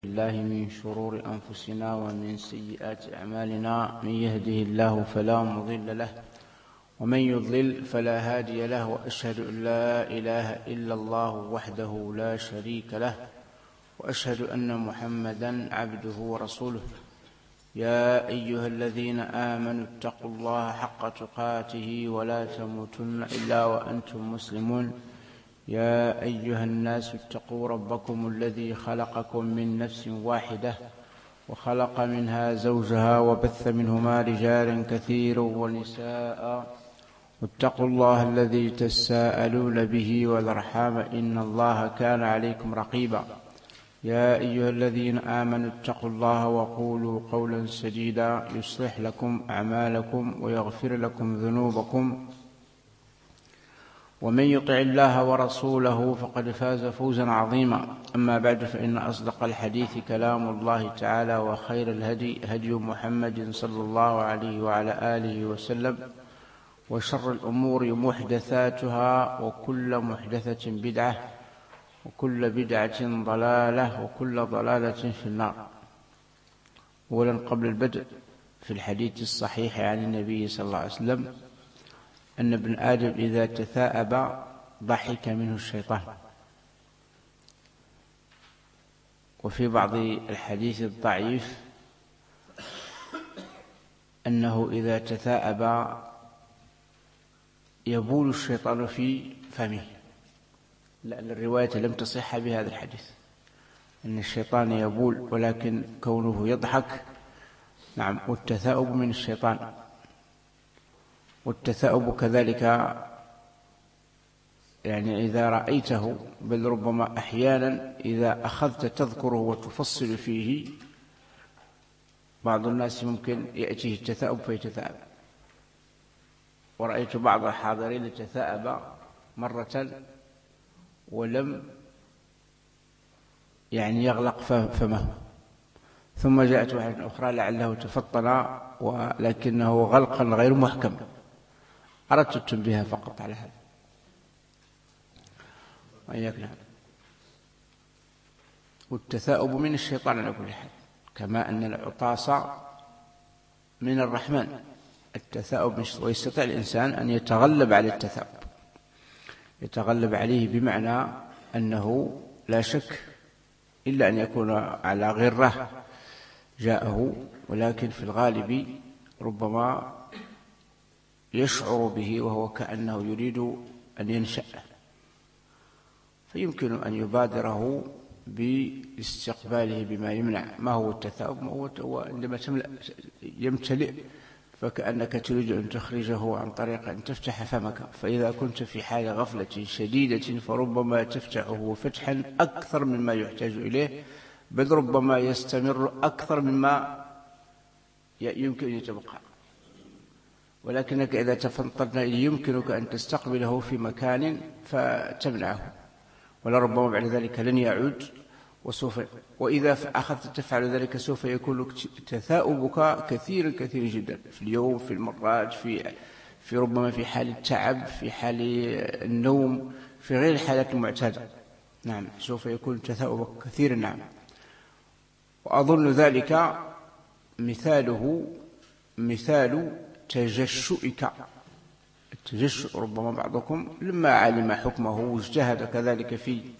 الله من شرور أنفسنا ومن سيئات أعمالنا. من يهده الله فلا مضل له ومن يضلل فلا هادي له، وأشهد أن لا إله إلا الله وحده لا شريك له، وأشهد أن محمدا عبده ورسوله. يا أيها الذين آمنوا اتقوا الله حق تقاته ولا تموتن إلا وأنتم مسلمون. يا أيها الناس اتقوا ربكم الذي خلقكم من نفس واحدة وخلق منها زوجها وبث منهما رجالا كثيرا ونساء، واتقوا الله الذي تساءلون به والأرحام إن الله كان عليكم رقيبا. يا أيها الذين آمنوا اتقوا الله وقولوا قولا سديدا يصلح لكم أعمالكم ويغفر لكم ذنوبكم، ومن يطع الله ورسوله فقد فاز فوزا عظيما. أما بعد، فإن أصدق الحديث كلام الله تعالى، وخير الهدي هدي محمد صلى الله عليه وعلى آله وسلم، وشر الأمور محدثاتها، وكل محدثة بدعة، وكل بدعة ضلالة، وكل ضلالة في النار. أولا، قبل البدء في الحديث الصحيح عن النبي صلى الله عليه وسلم أن ابن آدم إذا تثاءب ضحك منه الشيطان. وفي بعض الحديث الضعيف أنه إذا تثاءب يبول الشيطان في فمه، لأن الرواية لم تصح بهذا الحديث أن الشيطان يبول، ولكن كونه يضحك نعم، والتثاؤب من الشيطان. والتثاؤب كذلك يعني إذا رأيته، بل ربما أحيانا إذا أخذت تذكره وتفصل فيه، بعض الناس ممكن يأتيه التثاؤب فيتثاءب. ورأيت بعض الحاضرين تثاءب مرة ولم يعني يغلق فمه، ثم جاءت واحدة أخرى لعله تفطن ولكنه غلقا غير محكم. أردت التنبيه فقط على هذا. وإياك نعم. والتثاؤب من الشيطان على كل حال، كما أن العطاس من الرحمن. التثاؤب، ويستطيع الإنسان أن يتغلب على التثاؤب، يتغلب عليه بمعنى أنه لا شك إلا أن يكون على غرة جاءه، ولكن في الغالب ربما يشعر به وهو كأنه يريد أن ينشأ، فيمكن أن يبادره باستقباله بما يمنع. ما هو التثاؤب؟ هو عندما يمتلئ فكأنك تريد أن تخرجه عن طريق أن تفتح فمك، فإذا كنت في حال غفلة شديدة فربما تفتحه فتحا أكثر مما يحتاج إليه، بل ربما يستمر أكثر مما يمكن أن يتبقى. ولكنك إذا تفنطرت يمكنك أن تستقبله في مكان فتمنعه، ولربما بعد ذلك لن يعود. وإذا أخذت تفعل ذلك سوف يكون تثاؤبك كثيرا كثيرا جدا في اليوم، في المرات، في ربما في حال التعب، في حال النوم، في غير الحالات المعتادة. نعم، سوف يكون تثاؤبك كثيرا. نعم. وأظن ذلك مثاله مثال تجشؤك. التجشؤ ربما بعضكم لما علم حكمه واجتهد كذلك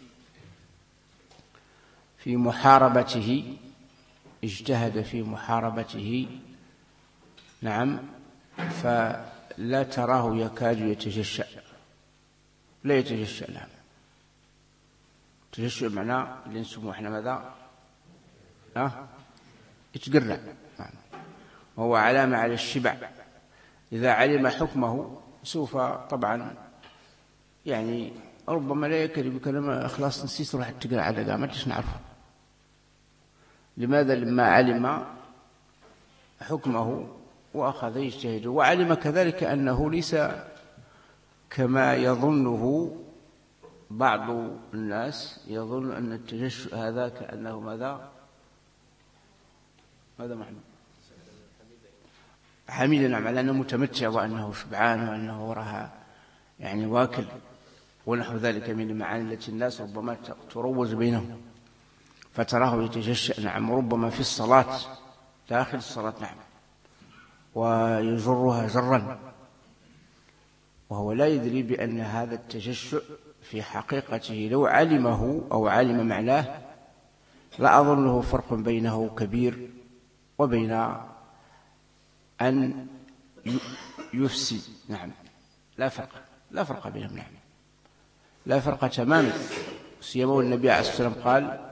في محاربته، اجتهد في محاربته نعم، فلا تراه يكاد يتجشأ، لا يتجشأ. نعم. التجشؤ معناه اللي نسموه احنا ماذا؟ يتقرع. نعم. وهو علامة على الشبع. إذا علم حكمه سوف طبعا يعني ربما لا يكاد بكلمة خلاص نسيت روح التقرع على ما تش نعرفه. لماذا؟ لما علم حكمه وأخذ يجتهد، وعلم كذلك أنه ليس كما يظنه بعض الناس، يظن أن التجشؤ هذا كأنه ماذا معنى حميدا، نعم، على أنه متمتع وأنه شبعان وأنه وراها يعني واكل ونحو ذلك من المعاني التي الناس ربما تروج بينهم. فتراه يتجشأ، نعم، ربما في الصلاة، داخل الصلاة، نعم، ويجرها جرا، وهو لا يدري بأن هذا التجشؤ في حقيقته لو علمه أو علم معناه لا أظنه فرق بينه كبير وبين أن يفسي، نعم، لا فرق بينهم، نعم، لا فرق تماما. سيما النبي عليه الصلاة والسلام قال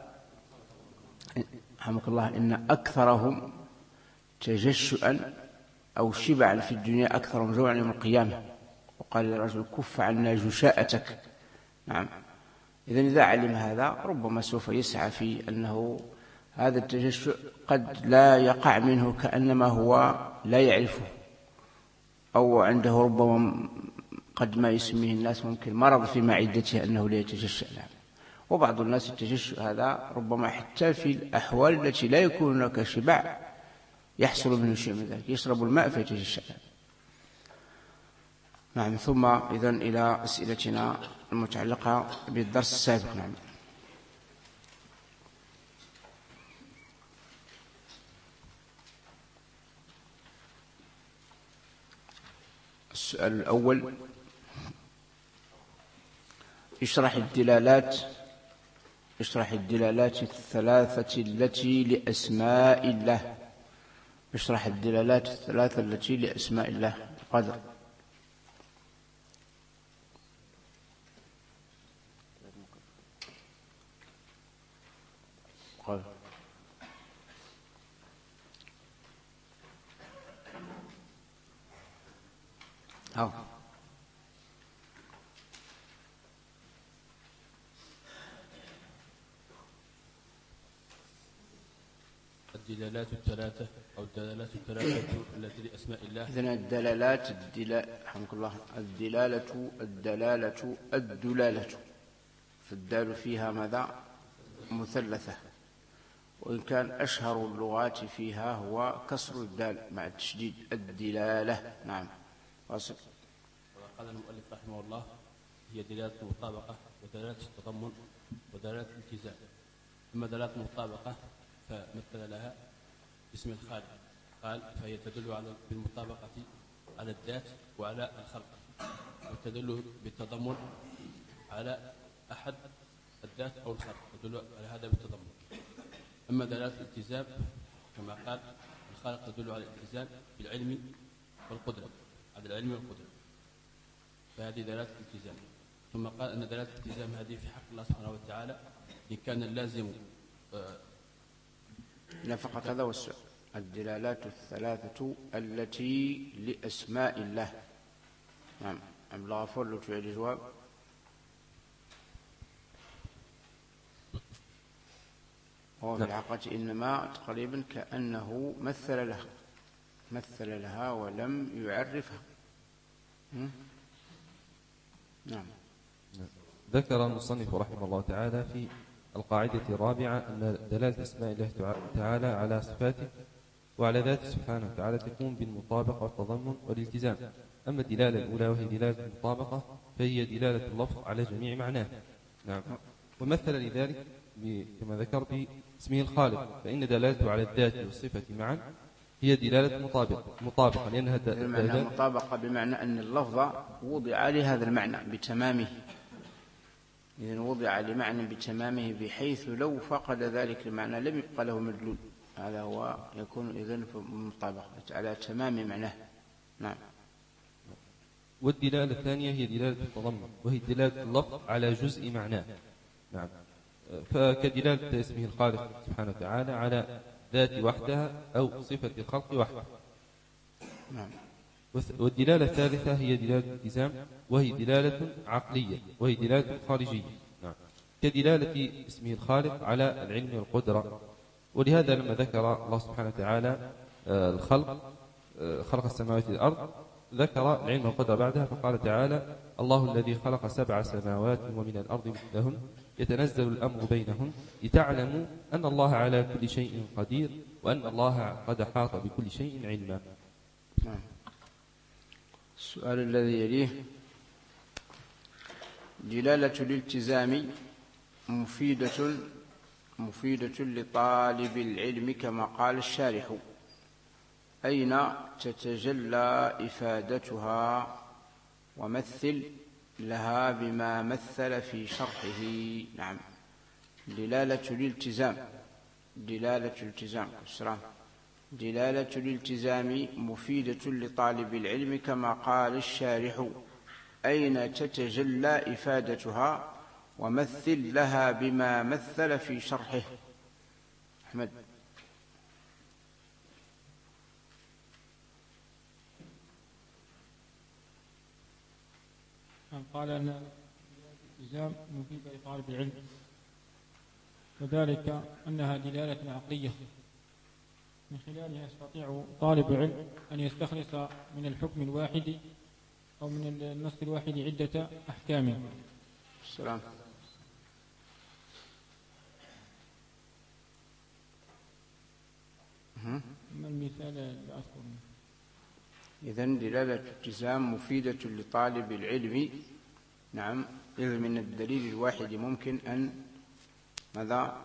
رحمك الله إن أكثرهم تجشؤا أو شبعا في الدنيا أكثرهم جوعا يوم القيامة. وقال للرجل كف عنا جشاءتك، نعم. إذن إذا علم هذا ربما سوف يسعى في أنه هذا التجشؤ قد لا يقع منه كأنما هو لا يعرفه، أو عنده ربما قد ما يسميه الناس ممكن مرض في معدته أنه لا يتجشأ، نعم. وبعض الناس التجشؤ هذا ربما حتى في الأحوال التي لا يكون هناك شبع يحصل منه شيء من ذلك، يشرب الماء فيتجشأ، نعم. ثم إذن إلى أسئلتنا المتعلقة بالدرس السابق، نعم. السؤال الأول: اشرح الدلالات الثلاثة التي لأسماء الله. اشرح الدلالات الثلاثة التي لأسماء الله. قدر الدلالات الثلاثة أو الدلالات الثلاثة التي لأسماء الله. إذن رحمك الله، الدلالة فالدال فيها ماذا؟ مثلثة، وإن كان أشهر اللغات فيها هو كسر الدال مع التشديد، الدلالة، نعم. واصل. وقال المؤلف رحمه الله: هي دلالة المطابقة ودلالة التضمن ودلالة الالتزام. أما دلالة المطابقة فمثل لها اسم الخالق، قال فهي تدل بالمطابقة على الذات وعلى الخلق، وتدل بالتضمن على أحد الذات أو الخلق، تدل على هذا بالتضمن. أما دلالة الالتزام كما قال الخالق تدل على الالتزام بالعلم والقدرة، على العلم والقدرة، فهذه دلالة الالتزام. ثم قال أن دلالة الالتزام هذه في حق الله سبحانه وتعالى إن كان اللازم لا فقط هذا هو السؤال. الدلالات الثلاثة التي لأسماء الله، نعم. عبد الله غفور لو تعيد الجواب. هو في الحقيقة إنما تقريبا كأنه مثل لها ولم يعرفها. نعم. ذكر المصنف رحمه الله تعالى في القاعدة الرابعة أن دلالة أسماء الله تعالى على صفاته وعلى ذاته سبحانه وتعالى تكون بالمطابقة والتضمن والالتزام. أما الدلالة الأولى وهي دلالة المطابقة فهي دلالة اللفظ على جميع معناه، نعم. ومثل لذلك كما ذكر باسمه الخالق، فإن دلالته على الذات والصفة معا هي دلالة مطابقة، لأنها دلالة مطابقة بمعنى أن اللفظ وضع لهذا المعنى بتمامه، إذن وضع لمعنى بتمامه بحيث لو فقد ذلك المعنى لم يبقى له مدلول. هذا هو يكون إذن مطابقة على تمام معناه، نعم. والدلالة الثانية هي دلالة التضمن، وهي دلالة اللفظ على جزء معناه، نعم. فكدلالة اسمه الخالق سبحانه وتعالى على ذات وحدها أو صفة الخلق وحده، نعم. والدلالة الثالثة هي دلالة الالتزام، وهي دلالة عقلية، وهي دلالة خارجية، نعم. كدلالة اسمه الخالق على العلم والقدرة. ولهذا لما ذكر الله سبحانه وتعالى خلق السماوات والأرض ذكر العلم والقدرة بعدها، فقال تعالى: الله الذي خلق 7 سماوات ومن الأرض مثلهن يتنزل الأمر بينهن لتعلموا أن الله على كل شيء قدير وأن الله قد أحاط بكل شيء علما. نعم. السؤال الذي يليه: دلالة الالتزام مفيدة مفيدة لطالب العلم كما قال الشارح. أين تتجلى إفادتها؟ ومثل لها بما مثل في شرحه. نعم، دلالة الالتزام، دلالة الالتزام السلام، دلالة الالتزام مفيدة لطالب العلم كما قال الشارح. أين تتجلى إفادتها؟ ومثل لها بما مثل في شرحه. أحمد. قال أن الالتزام مفيدة لطالب العلم، وذلك أنها دلالة عقلية من خلالها يستطيع طالب العلم أن يستخلص من الحكم الواحد أو من النص الواحد عدة أحكام. السلام. ما المثال اللي أذكره؟ إذن دلالة الالتزام مفيدة لطالب العلم. نعم، إذ من الدليل الواحد ممكن أن ماذا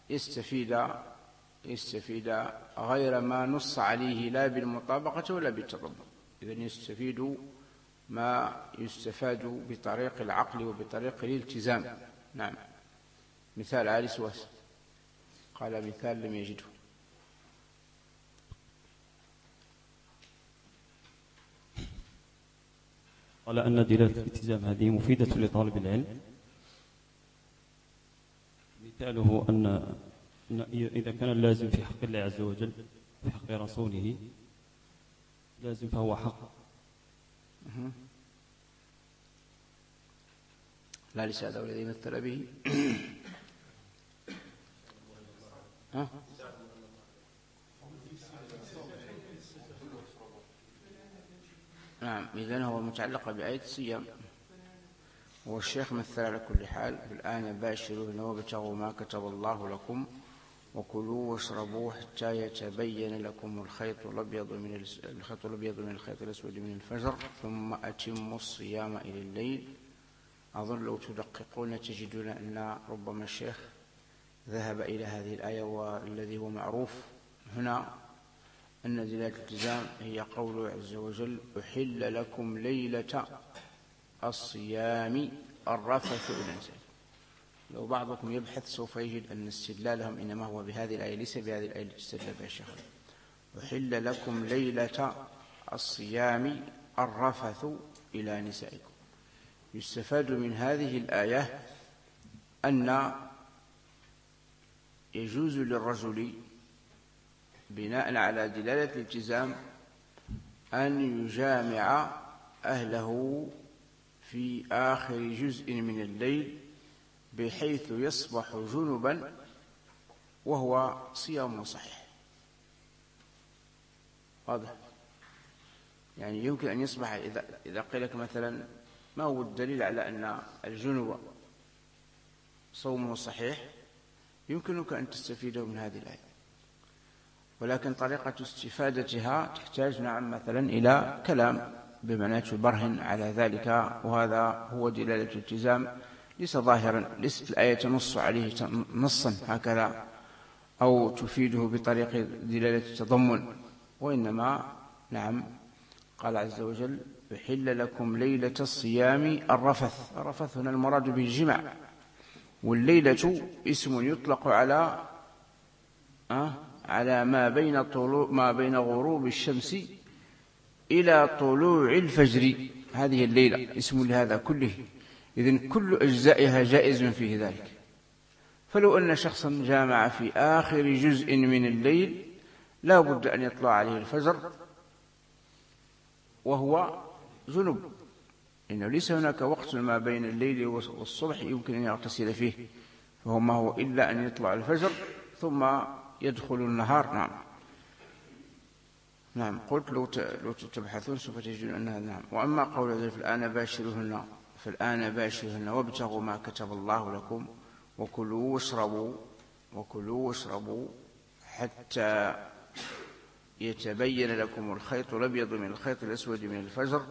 يستفيد غير ما نص عليه لا بالمطابقة ولا بالتضمن. إذن يستفيد ما يستفاد بطريق العقل وبطريق الالتزام. نعم، مثال علي سواس قال مثال لم يجده. قال أن دلالة الالتزام هذه مفيدة لطالب العلم، مثاله أن إذا كان اللازم في حق الله عز وجل في حق رسوله لازم فهو حق. لا ليس هذا الذي مثل به. نعم، إذن هو متعلق بآية الصيام، والشيخ مثل على كل حال. الآن باشروهن وابتغوا ما كتب الله لكم وكلوا واشربوا حتى يتبين لكم الخيط الأبيض من الخيط الأسود من الفجر ثم أتموا الصيام إلى الليل. أظن لو تدققون تجدون أن ربما الشيخ ذهب إلى هذه الآية، والذي هو معروف هنا أن دلالة الالتزام هي قوله عز وجل: أحل لكم ليلة الصيام الرفث إلى النساء. لو بعضكم يبحث سوف يجد أن استدلالهم إنما هو بهذه الآية ليس بهذه الآية التي استدل بها الشيخ. أحل لكم ليلة الصيام الرفث إلى نسائكم. يستفاد من هذه الآية أن يجوز للرجل بناء على دلالة الالتزام أن يجامع أهله في آخر جزء من الليل بحيث يصبح جنبا وهو صيام صحيح. واضح؟ يعني يمكن أن يصبح إذا قيل لك مثلا ما هو الدليل على أن الجنب صومه صحيح، يمكنك أن تستفيده من هذه الآية، ولكن طريقة استفادتها تحتاج نعم مثلا إلى كلام بمعنى برهن على ذلك، وهذا هو دلالة الالتزام. ليس ظاهرا، ليست الآية تنص عليه نصا هكذا أو تفيده بطريق دلالة التضمن، وإنما نعم قال عز وجل: أحل لكم ليلة الصيام الرفث. الرفث هنا المراد به الجماع، والليلة اسم يطلق على ما بين غروب الشمس إلى طلوع الفجر. هذه الليلة اسم لهذا كله، إذن كل أجزائها جائز فيه ذلك. فلو أن شخصا جامع في آخر جزء من الليل لا بد أن يطلع عليه الفجر وهو جنب، إنه ليس هناك وقت ما بين الليل والصبح يمكن أن يغتسل فيه، فهو ما هو إلا أن يطلع الفجر ثم يدخل النهار. نعم قلت لو تبحثون سوف تجدون أنها نعم. وأما قول ذلك: فالآن باشرهن وابتغوا ما كتب الله لكم وكلوا واشربوا حتى يتبين لكم الخيط الأبيض من الخيط الأسود من الفجر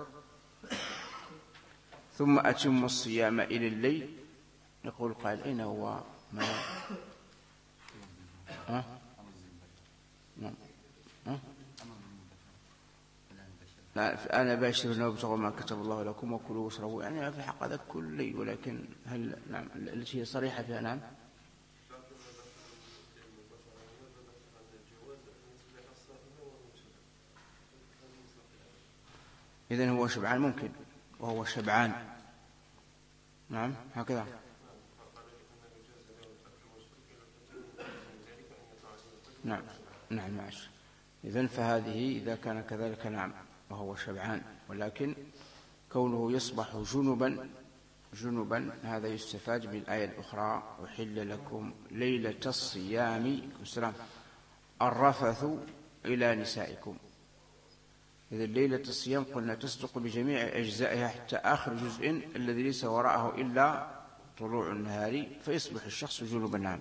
ثم أتموا الصيام إلى الليل. يقول قائل: أين هو لا أنا باشر وابتغوا ما كتب الله لكم وكلوا واشربوا، يعني في حق هذا كلي، ولكن هل نعم التي هي صريحة فيها نعم. إذن هو شبعان ممكن، وهو شبعان نعم هكذا. نعم نعم ماشي. إذن فهذه إذا كان كذلك نعم وهو شبعان، ولكن كونه يصبح جنبا هذا يستفاد من الآية الأخرى: أحل لكم ليلة الصيام الرفث إلى نسائكم. إذا ليلة الصيام قلنا تصدق بجميع أجزائها حتى آخر جزء الذي ليس وراءه إلا طلوع النهار، فيصبح الشخص جنبا. نعم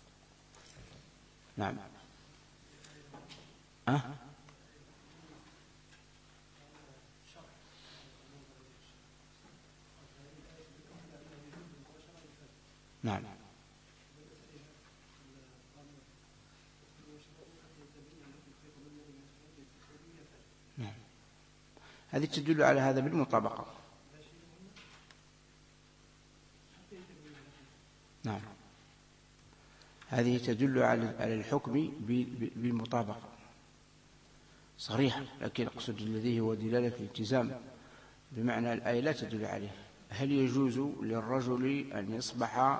نعم نعم نعم. هذه تدل على هذا بالمطابقة. نعم هذه تدل على الحكم بالمطابقة صريحة، لكن أقصد الذي هو دلالة الالتزام بمعنى الآية لا تدل عليه. هل يجوز للرجل أن يصبح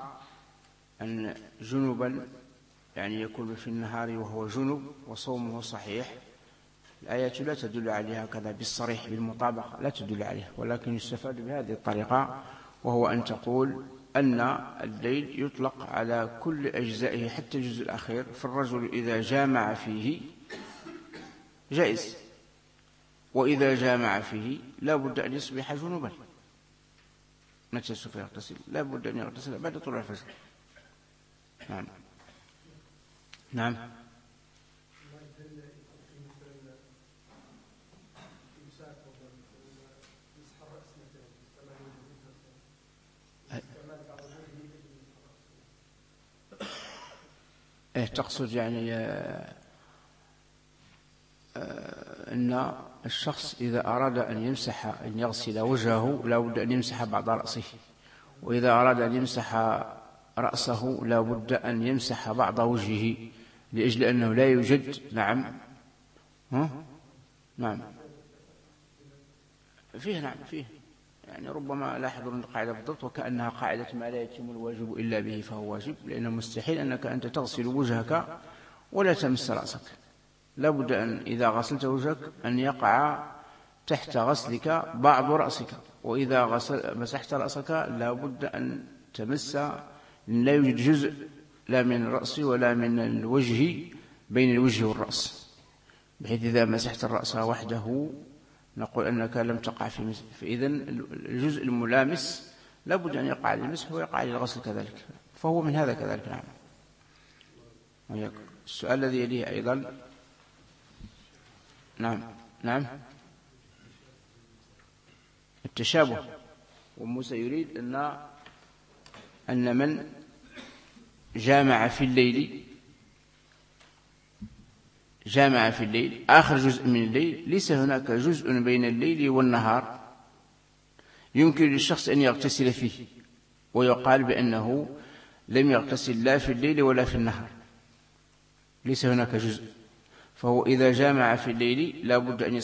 جنبا، يعني يكون في النهار وهو جنب وصومه صحيح؟ الآية لا تدل عليها كذا بالصريح بالمطابقة، لا تدل عليه، ولكن يستفاد بهذه الطريقة، وهو أن تقول أن الليل يطلق على كل أجزائه حتى الجزء الأخير، فالرجل إذا جامع فيه جائز، وإذا جامع فيه لا بد أن يصبح جنبا. متى سوف يغتسل؟ لا بد أن يغتسل بعد طلوع الفجر. نعم نعم تقصد يعني أن الشخص إذا أراد أن يغسل وجهه لا بد أن يمسح بعض رأسه، وإذا أراد أن يمسح رأسه لا بد أن يمسح بعض وجهه، لأجل أنه لا يوجد. نعم نعم فيه نعم فيه، يعني ربما لا يحضرون القاعدة بالضبط، وكأنها قاعدة ما لا يتم الواجب إلا به فهو واجب، لأنه مستحيل أنك أنت تغسل وجهك ولا تمس رأسك. لا بد أن إذا غسلت وجهك أن يقع تحت غسلك بعض رأسك، وإذا مسحت رأسك لا بد أن تمس، لا يوجد جزء لا من الرأس ولا من الوجه بين الوجه والرأس، بحيث إذا مسحت الرأس وحده نقول أنك لم تقع في مسح. فإذن الجزء الملامس لا بد أن يقع للمسح ويقع للغسل كذلك، فهو من هذا كذلك. نعم. السؤال الذي يليه أيضا. نعم نعم التشابه. وموسى يريد أن من جامع في الليل آخر جزء من الليل، ليس هناك جزء بين الليل والنهار يمكن للشخص أن يغتسل فيه، ويقال بأنه لم يغتسل لا في الليل ولا في النهار، ليس هناك جزء. فهو إذا جامع في الليل لا بد أن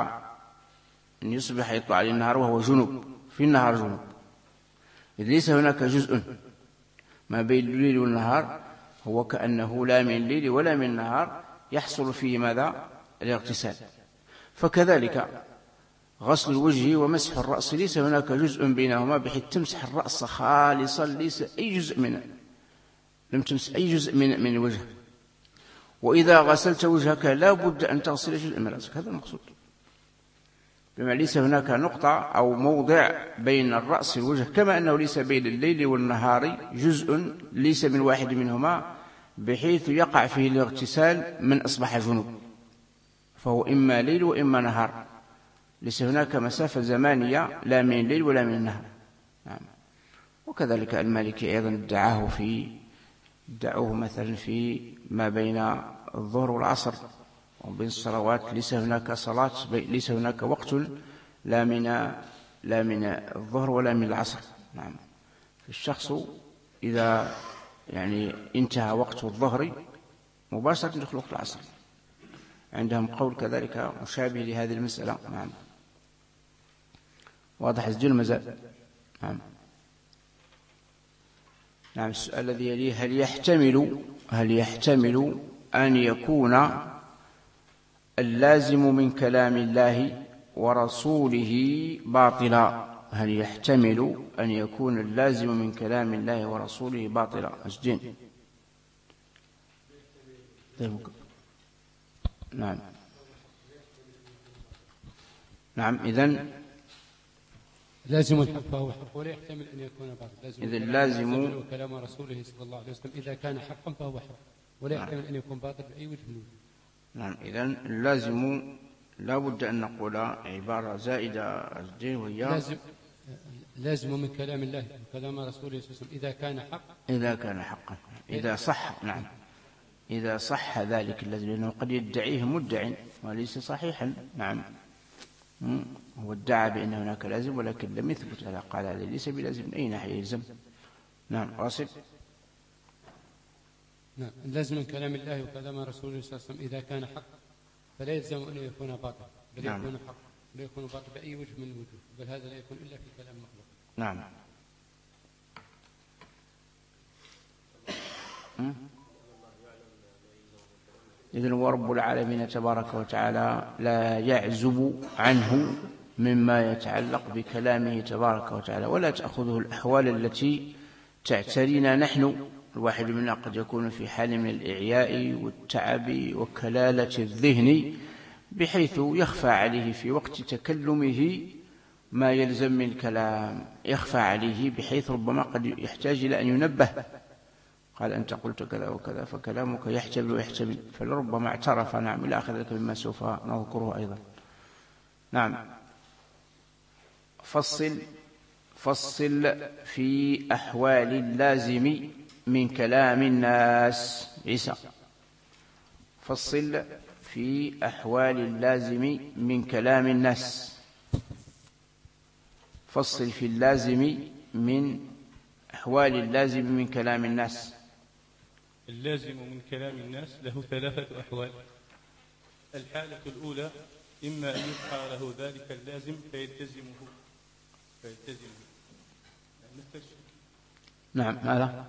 يصبح يطلع على النهار وهو جنوب، في النهار جنوب، إذ ليس هناك جزء ما بين الليل والنهار، هو كأنه لا من الليل ولا من النهار يحصل فيه ماذا؟ الاغتسال. فكذلك غسل الوجه ومسح الرأس ليس هناك جزء بينهما بحيث تمسح الرأس خالصا، ليس أي جزء منه، لم تمسح أي جزء من الوجه. وإذا غسلت وجهك لا بد أن تغسل جزء من رأسك، هذا المقصود، بما ليس هناك نقطة أو موضع بين الرأس والوجه، كما أنه ليس بين الليل والنهار جزء ليس من واحد منهما بحيث يقع فيه الاغتسال من أصبح جنوب، فهو إما ليل وإما نهار، ليس هناك مسافة زمانية لا من الليل ولا من النهار. نعم. وكذلك المالكي أيضا ادعوه مثلا في ما بين الظهر والعصر وبين الصلوات، ليس هناك صلاة، ليس هناك وقت لا من الظهر ولا من العصر. نعم. الشخص إذا يعني انتهى وقت الظهر مباشرة يدخل وقت العصر. عندهم قول كذلك مشابه لهذه المسألة. نعم. واضح الزجل مازال. نعم. نعم. السؤال الذي يليه: هل يحتمل أن يكون اللازم من كلام الله ورسوله باطلا؟ هل يحتمل أن يكون اللازم من كلام الله ورسوله باطلا؟ أسجين. نعم. نعم. إذن لازم الحق فهو حق ولا يحتمل أن يكون باطل. إذن لازم كلام رسوله صلى الله عليه وسلم إذا كان حقا فهو حق ولا يحتمل أن يكون باطل بأي وجه من الوجوه. نعم. إذن اللازم لا بد أن نقول عبارة زائدة وهي لازم من كلام الله وكلام رسوله صلى الله عليه وسلم إذا كان حقا، إذا صح. نعم. إذا صح ذلك اللازم، لأنه قد يدعيه مدع وليس صحيحا. نعم. هو ادعى بأن هناك لازم ولكن لم يثبت هذا، قال هذا ليس بلازم من أي ناحية يلزم. نعم. واصل. نعم. اللازم من كلام الله وكلام رسوله صلى الله عليه وسلم إذا كان حق فلا يلزم أن يكون باطل، بل نعم. يكون حق، لا يكون باطل بأي وجه من الوجوه، بل هذا لا يكون إلا في كلام مخلوق. نعم. إذن هو رب العالمين تبارك وتعالى لا يعزب عنه مما يتعلق بكلامه تبارك وتعالى، ولا تأخذه الأحوال التي تعترينا نحن. الواحد منا قد يكون في حال من الإعياء والتعب وكلالة الذهن بحيث يخفى عليه في وقت تكلمه ما يلزم من الكلام، يخفى عليه بحيث ربما قد يحتاج إلى أن ينبه، قال أنت قلت كذا وكذا فكلامك يحتمل ويحتمل، فلربما اعترف. نعم. إلى آخر ذلك مما سوف نذكره أيضا. نعم. فصل في أحوال اللازم من كلام الناس. عيسى. فصل في أحوال اللازم من كلام الناس. فصل في اللازم من أحوال اللازم من كلام الناس. اللازم من كلام الناس له 3 أحوال. الحالة الأولى إما أن يظهر له ذلك اللازم فيلتزمه. نعم. ماذا؟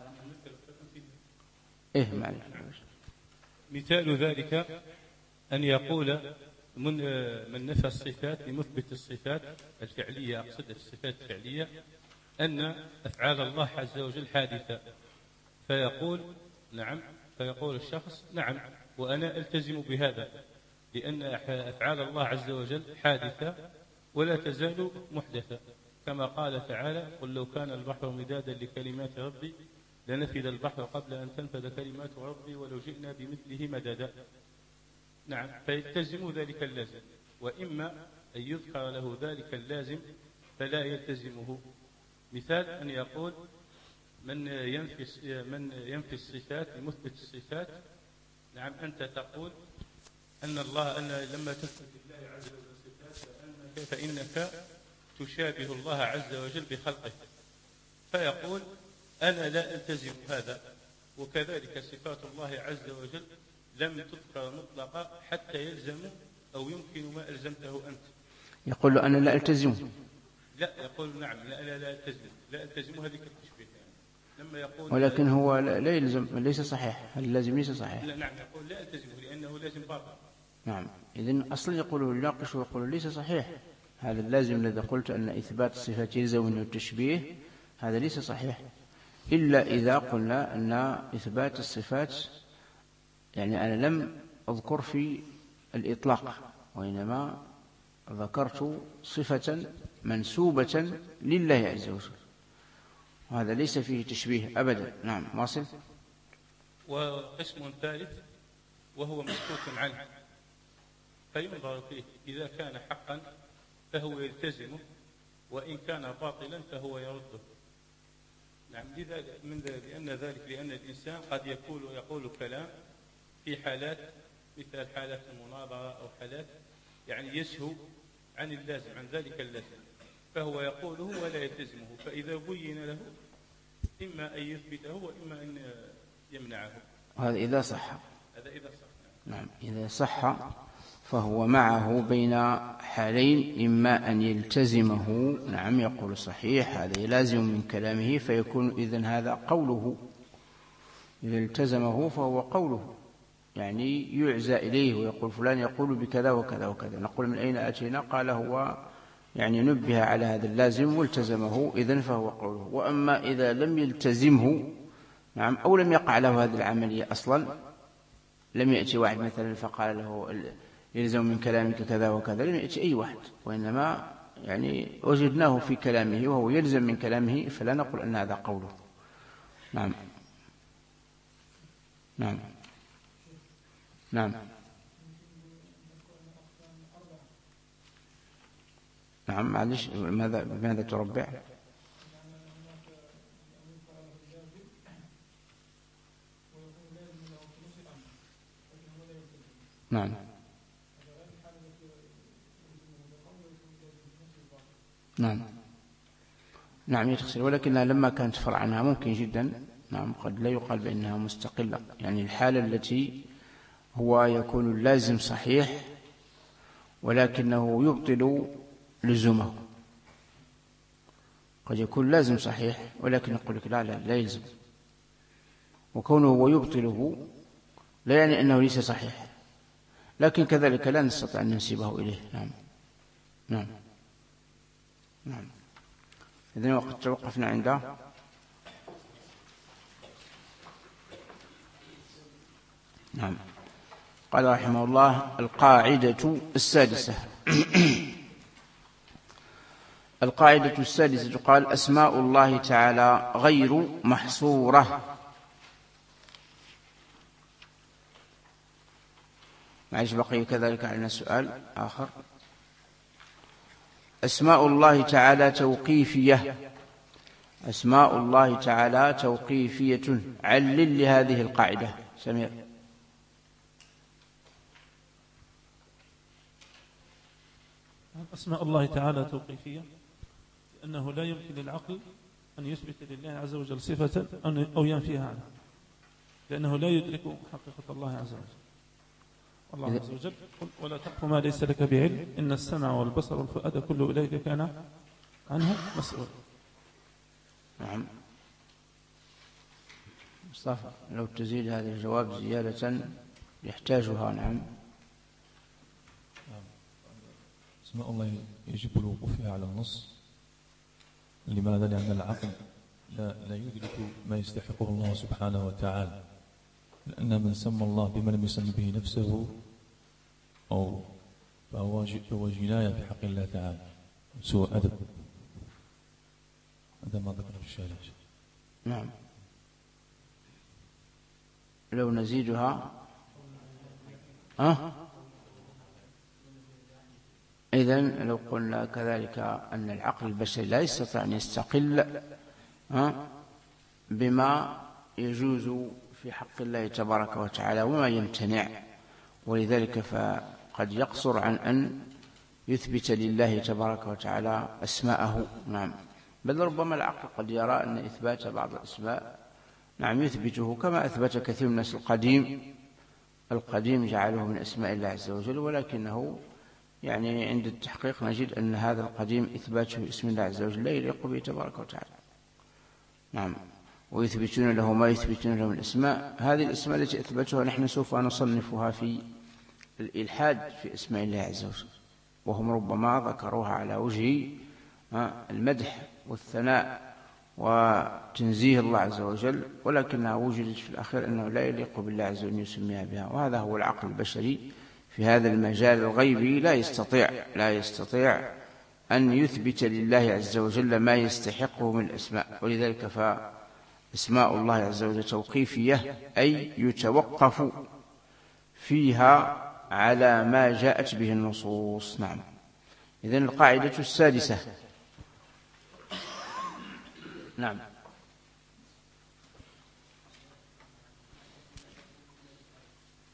مثال ذلك أن يقول من نفى الصفات لمثبت الصفات الفعلية، أقصد الصفات الفعلية، أن أفعال الله عز وجل حادثة، فيقول نعم، فيقول الشخص نعم وأنا ألتزم بهذا، لأن أفعال الله عز وجل حادثة ولا تزال محدثة، كما قال تعالى: قل لو كان البحر مدادا لكلمات ربي لنفد البحر قبل أن تنفد كلمات ربي ولو جئنا بمثله مددا. نعم. فيلتزم ذلك اللازم. وإما أن يذكر له ذلك اللازم فلا يلتزمه. مثال أن يقول من ينفي الصفات لمثبت الصفات. نعم. أنت تقول أن لما تثبت الله عز وجل الصفات فإنك تشابه الله عز وجل بخلقه، فيقول أنا لا ألتزم هذا. وكذلك صفات الله عز وجل لم تذكر مطلقا حتى يلزم أو يمكن ما ألزمته أنت. يقول له أنا لا ألتزم. لا، يقول نعم لا ألتزم هذه التشبيه. لما يقول ولكن هو لا يلزم، ليس صحيح، اللازم ليس صحيح. لا. نعم. يقول لا ألتزمه لأنه لازم باطل. نعم. إذن أصلا يقوله يناقش ويقول ليس صحيح، هذا اللازم الذي قلت أن إثبات الصفات يلزم منه التشبيه، هذا ليس صحيح، إلا إذا قلنا أن إثبات الصفات يعني أنا لم أذكر في الإطلاق، وإنما ذكرت صفة منسوبة لله عز وجل، وهذا ليس فيه تشبيه أبدا. نعم. واصل. وقسم ثالث وهو مشكوك عنه، فينظر فيه إذا كان حقا فهو يلتزمه، وإن كان باطلا فهو يرده. نعم. لأن الإنسان قد يقول كلام في حالات مثل حالات المناظرة أو حالات يعني يسهو عن اللازم، عن ذلك اللازم، فهو يقوله ولا يلتزمه، فإذا بين له إما أن يثبته وإما أن يمنعه. هذا إذا صح. هذا إذا صح. نعم، إذا صح فهو معه بين حالين، إما أن يلتزمه، نعم يقول صحيح هذا يلازم من كلامه فيكون إذن هذا قوله، إذا التزمه فهو قوله، يعني يعزى إليه ويقول فلان يقول بكذا وكذا وكذا، نقول من أين أتينا؟ قال هو يعني نبه على هذا اللازم والتزمه، إذن فهو قوله. وأما إذا لم يلتزمه، نعم، أو لم يقع له هذه العملية أصلا، لم يأتي واحد مثلا فقال له يلزم من كلامك كذا وكذا، لم يأتي أي واحد، وإنما يعني وجدناه في كلامه وهو يلزم من كلامه، فلا نقول أن هذا قوله. نعم نعم نعم نعم. معلش، ماذا تربع؟ نعم نعم نعم يتغسل، ولكنها لما كانت فرع عنها ممكن جدا، نعم، قد لا يقال بأنها مستقلة، يعني الحالة التي هو يكون اللازم صحيح ولكنه يبطل لزومه، قد يكون لازم صحيح ولكن يقول لك لا يلزم، وكونه هو يبطله لا يعني أنه ليس صحيح، لكن كذلك لا نستطيع أن ننسبه إليه. نعم نعم نعم. إذن وقد توقفنا عنده. نعم. قال رحمه الله: القاعدة السادسة. القاعدة السادسة قال: أسماء الله تعالى غير محصورة. معلش بقي كذلك علينا سؤال آخر. أسماء الله تعالى توقيفية. أسماء الله تعالى توقيفية. علل لهذه القاعدة سمير. أسماء الله تعالى توقيفية لأنه لا يمكن للعقل أن يثبت لله عز وجل صفة أو ينفيها عنه، لأنه لا يدرك حقيقة الله عز وجل. الله عز وجل: ولا تقف ما ليس لك بعلم إن السمع والبصر والفؤاد كل أولئك كان عنه مسؤول. نعم. مصطفى لو تزيد هذا الجواب زيادة يحتاجها. نعم. أسماء الله يجب الوقوف فيها على النص. لماذا؟ لأن العقل لا يدرك ما يستحقه الله سبحانه وتعالى، لأن من سمى الله بما لم يسم به نفسه فهو جناية في حق الله تعالى، سوء أدب. هذا ما ذكره في الشارع. نعم. لو نزيدها إذن لو قلنا كذلك أن العقل البشري لا يستطيع أن يستقل بما يجوز في حق الله تبارك وتعالى وما يمتنع، ولذلك فقد يقصر عن أن يثبت لله تبارك وتعالى أسماءه. نعم. بل ربما العقل قد يرى أن إثبات بعض الأسماء نعم يثبته، كما أثبت كثير من الناس القديم جعله من أسماء الله عز وجل، ولكنه يعني عند التحقيق نجد أن هذا القديم إثباته اسم الله عز وجل لا يليق به تبارك وتعالى. نعم. ويثبتون له ما يثبتون له من الأسماء. هذه الأسماء التي أثبتها نحن سوف نصنفها في الإلحاد في أسماء الله عز وجل، وهم ربما ذكروها على وجه المدح والثناء وتنزيه الله عز وجل، ولكنها وجدت في الأخير أنه لا يليق بالله عز وجل يسميها بها. وهذا هو العقل البشري في هذا المجال الغيبي، لا يستطيع أن يثبت لله عز وجل ما يستحقه من الأسماء. ولذلك فأسماء الله عز وجل توقيفية، أي يتوقف فيها على ما جاءت به النصوص. نعم. إذن القاعدة السادسة. نعم.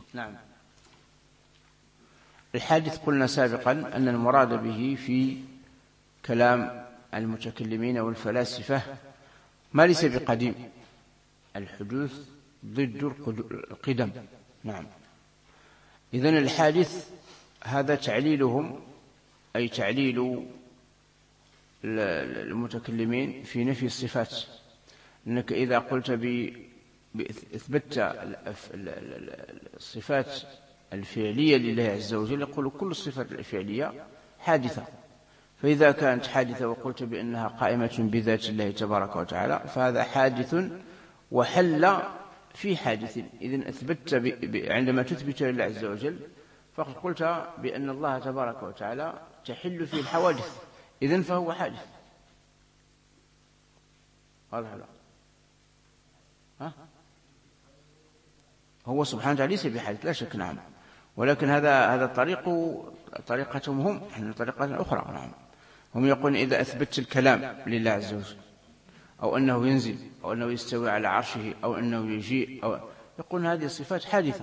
نعم. الحادث قلنا سابقا أن المراد به في كلام المتكلمين والفلاسفة ما ليس بقديم، الحدوث ضد القدم. نعم. إذن الحادث هذا تعليلهم، أي تعليل المتكلمين في نفي الصفات، أنك إذا قلت بإثبت الصفات الفعلية لله عز وجل يقول كل الصفات الفعلية حادثة، فإذا كانت حادثة وقلت بأنها قائمة بذات الله تبارك وتعالى فهذا حادث وحل في حادث. إذن أثبت عندما تثبت لله عز وجل فقد قلت بأن الله تبارك وتعالى تحل فيه الحوادث، إذن فهو حادث. واضح لا؟ هو سبحانه وتعالى ليس بحادث لا شك. نعم. ولكن هذا طريقتهم هم، احنا طريقة أخرى. نعم. هم يقولون إذا أثبت الكلام لله عز وجل أو أنه ينزل أو أنه يستوي على عرشه أو أنه يجيء يقولون هذه صفات حادثة،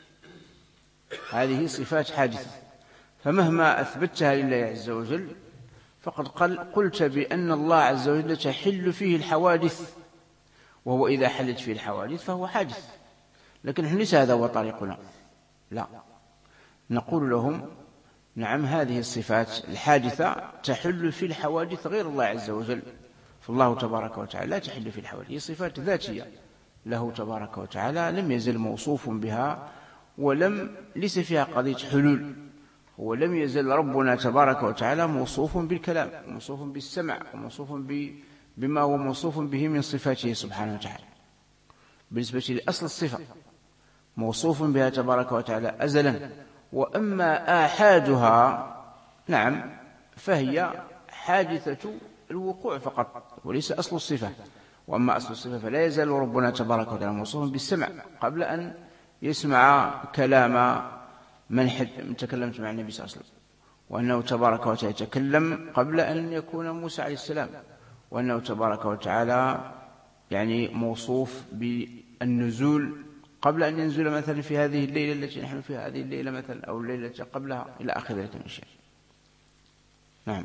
هذه صفات حادثة، فمهما أثبتها لله عز وجل فقد قلت بأن الله عز وجل تحل فيه الحوادث، وهو إذا حلت فيه الحوادث فهو حادث. لكن ليس هذا هو طريقنا، لا، نقول لهم نعم هذه الصفات الحادثة تحل في الحوادث غير الله عز وجل، فالله تبارك وتعالى لا تحل في الحوادث، هي صفات ذاتية له تبارك وتعالى، لم يزل موصوف بها ليس فيها قضية حلول، ولم يزل ربنا تبارك وتعالى موصوف بالكلام، موصوف بالسمع، وموصوف بما هو موصوف به من صفاته سبحانه وتعالى. بالنسبة لأصل الصفة موصوف بها تبارك وتعالى أزلا، وأما آحادها نعم فهي حادثة الوقوع فقط وليس أصل الصفة. وأما أصل الصفة فلا يزال ربنا تبارك وتعالى موصوف بالسمع قبل أن يسمع كلام من تكلمت مع النبي صلى الله عليه وسلم، وأنه تبارك وتعالى يتكلم قبل أن يكون موسى عليه السلام، وأنه تبارك وتعالى يعني موصوف بالنزول قبل أن ينزل مثلا في هذه الليلة التي نحن فيها، هذه الليلة مثلا أو الليلة التي قبلها إلى آخر ذلك من الشيء. نعم.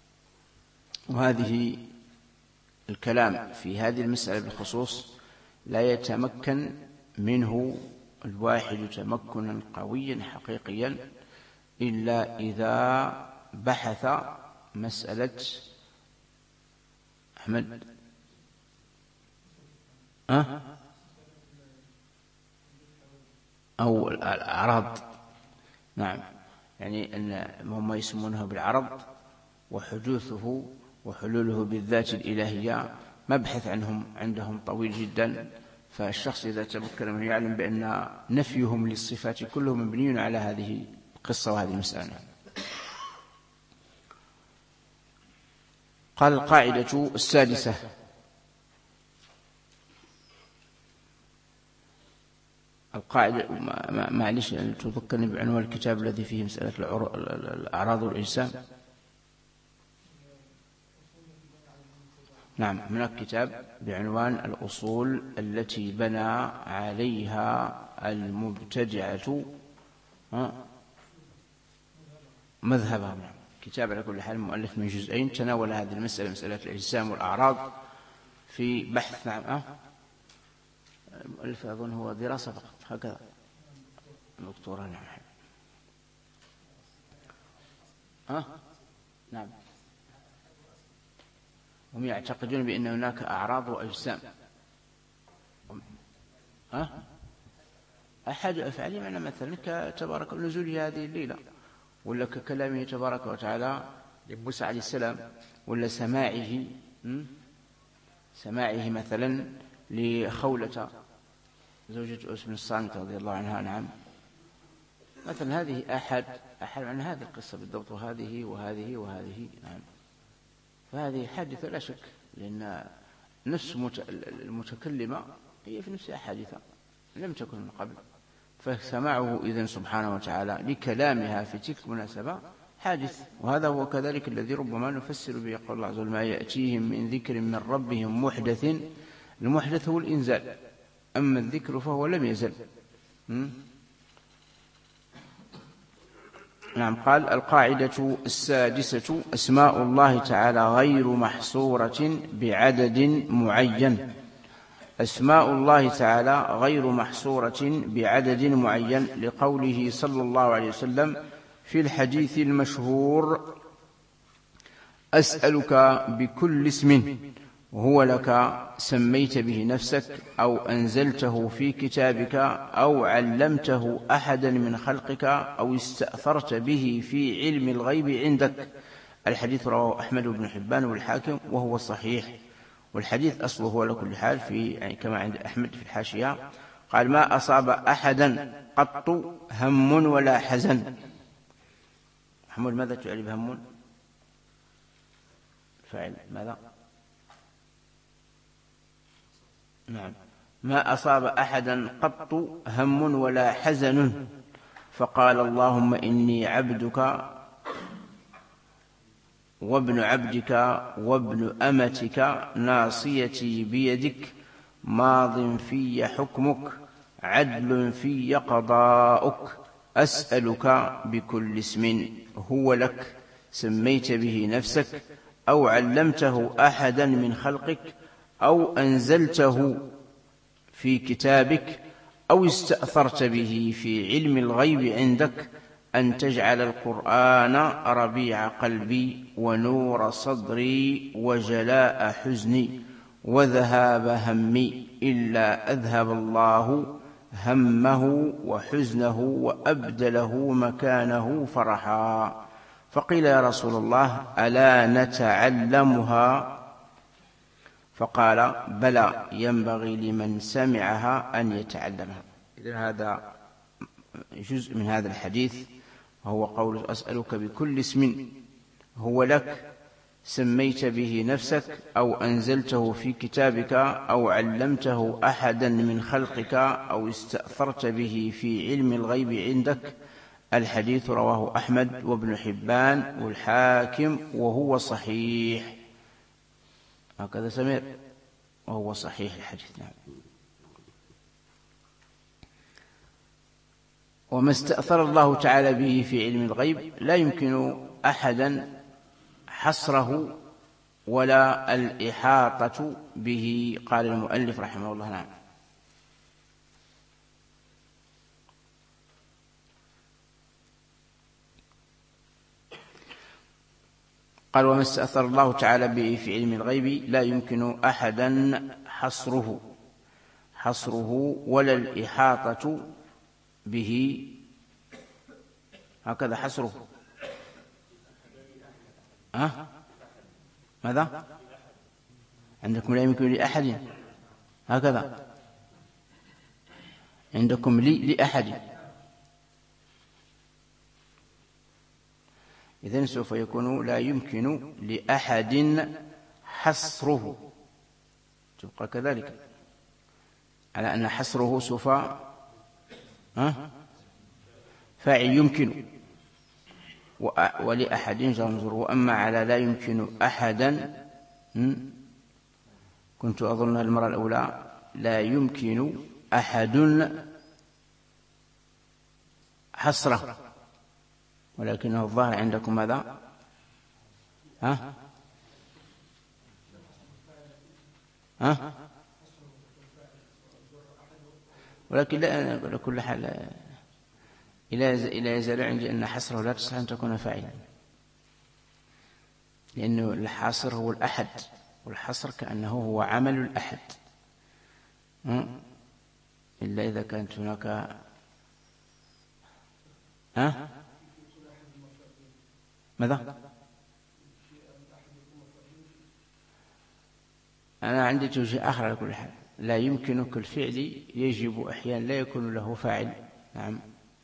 وهذه الكلام في هذه المسألة بالخصوص لا يتمكن منه الواحد تمكنا قويا حقيقيا إلا إذا بحث مسألة أحمد أو الأعراض. نعم. يعني أن هم يسمونه بالعرض، وحدوثه وحلوله بالذات الإلهية مبحث عندهم طويل جدا، فالشخص إذا تمكن منه يعلم بأن نفيهم للصفات كلهم مبني على هذه القصة وهذه المسألة. قال القاعدة السادسة: القاعدة معلش تذكرني بعنوان الكتاب الذي فيه مسألة الأعراض والإجسام. نعم، هناك كتاب بعنوان الأصول التي بنى عليها المبتدعة مذهبهم. كتاب على كل حال مؤلف من جزئين تناول هذه المسألة، مسألة الإجسام والأعراض في بحث. نعم. المؤلف أظن هو دراسة فقط هكذا، دكتوراه. نعم. نعم. هم يعتقدون بأن هناك أعراض وأجسام. أحد أفعاله معنى مثلا كتبارك نزوله هذه الليلة، ولا ككلامه تبارك وتعالى لموسى عليه السلام، ولا سماعه مثلا لخولة زوجة أوس بن الصامت رضي الله عنها. نعم. مثلا هذه أحد عن هذه القصة بالضبط، وهذه وهذه وهذه. نعم. فهذه حادثة لا شك، لأن نفس المتكلمة هي في نفسها حادثة لم تكن من قبل، فسمعه إذن سبحانه وتعالى لكلامها في تلك المناسبة حادث. وهذا هو كذلك الذي ربما نفسر به قول الله عز وجل: ما يأتيهم من ذكر من ربهم محدث. المحدث هو الإنزال، أما الذكر فهو لم يزل. نعم. قال: القاعدة السادسة: أسماء الله تعالى غير محصورة بعدد معين. أسماء الله تعالى غير محصورة بعدد معين، لقوله صلى الله عليه وسلم في الحديث المشهور: أسألك بكل اسم هو لك سميت به نفسك أو أنزلته في كتابك أو علمته أحدا من خلقك أو استأثرت به في علم الغيب عندك. الحديث رواه أحمد بن حبان والحاكم وهو صحيح. والحديث أصله على كل حال يعني كما عند أحمد في الحاشية، قال: ما أصاب أحدا قط هم ولا حزن. محمود، ماذا تعرف هم؟ فعل ماذا؟ نعم. ما أصاب أحدا قط هم ولا حزن، فقال: اللهم إني عبدك وابن عبدك وابن أمتك ناصيتي بيدك ماض في حكمك عدل في قضاؤك أسألك بكل اسم هو لك سميت به نفسك أو علمته أحدا من خلقك أو أنزلته في كتابك أو استأثرت به في علم الغيب عندك أن تجعل القرآن ربيع قلبي ونور صدري وجلاء حزني وذهاب همي إلا أذهب الله همه وحزنه وأبدله مكانه فرحا. فقيل: يا رسول الله ألا نتعلمها؟ فقال: بلى، ينبغي لمن سمعها أن يتعلمها. إذن هذا جزء من هذا الحديث، وهو قول: أسألك بكل اسم هو لك سميت به نفسك أو أنزلته في كتابك أو علمته أحدا من خلقك أو استأثرت به في علم الغيب عندك. الحديث رواه أحمد وابن حبان والحاكم وهو صحيح. هكذا سمير، وهو صحيح الحديث. نعم. وما استأثر الله تعالى به في علم الغيب لا يمكن أحدا حصره ولا الإحاطة به. قال المؤلف رحمه الله. نعم. قال: وما استأثر الله تعالى به في علم الغيب لا يمكن أحدا حصره ولا الإحاطة به. هكذا حصره. ماذا؟ عندكم لا يمكن لأحد، هكذا عندكم لأحد. إذن سوف يكون لا يمكن لأحد حصره، تبقى كذلك، على أن حصره سوف فاعل يمكن، ولأحد جنزر. وأما على لا يمكن أحدا، كنت أظن المرة الأولى لا يمكن أحد حصره، ولكنه الظاهر عندكم ماذا؟ ولكن لا، على كل حال إلى يزال عندي أن حصره لا تصح أن تكون فاعلا، لأنه الحاصر هو الأحد، والحصر كأنه هو عمل الأحد، إلا إذا كانت هناك ماذا؟ أنا عندي توجيه آخر على كل حال. لا يمكن كل فعل يجب أحيانا لا يكون له فاعل. نعم.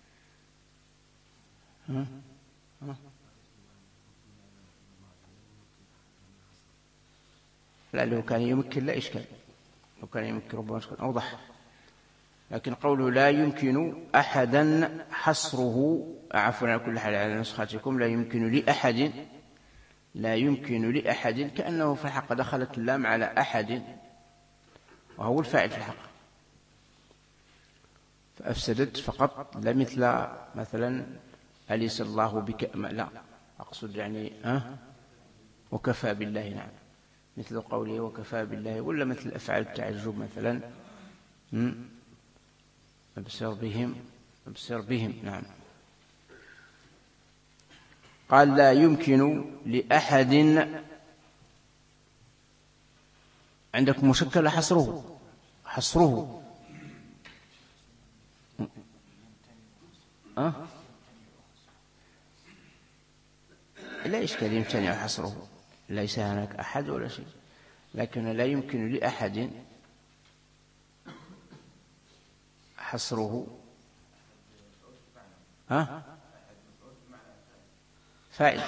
لا، لو كان يمكن لا إشكال، لو كان يمكن ربما تكون أوضح، لكن قوله لا يمكن أحدا حصره، عفوا على كل حال على نسختكم لا يمكن لأحد، لا يمكن لأحد، كأنه في الحق دخلت اللام على أحد وهو الفاعل في الحق، فأفسدت فقط. لا مثل مثلا أليس الله لا أقصد يعني وكفى بالله. نعم، مثل قوله وكفى بالله، ولا مثل أفعال التعجب مثلا أبصر بهم. نعم. قال لا يمكن لأحد، عندكم مشكل حصره لا إشكال، يمتنع حصره، ليس هناك أحد ولا شيء، لكن لا يمكن لأحد حصره. فاعل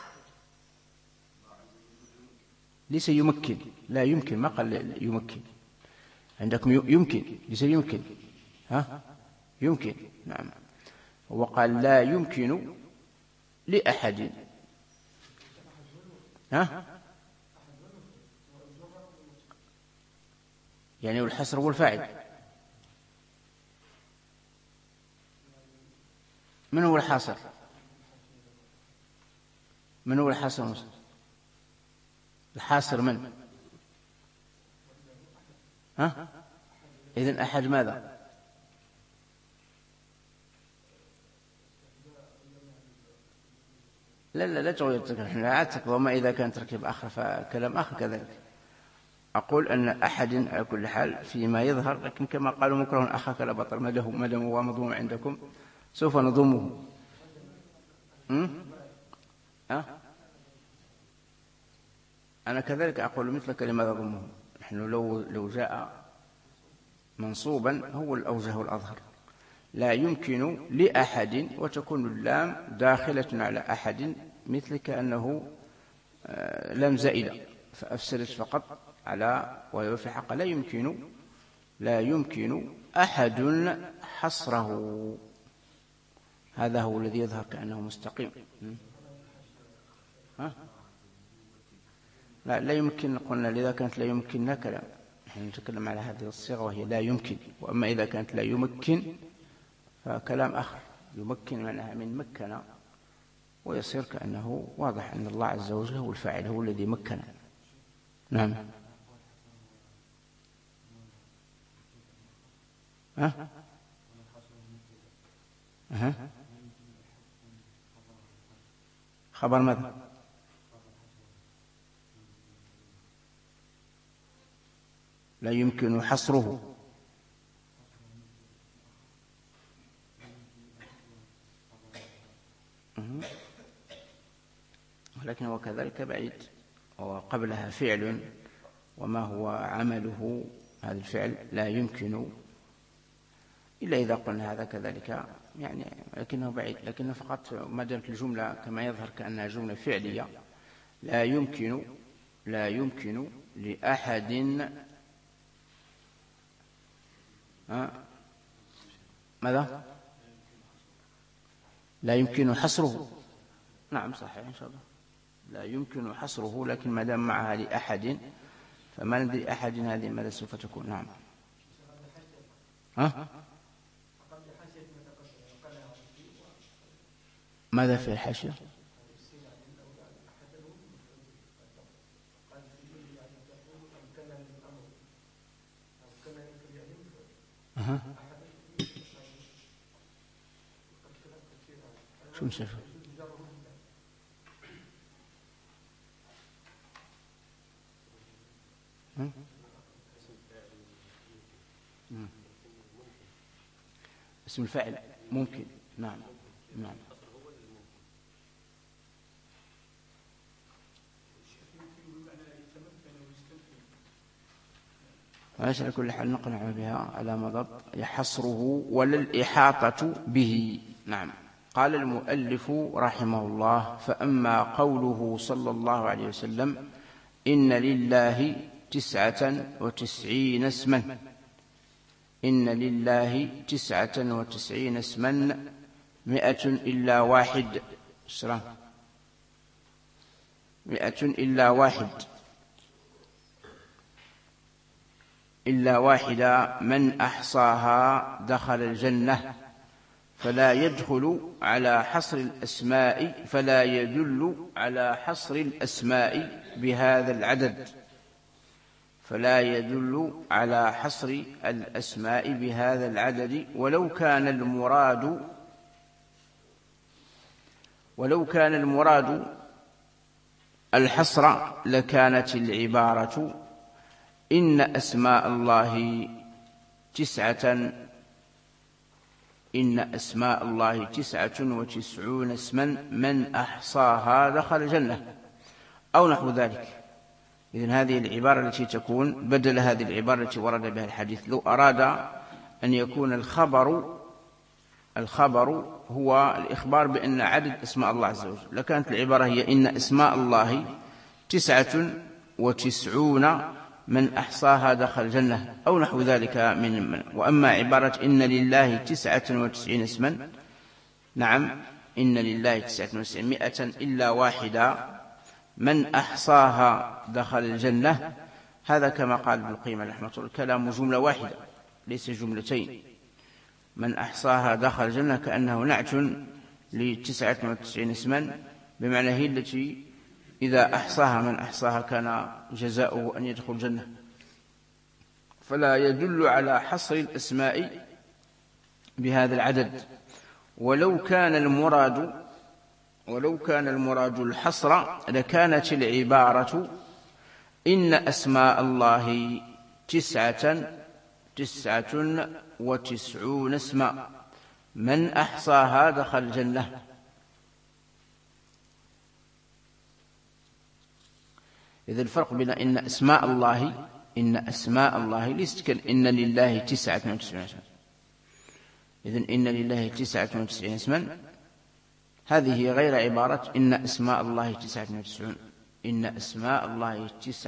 ليس يمكن، لا يمكن، ما قال يمكن، عندكم يمكن ليس يمكن، يمكن. نعم، وقال لا يمكن لأحد. يعني الحصر هو الفاعل. من هو الحاصر؟ من هو الحاصر؟ الحاصر من؟ إذن أحد ماذا؟ لا تغير التركيب، لا أعتقد. وما إذا كان تركيب آخر فكلام آخر كذلك. أقول أن أحد على كل حال فيما يظهر، لكن كما قالوا مكره أخاك لا بطل، ما دام هو مضموم عندكم سوف نضمه. أنا كذلك أقول مثل كلمة ضمه. نحن لو جاء منصوبا هو الأوجه والأظهر. لا يمكن لأحد، وتكون اللام داخلة على أحد، مثل كأنه لام زائدة، فأفسدت فقط على، وهي في حق لا يمكن أحد حصره. هذا هو الذي يظهر كأنه مستقيم. لا يمكن، قلنا لذا كانت لا يمكننا كلام، نحن نتكلم على هذه الصيغة وهي لا يمكن. وأما إذا كانت لا يمكن فكلام آخر. يمكن معناها من مكن، ويصير كأنه واضح أن الله عز وجل هو الفاعل، هو الذي مكن. نعم. خبر ماذا؟ لا يمكن حصره. ولكن هو كذلك بعيد، وقبلها فعل، وما هو عمله هذا الفعل لا يمكن، إلا إذا قلنا هذا كذلك يعني، لكنه بعيد. لكنه فقط ما دامت الجملة كما يظهر كأنها جملة فعلية. لا يمكن لأحد ماذا؟ لا يمكن حصره. نعم صحيح إن شاء الله، لا يمكن حصره، لكن ما دام معها لأحد فما ندري أحد هذه ماذا سوف تكون. نعم. ماذا في الحاشية؟ شو مسافر؟ اسم الفاعل ممكن. نعم. على كل حال نقنع بها على مضض يحصره ولا الإحاطة به. نعم. قال المؤلف رحمه الله: فأما قوله صلى الله عليه وسلم: إن لله 99 اسما، إن لله 99 اسما 100 إلا واحد، 100 إلا واحد، إلا واحدة من أحصاها دخل الجنة، فلا يدل على حصر الأسماء بهذا العدد، فلا يدل على حصر الأسماء بهذا العدد. ولو كان المراد الحصر لكانت العبارة إن أسماء الله 99 اسما من أحصاها دخل الجنة أو نحو ذلك. إذن هذه العبارة التي تكون بدل هذه العبارة التي ورد بها الحديث. لو أراد أن يكون الخبر هو الإخبار بأن عدد أسماء الله عز وجل، لكانت العبارة هي إن أسماء الله 99 من أحصاها دخل الجنة أو نحو ذلك من. وأما عبارة إن لله 99 اسما، نعم، إن لله 99 100 إلا واحدة من أحصاها دخل الجنة، هذا كما قال ابن القيم رحمه الله الكلام جملة واحدة ليس جملتين. من أحصاها دخل الجنة كأنه نعت ل99 اسما، بمعنى هي التي إذا أحصاها من أحصاها كان جزاؤه أن يدخل الجنة. فلا يدل على حصر الأسماء بهذا العدد. ولو كان المراد الحصر لكانت العبارة إن أسماء الله 99 اسما من أحصاها دخل الجنة. إذا الفرق بين إن أسماء الله ليست إن لله 99 اسما. إذن إن لله 99 اسما هذه غير عبارة إن أسماء الله 99. إن أسماء الله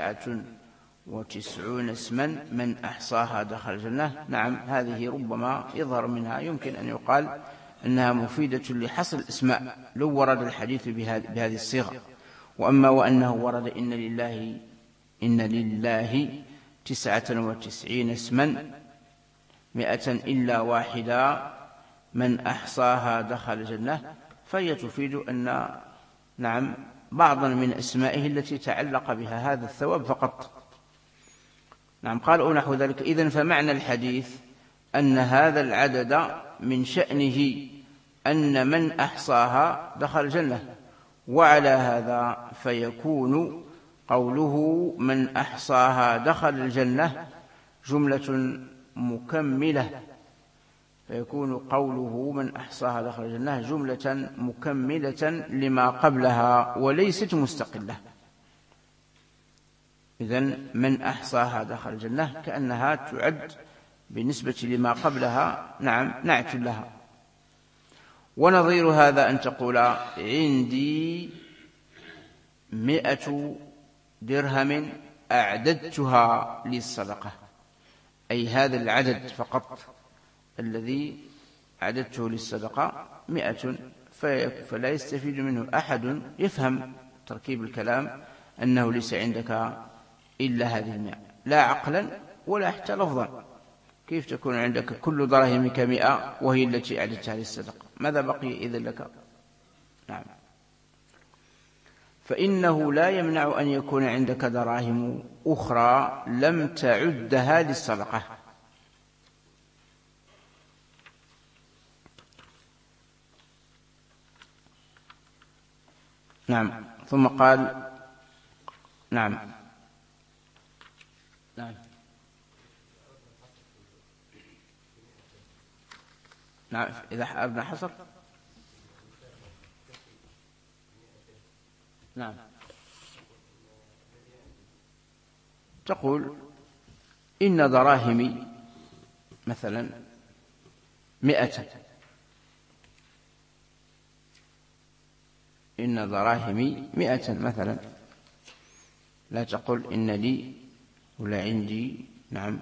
99 اسما من أحصاها دخل الجنة. نعم، هذه ربما يظهر منها يمكن أن يقال أنها مفيدة لحصر الأسماء لو ورد الحديث بهذه الصيغة. وأما وأنه ورد إن لله 99 اسما 100 إلا واحدة من أحصاها دخل الجنة، فهي تفيد أن نعم بعضا من أسمائه التي تعلق بها هذا الثواب فقط. نعم، قالوا نحو ذلك. إذن فمعنى الحديث أن هذا العدد من شأنه أن من أحصاها دخل الجنة، وعلى هذا فيكون قوله من أحصاها دخل الجنة جملة مكملة، لما قبلها وليست مستقلة. إذن من أحصاها دخل الجنة كأنها تعد بالنسبة لما قبلها نعم نعت لها. ونظير هذا أن تقول عندي 100 درهم أعددتها للصدقة، أي هذا العدد فقط الذي أعددته للصدقة 100. فلا يستفيد منه أحد يفهم تركيب الكلام أنه ليس عندك إلا هذه 100، لا عقلا ولا حتى لفظا. كيف تكون عندك كل دراهمك 100 وهي التي أعددتها للصدقة؟ ماذا بقي إذن لك؟ نعم. فإنه لا يمنع أن يكون عندك دراهم أخرى لم تعدها للصدقة. نعم. ثم قال نعم إذا أردنا حصر نعم تقول إن دراهمي مثلا 100. إن دراهمي 100 مثلا، لا تقول إن لي ولا عندي. نعم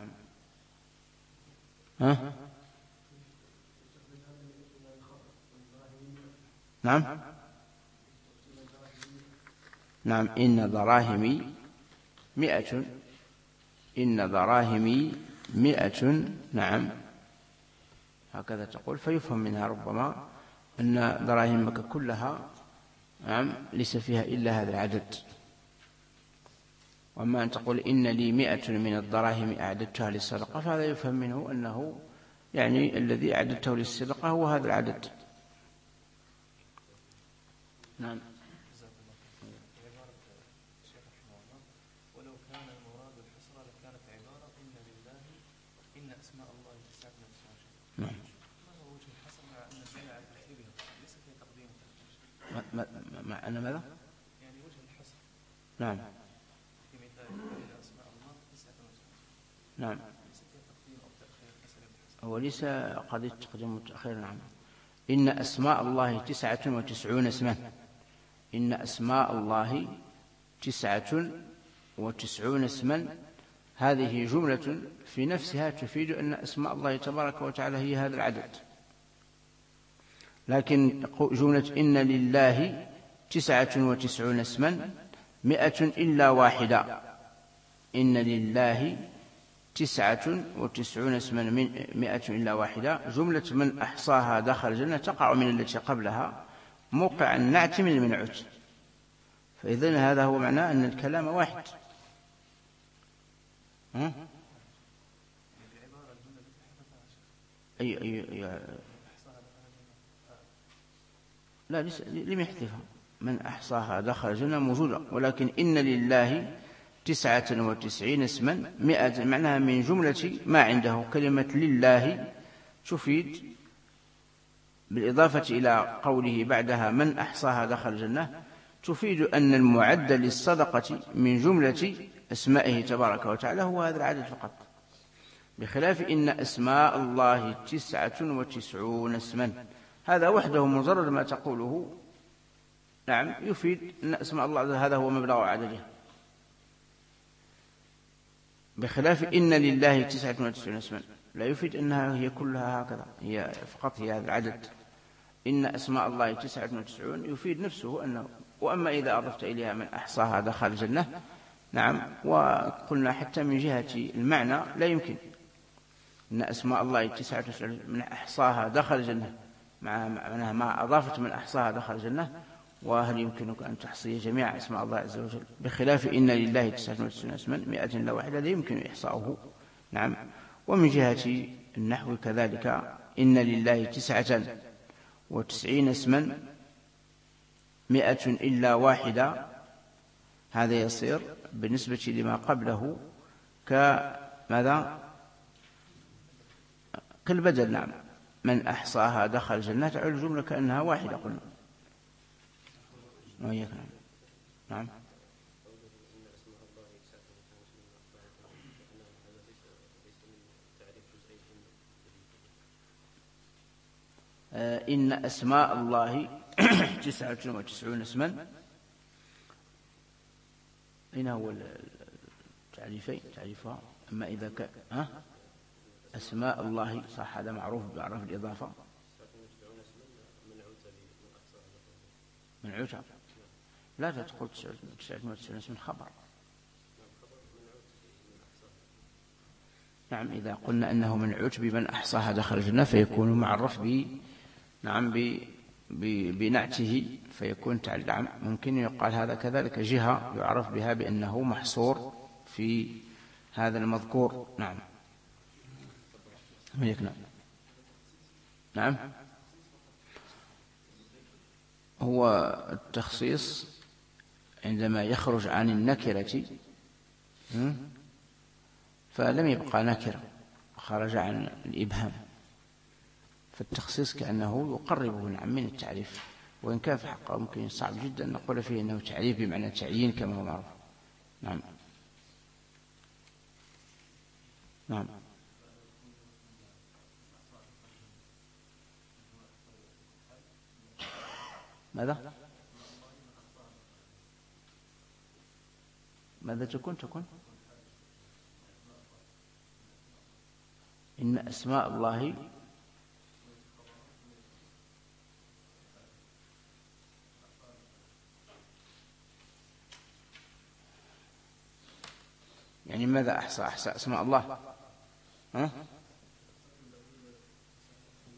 نعم إن دراهمي 100. إن دراهمي 100. نعم هكذا تقول، فيفهم منها ربما أن دراهمك كلها ليس فيها إلا هذا العدد. وأما أن تقول إن لي 100 من الدراهم أعددتها للصدقة، فهذا يفهم منه أنه يعني الذي أعددته للصدقة هو هذا العدد. نعم. ولو كان المراد الحصر لكانت عبارة إن لله إن أسماء الله 99. نعم. ما هو وجه الحصر مع أن الجمع على ترتيبها ليس في تقديم التأخير؟ مع أن ماذا؟ يعني وجه الحصر. نعم. في مثال إن أسماء الله 99. نعم. ليس في تقديم أو تأخير حسب الحصر. هو ليس قضية تقديم وتأخير. نعم. إن أسماء الله 99 اسما. إن أسماء الله 99 اسما. هذه جملة في نفسها تفيد أن أسماء الله تبارك وتعالى هي هذا العدد. لكن جملة إن لله 99 اسما 100 إلا واحدة. إن لله 99 اسما 100 إلا واحدة. جملة من أحصاها دخل الجنة تقع من التي قبلها موقع النعت من المنعوت. فإذن هذا هو معناه أن الكلام واحد. لا لم يحذفها. من أحصاها دخل الجنة موجودة، ولكن إن لله 99 اسما 100 معناها من جملة ما عنده. كلمة لله تفيد بالإضافة إلى قوله بعدها من أحصاها دخل الجنة، تفيد أن المعد للصدقة من جملة أسمائه تبارك وتعالى هو هذا العدد فقط، بخلاف إن أسماء الله 99 اسما. هذا وحده مجرد ما تقوله نعم يفيد أن أسماء الله هذا هو مبلغ عددها، بخلاف إن لله 99 اسما لا يفيد أنها هي كلها هكذا، هي فقط هي هذا العدد. إن أسماء الله 99 يفيد نفسه أنه. وأما إذا أضفت إليها من أحصاها دخل الجنة نعم، وقلنا حتى من جهة المعنى لا يمكن. إن أسماء الله 99 من أحصاها دخل الجنة معناها ما أضافت من أحصاها دخل الجنة، وهل يمكنك أن تحصي جميع أسماء الله عز وجل؟ بخلاف إن لله 99 اسما 100 إلا واحدة لا يمكن إحصاؤه. نعم. ومن جهة النحو كذلك إن لله 99 اسما 100 إلا واحدة، هذا يصير بالنسبة لما قبله كماذا؟ كالبدل. نعم. من أحصاها دخل الجنة تعود الجملة كأنها واحدة قلنا. وإياك. نعم. إن أسماء الله 99 اسما. أين هو التعريفين؟ تعريفها. أما إذا كان أسماء الله صح، هذا معروف بعرف الإضافة منعوتة. لا تقول 99 اسم خبر. نعم. إذا قلنا أنه منعوت بمن أحصاها دخل الجنة فيكون معرف بنعته، فيكون تعلم. ممكن يقال هذا كذلك جهة يعرف بها بأنه محصور في هذا المذكور. نعم. نعم. هو التخصيص عندما يخرج عن النكرة فلم يبقى نكرة، خرج عن الإبهام، فالتخصيص كأنه يقربه من التعريف، وإن كان في حقه ممكن صعب جدا أن نقول فيه أنه تعريف بمعنى تعيين كما هو معروف. نعم. نعم. ماذا تكون إن أسماء الله يعني ماذا أحصى أسماء الله؟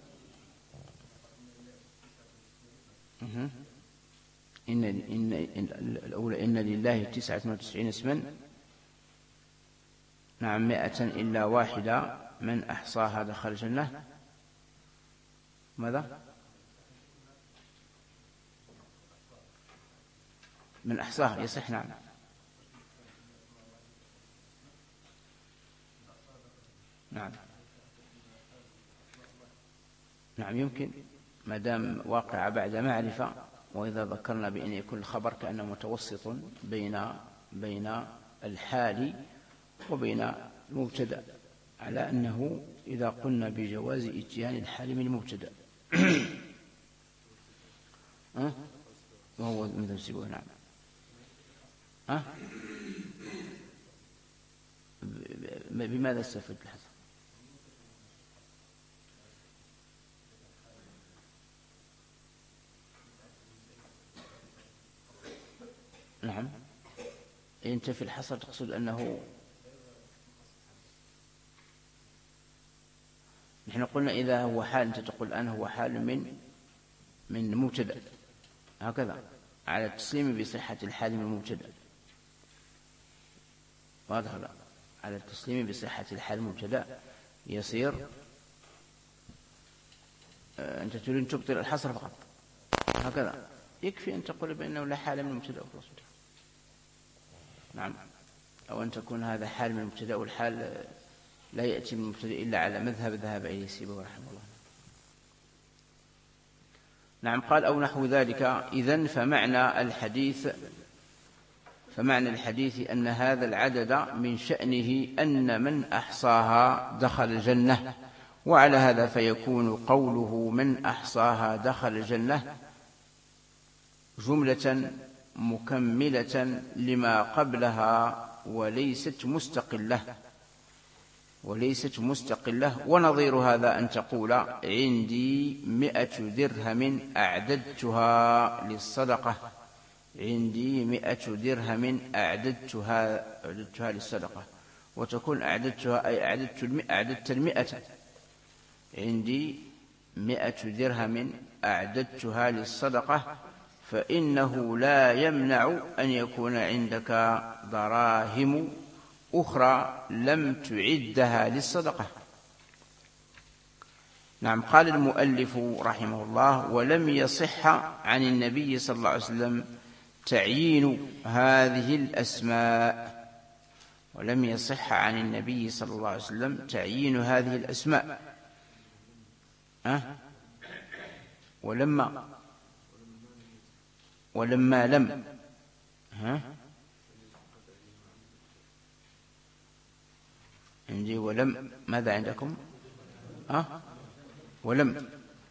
الأولى إن لله 99 اسما، نعم 100 إلا واحدة من أحصاها دخل الجنة. ماذا؟ من أحصاها يصح. نعم نعم نعم يمكن ما دام واقع بعد معرفة. وإذا ذكرنا بأن يكون الخبر كأنه متوسط بين الحال وبين المبتدأ، على أنه إذا قلنا بجواز إتيان الحال من المبتدأ وهو مثل سوى. نعم بماذا استفدت الحسن؟ نعم أنت في الحصر تقصد أنه نحن قلنا إذا هو حال، أنت تقول الآن هو حال من مبتدأ، هكذا على التسليم بصحة الحال من المبتدأ. واضح؟ لا، على التسليم بصحة الحال المبتدأ يصير أنت تريد تبطل الحصر فقط، هكذا يكفي أن تقول بأنه لا حال من المبتدأ وخلاص. نعم، أو أن تكون هذا حال من المبتدأ، والحال لا يأتي من المبتدأ إلا على مذهب ذهب إليه سيبويه رحمه الله. نعم، قال أو نحو ذلك. إذن فمعنى الحديث أن هذا العدد من شأنه أن من أحصاها دخل الجنة، وعلى هذا فيكون قوله من أحصاها دخل الجنة جملة مكملة لما قبلها وليست مستقلة. ونظير هذا أن تقول عندي 100 درهم أعددتها للصدقة، عندي 100 درهم أعددتها للصدقة، وتكون أعددتها أي أعددت 100. عندي 100 درهم أعددتها للصدقة، فإنه لا يمنع أن يكون عندك دراهم أخرى لم تعدها للصدقة. نعم، قال المؤلف رحمه الله ولم يصح عن النبي صلى الله عليه وسلم تعيين هذه الأسماء. ولم يصح عن النبي صلى الله عليه وسلم تعيين هذه الأسماء. ولما لم عندي ولم، ماذا عندكم؟ ولم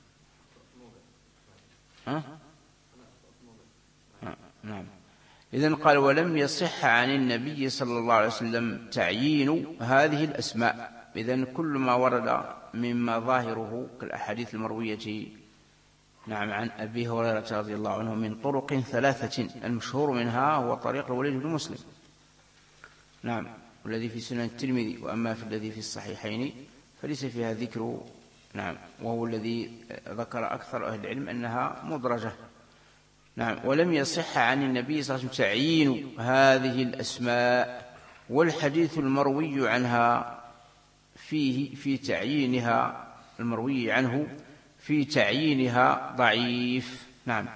نعم. إذن قال ولم يصح عن النبي صلى الله عليه وسلم تعيين هذه الأسماء. إذن كل ما ورد مما ظاهره كالأحاديث المروية نعم عن أبي هريرة رضي الله عنه من طرق 3، المشهور منها هو طريق الوليد بن مسلم، نعم، والذي في سنن الترمذي. وأما في الذي في الصحيحين فليس فيها ذكر، نعم، وهو الذي ذكر أكثر أهل العلم أنها مدرجة. نعم، ولم يصح عن النبي صلى الله عليه وسلم تعيين هذه الأسماء، والحديث المروي عنها في تعيينها، المروي عنه في تعيينها ضعيف. نعم.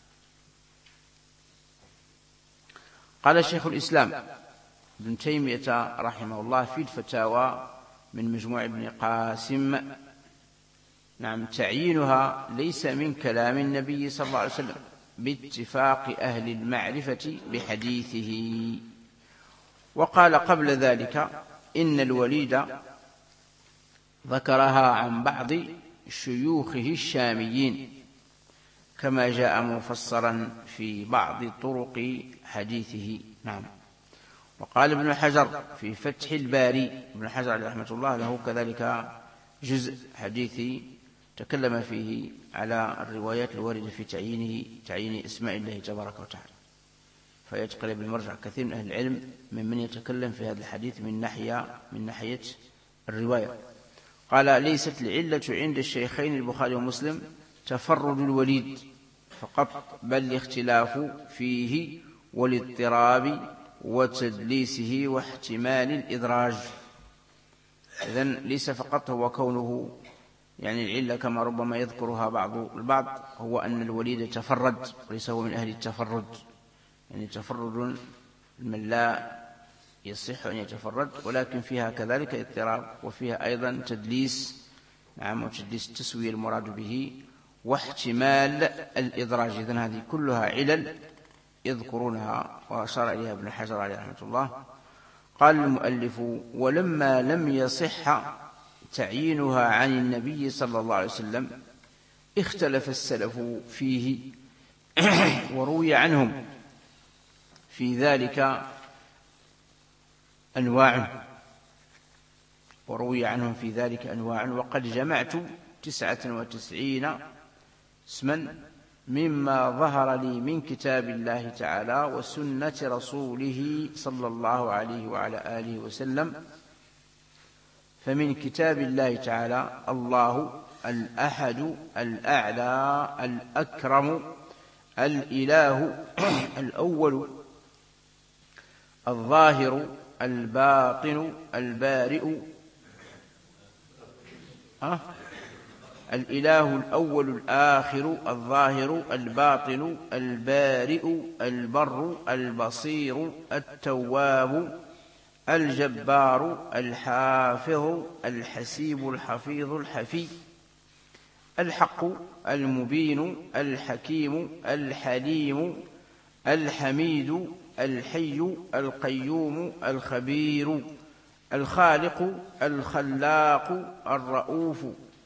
قال شيخ الإسلام ابن تيمية رحمه الله في الفتاوى من مجموع ابن قاسم، نعم، تعيينها ليس من كلام النبي صلى الله عليه وسلم باتفاق أهل المعرفة بحديثه. وقال قبل ذلك إن الوليد ذكرها عن بعض شيوخه الشاميين كما جاء مفسرا في بعض طرق حديثه. نعم. وقال ابن حجر في فتح الباري، ابن حجر رحمه الله له كذلك جزء حديثي تكلم فيه على الروايات الواردة في تعيين اسماء الله تبارك وتعالى، فيتقلب المرجع كثير من أهل العلم ممن يتكلم في هذا الحديث من ناحية الرواية. قال ليست العلة عند الشيخين البخاري ومسلم تفرد الوليد فقط، بل الاختلاف فيه والاضطراب وتدليسه واحتمال الإدراج. إذن ليس فقط هو كونه يعني العلة كما ربما يذكرها بعض البعض هو أن الوليد تفرد، وليس هو من أهل التفرد، يعني تفرد من لا يصح أن يتفرد، ولكن فيها كذلك اضطراب وفيها أيضا تدليس، نعم، وتدليس التسوية المراد به واحتمال الإدراج. إذن هذه كلها علل يذكرونها وأشار إليها ابن حجر عليه رحمة الله. قال المؤلف: ولما لم يصح تعيينها عن النبي صلى الله عليه وسلم اختلف السلف فيه وروي عنهم في ذلك أنواع، وقد جمعت 99 اسما مما ظهر لي من كتاب الله تعالى وسنة رسوله صلى الله عليه وعلى آله وسلم. فمن كتاب الله تعالى: الله الأحد الأعلى الأكرم الإله الأول الظاهر الباطن البارئ، الإله الأول الآخر الظاهر الباطن البارئ البر البصير التواب الجبار الحافظ الحسيب الحفيظ الحفي، الحق المبين الحكيم الحليم الحميد الحي القيوم الخبير الخالق الخلاق الرؤوف.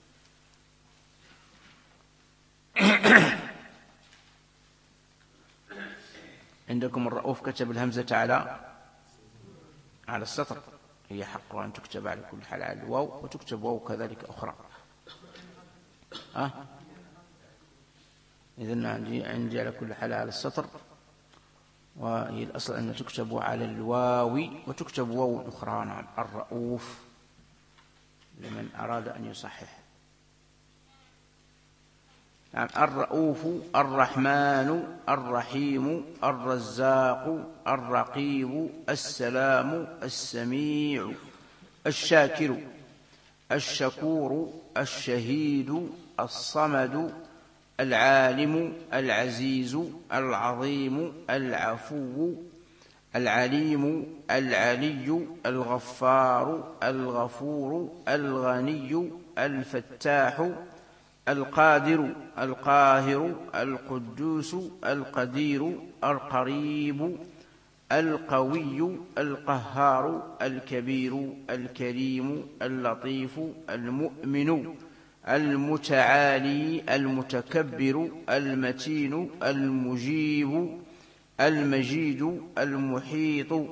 عندكم الرؤوف كتب الهمزة على السطر، هي حق أن تكتب على كل حال على الواو، وتكتب واو كذلك أخرى. إذن عندي على كل حال على السطر، وهي الأصل أن تكتب على الواو وتكتب واو أخرى. نعم، الرؤوف لمن أراد أن يصحح. نعم، الرؤوف الرحمن الرحيم الرزاق الرقيب السلام السميع الشاكر الشكور الشهيد الصمد العالم العزيز العظيم العفو العليم العلي الغفار الغفور الغني الفتاح القادر القاهر القدوس القدير القريب القوي القهار الكبير الكريم اللطيف المؤمن المتعالي المتكبر المتين المجيب المجيد المحيط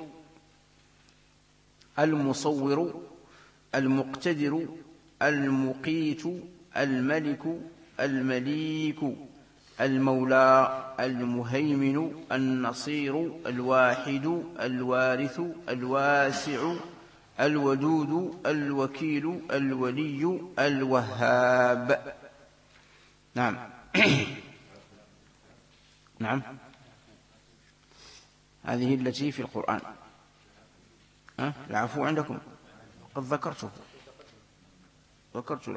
المصور المقتدر المقيت الملك المليك المولى المهيمن النصير الواحد الوارث الواسع الودود الوكيل الولي الوهاب. نعم. نعم، هذه التي في القرآن. العفو عندكم قد ذكرت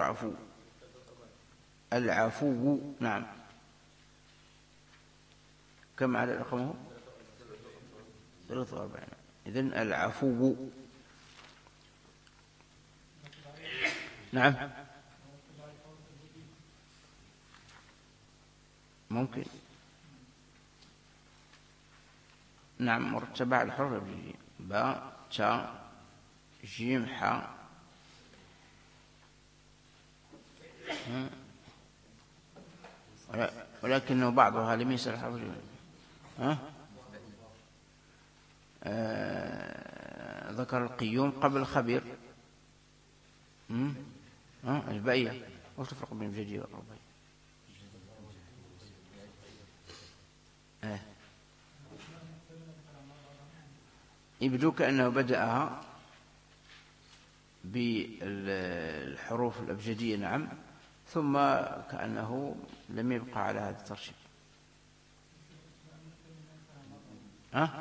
العفو. نعم، كم على رقمه؟ 43. إذن العفو. نعم، ممكن. نعم، مرتبة على الحروف باء تاء جيم حاء. ولكنه بعضها لم يسر الحرف. ذكر القيوم قبل الخبير. البائية، وش تفرق بين الجدي والرباعي؟ يبدو كأنه بدأها بالحروف الأبجدية. نعم، ثم كأنه لم يبقى على هذا الترتيب. ها؟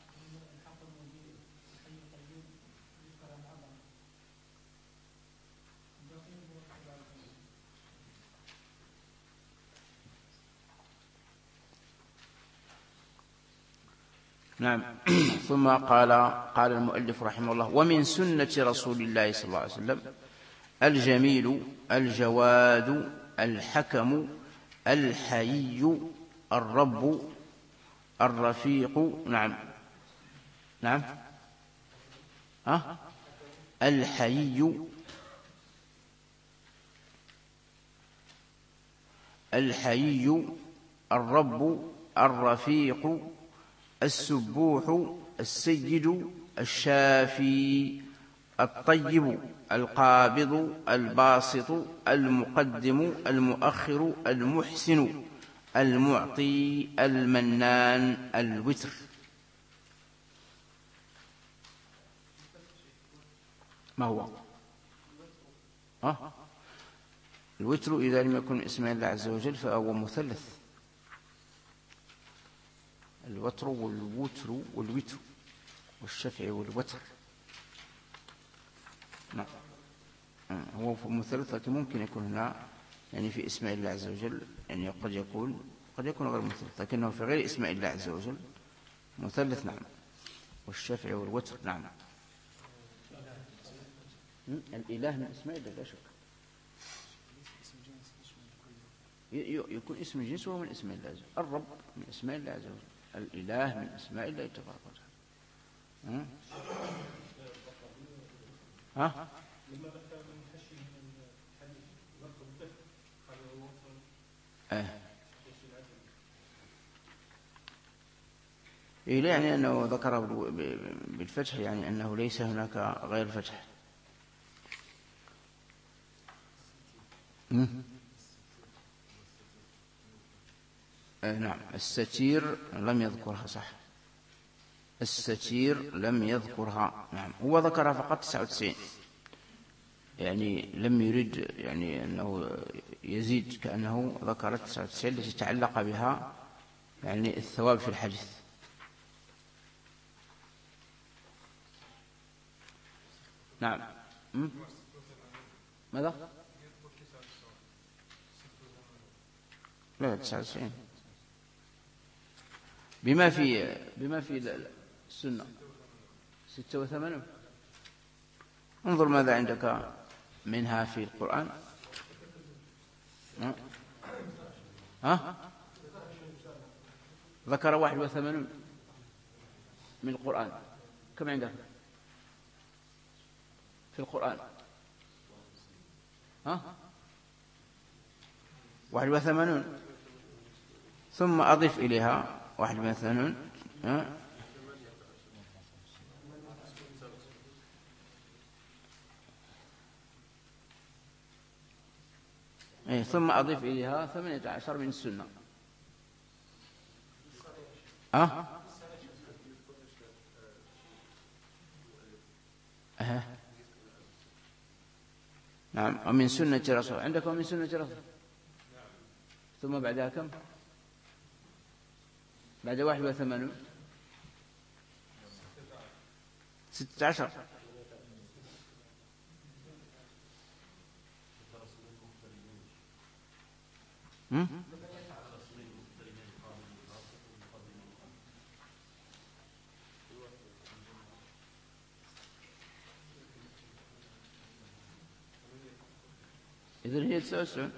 نعم. ثم قال المؤلف رحمه الله: ومن سنة رسول الله صلى الله عليه وسلم الجميل الجواد الحكم الحيي الرب الرفيق. نعم نعم. الحيي الرب الرفيق السبوح السيد الشافي الطيب القابض الباسط المقدم المؤخر المحسن المعطي المنان الوتر. ما هو الوتر؟ إذا لم يكن اسم الله عز وجل فهو مثلث. الوتر والوتر والوتر والشفع والوتر. نعم. هو مثلث، لكن ممكن يكون هنا يعني في اسماء الله عز وجل يعني قد يكون غير مثلث، لكنه في غير اسماء الله عز وجل مثلث. نعم. والشفع والوتر. نعم. الإله من اسماء الله لا شك. يكون اسم الجنس وهو من اسماء الله عز وجل. الرب من اسماء الله عز وجل، الإله من اسماء الله تبارك وتعالى. إيه، يعني أنه ذكر بالفتح، يعني أنه ليس هناك غير فتح. نعم. الستير لم يذكرها، صح، الستير لم يذكرها. نعم. هو ذكرها فقط 99، يعني لم يرد يعني أنه يزيد، كأنه ذكر 99 التي تعلق بها يعني الثواب في الحديث. نعم. ماذا؟ لا، 99 بما في السنة 86. انظر ماذا عندك منها في القرآن. ذكر 81 من القرآن. كم عندك في القرآن؟ 81. ثم أضف إليها 81. ثم أضف إليها 18 من السنة. نعم. ومن سنة رسول عندك، ومن سنة رسول. ثم بعدها كم؟ بعد 81 16. إذن هي 99.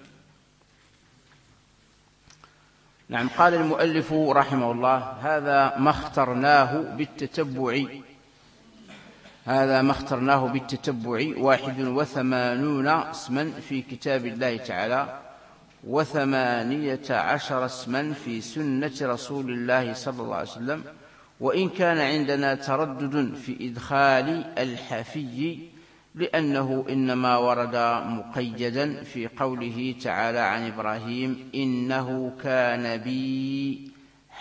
نعم. قال المؤلف رحمه الله: هذا ما اخترناه بالتتبع 81 اسما في كتاب الله تعالى، 18 اسما في سنة رسول الله صلى الله عليه وسلم. وإن كان عندنا تردد في إدخال الحفي، لأنه إنما ورد مقيدا في قوله تعالى عن إبراهيم: إنه كان بي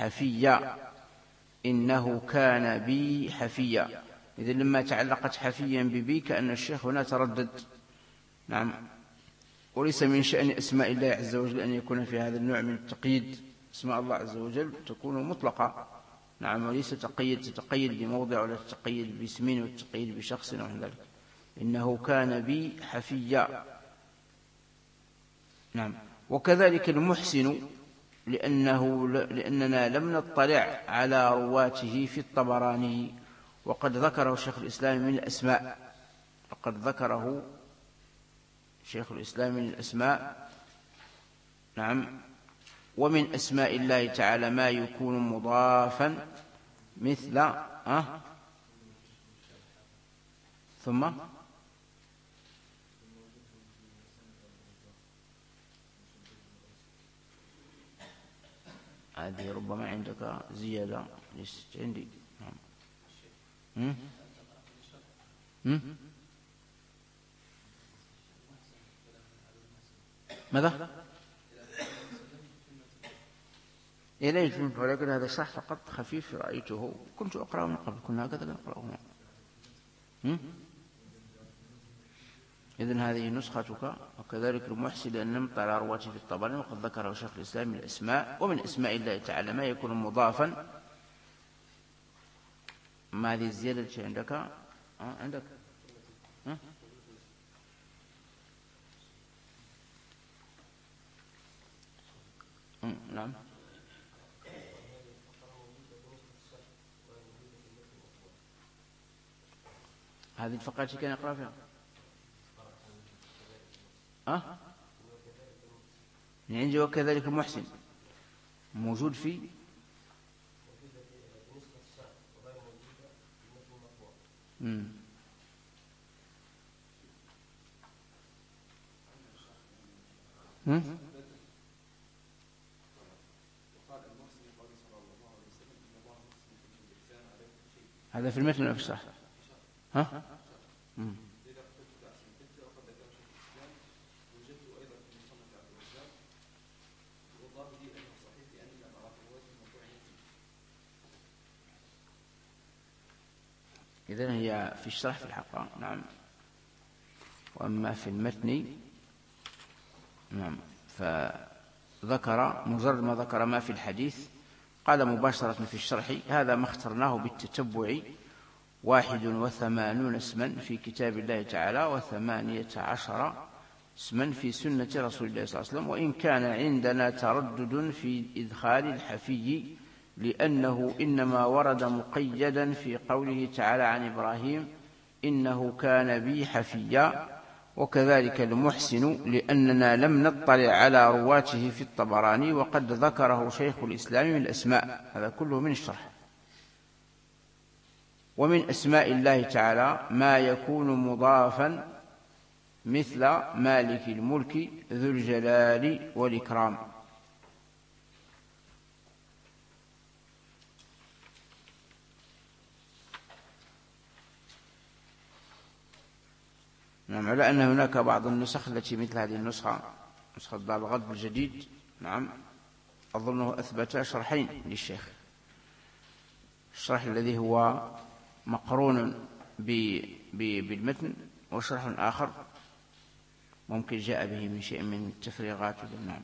حفيا. إذن لما تعلقت حفيا ببي كأن الشيخ هنا تردد. نعم. وليس من شأن أسماء الله عز وجل أن يكون في هذا النوع من التقييد. اسماء الله عز وجل تكون مطلقة، نعم، وليس تتقيد بموضع ولا تتقيد باسم وتتقيد بشخص ونحو ذلك. إنه كان بي حفيا. نعم. وكذلك المحسن لأننا لم نطلع على رواته في الطبراني، وقد ذكره شيخ الإسلام من الأسماء، نعم. ومن أسماء الله تعالى ما يكون مضافا مثل ثم هذه ربما عندك زيادة ليست عندي. ماذا؟ إليه، ولكن هذا شرح فقط خفيف رأيته، كنت أقرأه من قبل، كنا هكذا نقرأه. إذن هذه نسختك. وكذلك المحسن لأن نمط على رواته في الطبراني، وقد ذكره شيخ الإسلام من الأسماء. ومن أسماء الله تعالى ما يكون مضافا. ما هذه الزيادة عندك؟ عندك نعم. هذه الفقرات كان يقرأ فيها من عندي. وكذلك المحسن موجود في هذا في المتن ولا في الشرح؟ إذن هي في الشرح في الحقيقة. نعم. وأما في المتن نعم فذكر مجرد ما ذكر ما في الحديث قال مباشرة في الشرح: هذا ما اخترناه بالتتبع 81 اسما في كتاب الله تعالى، و18 اسما في سنة رسول الله صلى الله عليه وسلم. وإن كان عندنا تردد في إدخال الحفي، لأنه إنما ورد مقيدا في قوله تعالى عن إبراهيم: إنه كان بي حفيا. وكذلك المحسن لأننا لم نطلع على رواته في الطبراني، وقد ذكره شيخ الإسلام من الأسماء. هذا كله من الشرح. ومن أسماء الله تعالى ما يكون مضافا مثل مالك الملك ذو الجلال والإكرام. نعم. على أن هناك بعض النسخ التي مثل هذه النسخة، نسخة دار الغد الجديد، نعم، أظنه أثبت شرحين للشيخ: الشرح الذي هو مقرون بالمتن، وشرح آخر ممكن جاء به من شيء من التفريغات. نعم.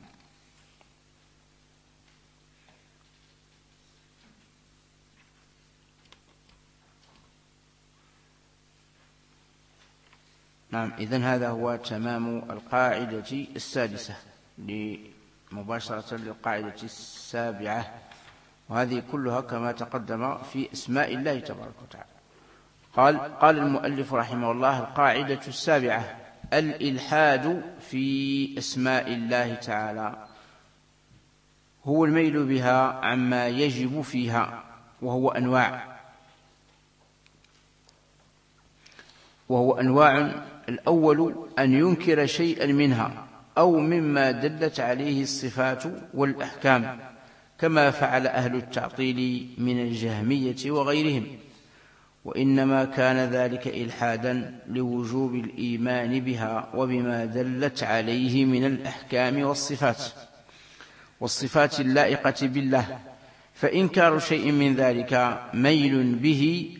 نعم. إذن هذا هو تمام القاعدة السادسة مباشرة للقاعدة السابعة، وهذه كلها كما تقدم في أسماء الله تبارك وتعالى. قال المؤلف رحمه الله: القاعدة السابعة: الإلحاد في أسماء الله تعالى هو الميل بها عما يجب فيها، وهو أنواع. الأول أن ينكر شيئا منها أو مما دلت عليه الصفات والأحكام، كما فعل أهل التعطيل من الجهمية وغيرهم، وإنما كان ذلك إلحادا لوجوب الإيمان بها وبما دلت عليه من الأحكام والصفات اللائقة بالله. فإنكار شيء من ذلك ميل به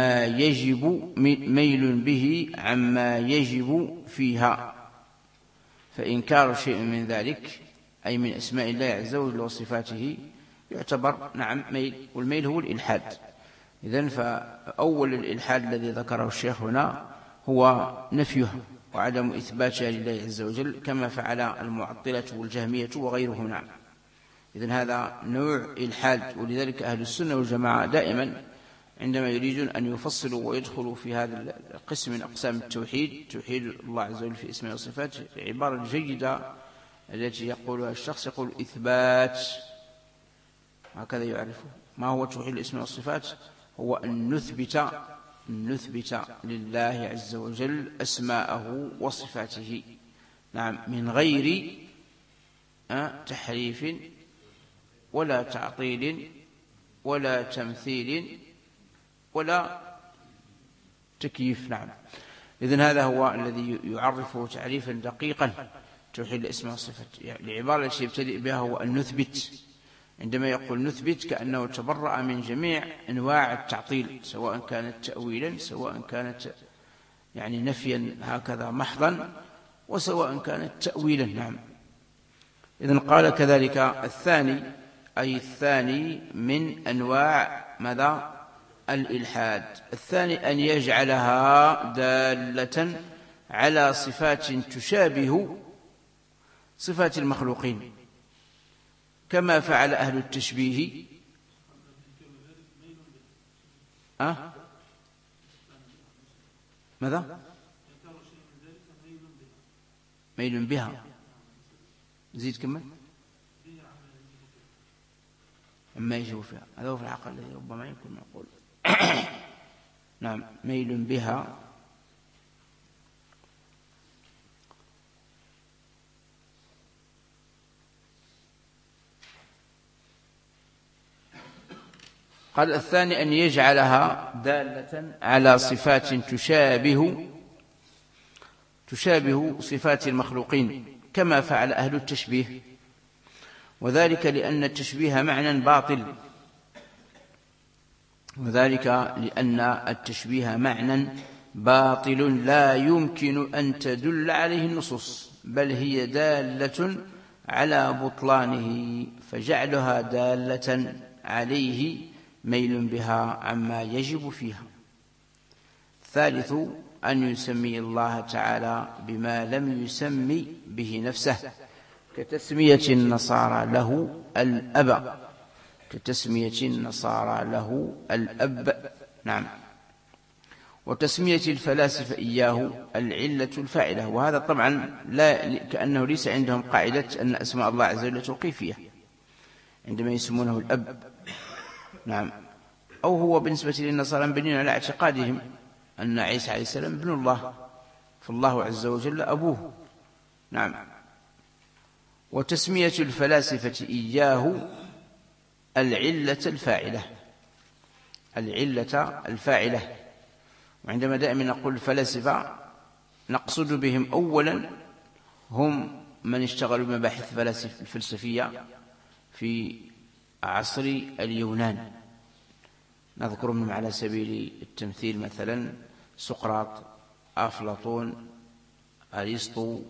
عما يجب فيها. فإنكار شيء من ذلك أي من أسماء الله عز وجل وصفاته يعتبر نعم ميل، والميل هو الإلحاد. إذن فأول الإلحاد الذي ذكره الشيخ هنا هو نفيه وعدم إثباتها لله عز وجل، كما فعل المعطلة والجهمية وغيرهم. نعم. إذن هذا نوع إلحاد، ولذلك أهل السنة والجماعة دائما عندما يريدون أن يفصلوا ويدخلوا في هذا القسم من أقسام التوحيد، توحيد الله عز وجل في اسمه وصفاته، العبارة الجيدة التي يقولها الشخص يقول إثبات، هكذا يعرفه. ما هو توحيد الاسم والصفات؟ هو أن نثبت لله عز وجل أسماءه وصفاته، نعم، من غير تحريف ولا تعطيل ولا تمثيل ولا تكييف. نعم. إذن هذا هو الذي يعرفه تعريفا دقيقا توحيد الاسم والصفات. يعني العبارة التي يبتدئ بها هو أن نثبت. عندما يقول نثبت كأنه تبرأ من جميع أنواع التعطيل، سواء كانت تأويلا، سواء كانت يعني نفيا هكذا محضا، وسواء كانت تأويلا. نعم. إذن قال كذلك الثاني، أي الثاني من أنواع ماذا؟ الإلحاد. الثاني أن يجعلها دالة على صفات تشابه صفات المخلوقين، كما فعل أهل التشبيه. ماذا؟ ميل بها. زيد كمل. أما يجب فيها، هذا هو في العقل الذي ربما يكون معقول. نعم، ميل بها. قال الثاني أن يجعلها دالة على صفات تشابه صفات المخلوقين، كما فعل أهل التشبيه، وذلك لأن التشبيه معنى باطل، لا يمكن أن تدل عليه النصوص، بل هي دالة على بطلانه، فجعلها دالة عليه ميل بها عما يجب فيها. الثالث أن يسمي الله تعالى بما لم يسمي به نفسه، كتسمية النصارى له الأب، نعم، وتسمية الفلاسفة إياه العلة الفاعلة. وهذا طبعا كأنه ليس عندهم قاعدة أن أسماء الله عز وجل توقيفية عندما يسمونه الأب، نعم، أو هو بالنسبة للنصارى مبنين على اعتقادهم أن عيسى عليه السلام ابن الله، فالله عز وجل أبوه، نعم. وتسمية الفلاسفة إياه العلة الفاعلة. وعندما دائما نقول الفلاسفة نقصد بهم أولا هم من اشتغلوا بمباحث الفلسفية في عصر اليونان. نذكر منهم على سبيل التمثيل مثلا سقراط، أفلاطون، أرسطو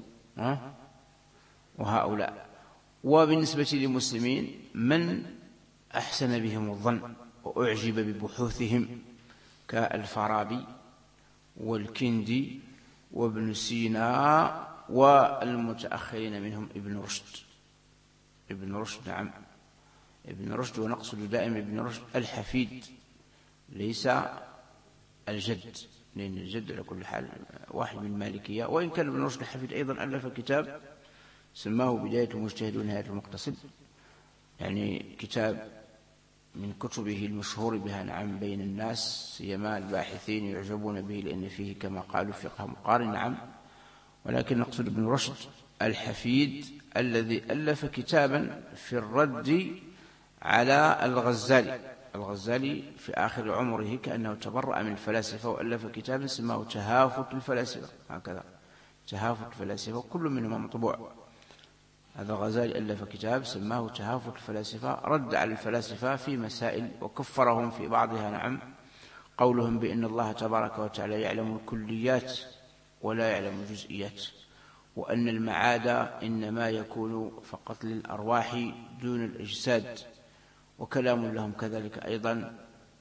وهؤلاء. وبالنسبة للمسلمين من أحسن بهم الظن وأعجب ببحوثهم كالفارابي والكندي وابن سينا، والمتأخرين منهم ابن رشد، نعم، ابن رشد. ونقصد دائما ابن رشد الحفيد ليس الجد، لأن الجد على كل حال واحد من المالكية. وإن كان ابن رشد الحفيد أيضا ألف كتاب سماه بداية المجتهد ونهاية المقتصد، يعني كتاب من كتبه المشهور بها، نعم، بين الناس، سيما الباحثين يعجبون به لأن فيه كما قالوا فقه مقارن، نعم. ولكن نقصد ابن رشد الحفيد الذي ألف كتابا في الرد على الغزالي في آخر عمره، كأنه تبرأ من الفلاسفة وألف كتابا سماه تهافت الفلاسفة، هكذا تهافت الفلاسفة، كل منهم مطبوع. هذا الغزالي ألف كتاب سماه تهافت الفلاسفة، رد على الفلاسفة في مسائل وكفرهم في بعضها، نعم، قولهم بأن الله تبارك وتعالى يعلم الكليات ولا يعلم الجزئيات، وأن المعاد إنما يكون فقط للأرواح دون الأجساد، وكلام لهم كذلك أيضا،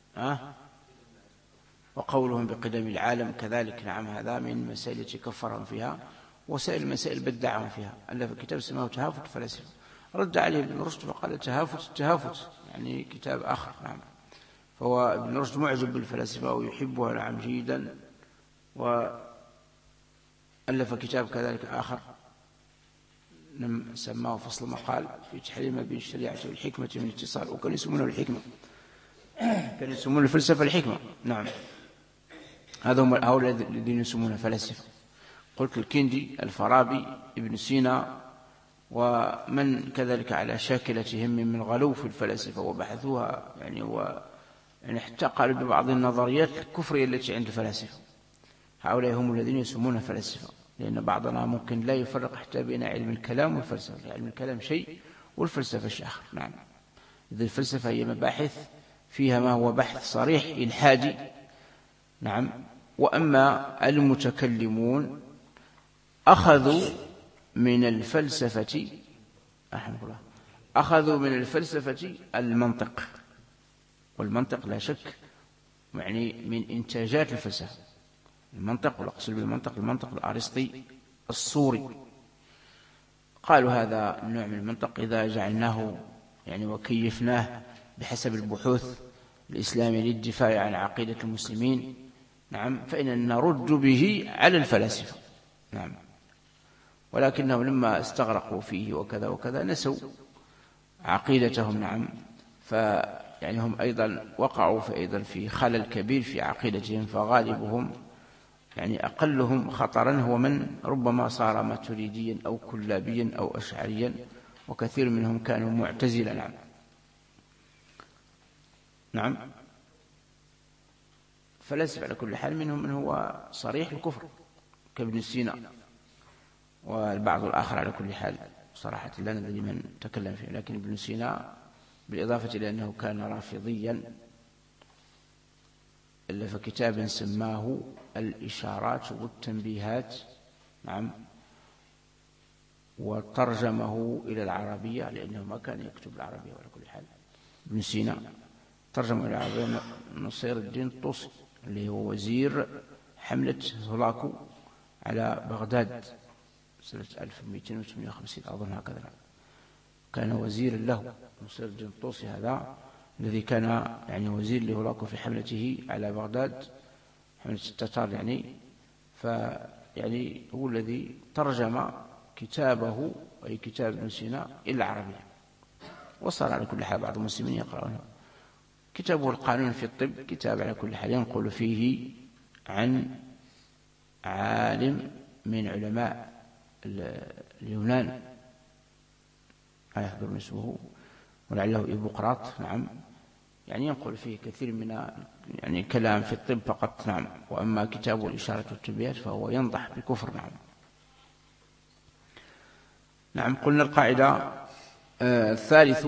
وقولهم بقدم العالم كذلك. نعم، هذا من مسائل التي كفرهم فيها، وسائل المسائل بدعهم فيها. ألف كتاب اسمه تهافت الفلاسفة، رد عليه ابن رشد فقال تهافت يعني كتاب آخر. نعم، فهو ابن رشد معجب بالفلاسفة ويحبها نعم جيدا، وألف كتاب كذلك آخر سماه فصل مقال في تحريم ما بين الشريعة والحكمة من اتصال، وكان يسمونه الحكمة، كان يسمونه الفلسفة الحكمة. نعم، هؤلاء الذين يسمونه فلاسفة. قلت الكندي، الفارابي، ابن سينا، ومن كذلك على شاكلتهم من غلو في الفلاسفة وبحثوها يعني حتى قالوا ببعض النظريات الكفرية التي عند الفلاسفة. هؤلاء هم الذين يسمون فلاسفة، لأن بعضنا ممكن لا يفرق حتى بين علم الكلام والفلسفة. علم الكلام شيء والفلسفة شيء آخر. نعم، إذا الفلسفة هي مباحث فيها ما هو بحث صريح إلحادي. نعم، وأما المتكلمون أخذوا من الفلسفة المنطق، والمنطق لا شك يعني من إنتاجات الفلسفة. المنطق، والأقصد بالمنطق المنطق الأرسطي الصوري. قالوا هذا النوع من المنطق إذا جعلناه يعني وكيفناه بحسب البحوث الإسلامية للدفاع عن عقيدة المسلمين، نعم، فإننا نرد به على الفلاسفة. نعم، ولكنهم لما استغرقوا فيه وكذا وكذا نسوا عقيدتهم. نعم، فيعني هم أيضا وقعوا في خلل كبير في عقيدتهم، فغالبهم يعني أقلهم خطرا هو من ربما صار ماتريديا أو كلابيا أو أشعريا، وكثير منهم كانوا معتزلا. نعم. نعم، فلاسف على كل حال، منهم من هو صريح الكفر كابن سينا، والبعض الآخر على كل حال صراحة لا ندري من تكلم فيه، لكن ابن سينا بالإضافة إلى أنه كان رافضيا ألف كتابا سماه الإشارات والتنبيهات. نعم، وترجمه إلى العربية لأنه ما كان يكتب العربية. على كل حال ابن سينا ترجمه إلى العربية نصير الدين الطوسي اللي هو وزير حملة هولاكو على بغداد سنة 1258 أظن هكذا. كان وزير له نصير الدين الطوسي هذا الذي كان يعني وزير لهولاكو في حملته على بغداد، حملة التتار يعني. فيعني هو الذي ترجم كتابه أي كتاب ابن سينا إلى العربية، وصار على كل حال بعض المسلمين يقرأونه. كتابه القانون في الطب كتاب على كل حال ينقل فيه عن عالم من علماء اليونان لا يحضرني اسمه ولعله إيبوقراط. نعم، يعني ينقل فيه كثير من يعني كلام في الطب فقط. نعم، وأما كتابه الإشارة والتنبيهات فهو ينضح بكفر. نعم. نعم، قلنا القاعدة الثالث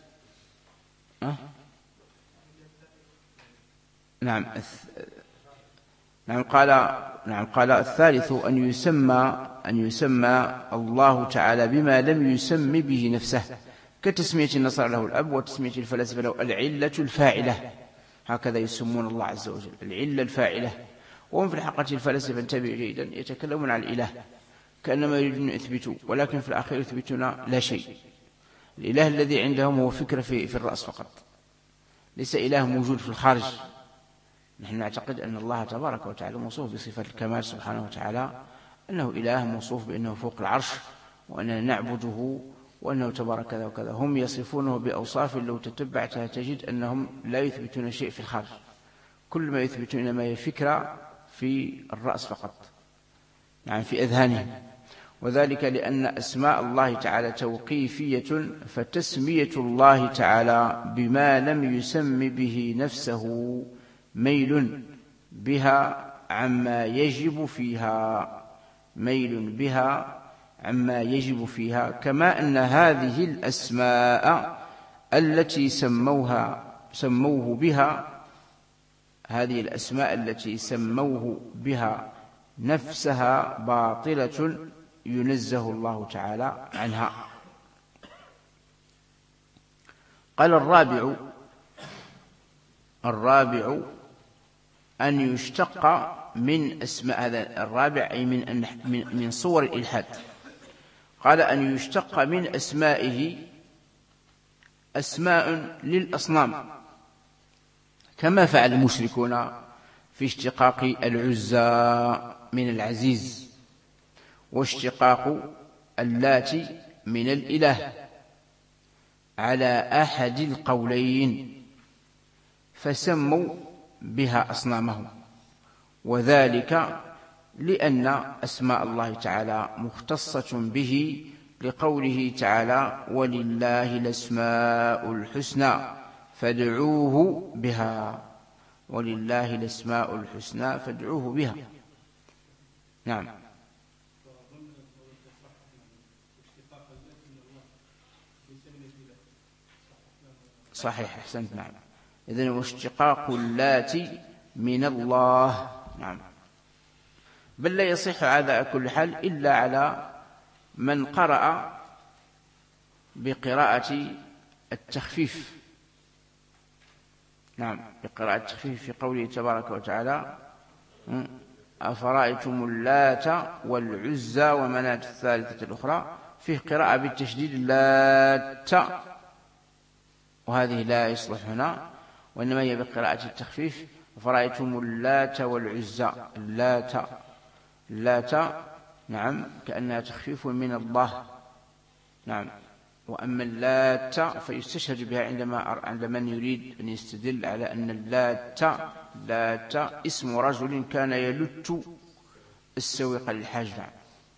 قال الثالث أن يسمى الله تعالى بما لم يسم به نفسه، كتسمية النصارى له الأب وتسمية الفلاسفة له العلة الفاعلة. هكذا يسمون الله عز وجل العلة الفاعلة. وهم في الحقيقة الفلاسفة انتبهوا جيدا يتكلمون عن الإله كأنما يريدون يثبتوا، ولكن في الأخير يثبتون لا شيء. الإله الذي عندهم هو فكرة في الرأس فقط، ليس إله موجود في الخارج. نحن نعتقد أن الله تبارك وتعالى موصوف بصفة الكمال سبحانه وتعالى، أنه إله موصوف بأنه فوق العرش وأننا نعبده وأنه تبارك كذا وكذا. هم يصفونه بأوصاف لو تتبعتها تجد أنهم لا يثبتون شيء في الخارج، كل ما يثبتون ما هي فكرة في الرأس فقط، يعني في أذهانهم. وذلك لأن أسماء الله تعالى توقيفية، فتسمية الله تعالى بما لم يسم به نفسه ميل بها عما يجب فيها، كما أن هذه الأسماء التي سموه بها نفسها باطلة ينزه الله تعالى عنها. قال الرابع أن يشتق من أسماء، هذا الرابع أي من صور الإلحاد. قال أن يشتق من أسمائه أسماء للأصنام، كما فعل المشركون في اشتقاق العزى من العزيز، واشتقاق اللات من الإله، على أحد القولين، فسموا بها أصنامهم، وذلك لأن أسماء الله تعالى مختصة به، لقوله تعالى: ولله الأسماء الحسنى فادعوه بها. ولله الأسماء الحسنى فادعوه بها. نعم. صحيح، أحسنت. نعم. إذن واشتقاق اللات من الله. نعم. بل لا يصح هذا على كل حال إلا على من قرأ بقراءة التخفيف. نعم، بقراءة التخفيف في قوله تبارك وتعالى: أفرأيتم اللات والعزى ومناة الثالثة الأخرى، فيه قراءة بالتشديد اللات، وهذه لا يصلح هنا، وإنما هي بقراءة التخفيف: أفرأيتم اللات والعزى. اللات نعم كأنها تخفيف من الله. نعم. وأما اللات فيستشهد بها عند من يريد أن يستدل على أن اللات اسم رجل كان يلت السويق للحاج. نعم.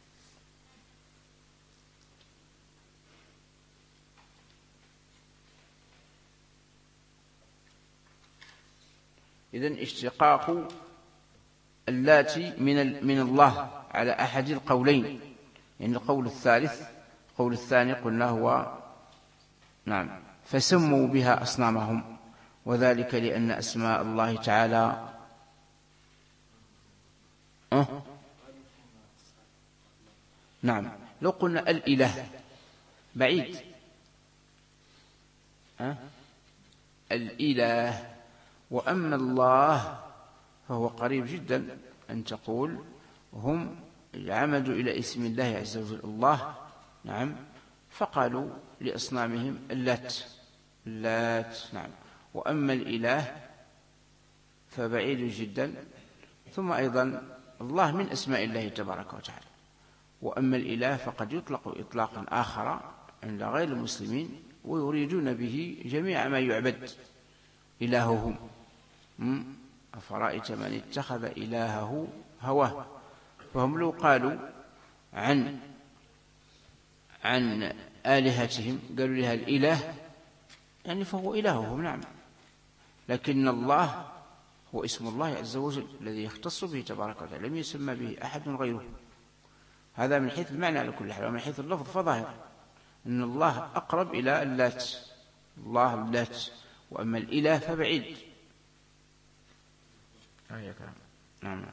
إذن اشتقاق اللات من الله على أحد القولين، يعني القول الثاني قلنا هو نعم فسموا بها أصنامهم، وذلك لأن أسماء الله تعالى نعم لو قلنا الإله بعيد، الإله، وأما الله فهو قريب جدا. أن تقول هم عمدوا إلى اسم الله عز وجل الله. نعم. فقالوا لأصنامهم اللات. نعم. وأما الإله فبعيد جدا. ثم أيضا الله من أسماء الله تبارك وتعالى. وأما الإله فقد يطلق إطلاقا آخر عند غير المسلمين، ويريدون به جميع ما يعبد إلههم. أفرأيت من اتخذ إلهه هواه. فهم لو قالوا عن آلهتهم قالوا لها الإله، يعني فهو إلههم. نعم. لكن الله هو اسم الله عز وجل الذي يختص به تبارك وتعالى، لم يسمى به أحد غيره. هذا من حيث المعنى على كل حال. ومن حيث اللفظ فظاهر أن الله أقرب إلى اللات، الله اللات. وأما الإله فبعيد. نعم.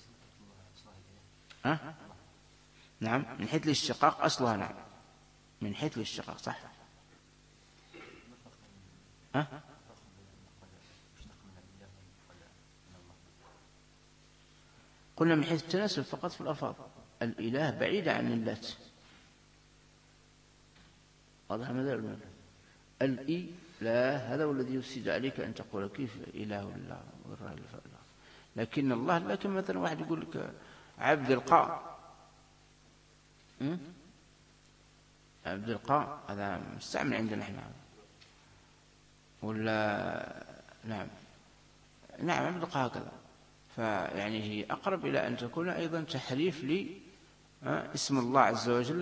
نعم. من حيث الاشتقاق أصلها. نعم. من حيث الاشتقاق صح. قلنا من حيث التناسب فقط في الألفاظ. الإله بعيد عن اللات. واضح ماذا؟ الإله هذا هو الذي يفسد عليك أن تقول كيف إله الله وغير الله. لكن الله، لكن مثلا واحد يقول لك عبد القاء، عبد القاء هذا مستعمل عندنا احنا، ولا نعم عبد القاء هكذا. فيعني هي أقرب إلى أن تكون أيضا تحريف لاسم الله عز وجل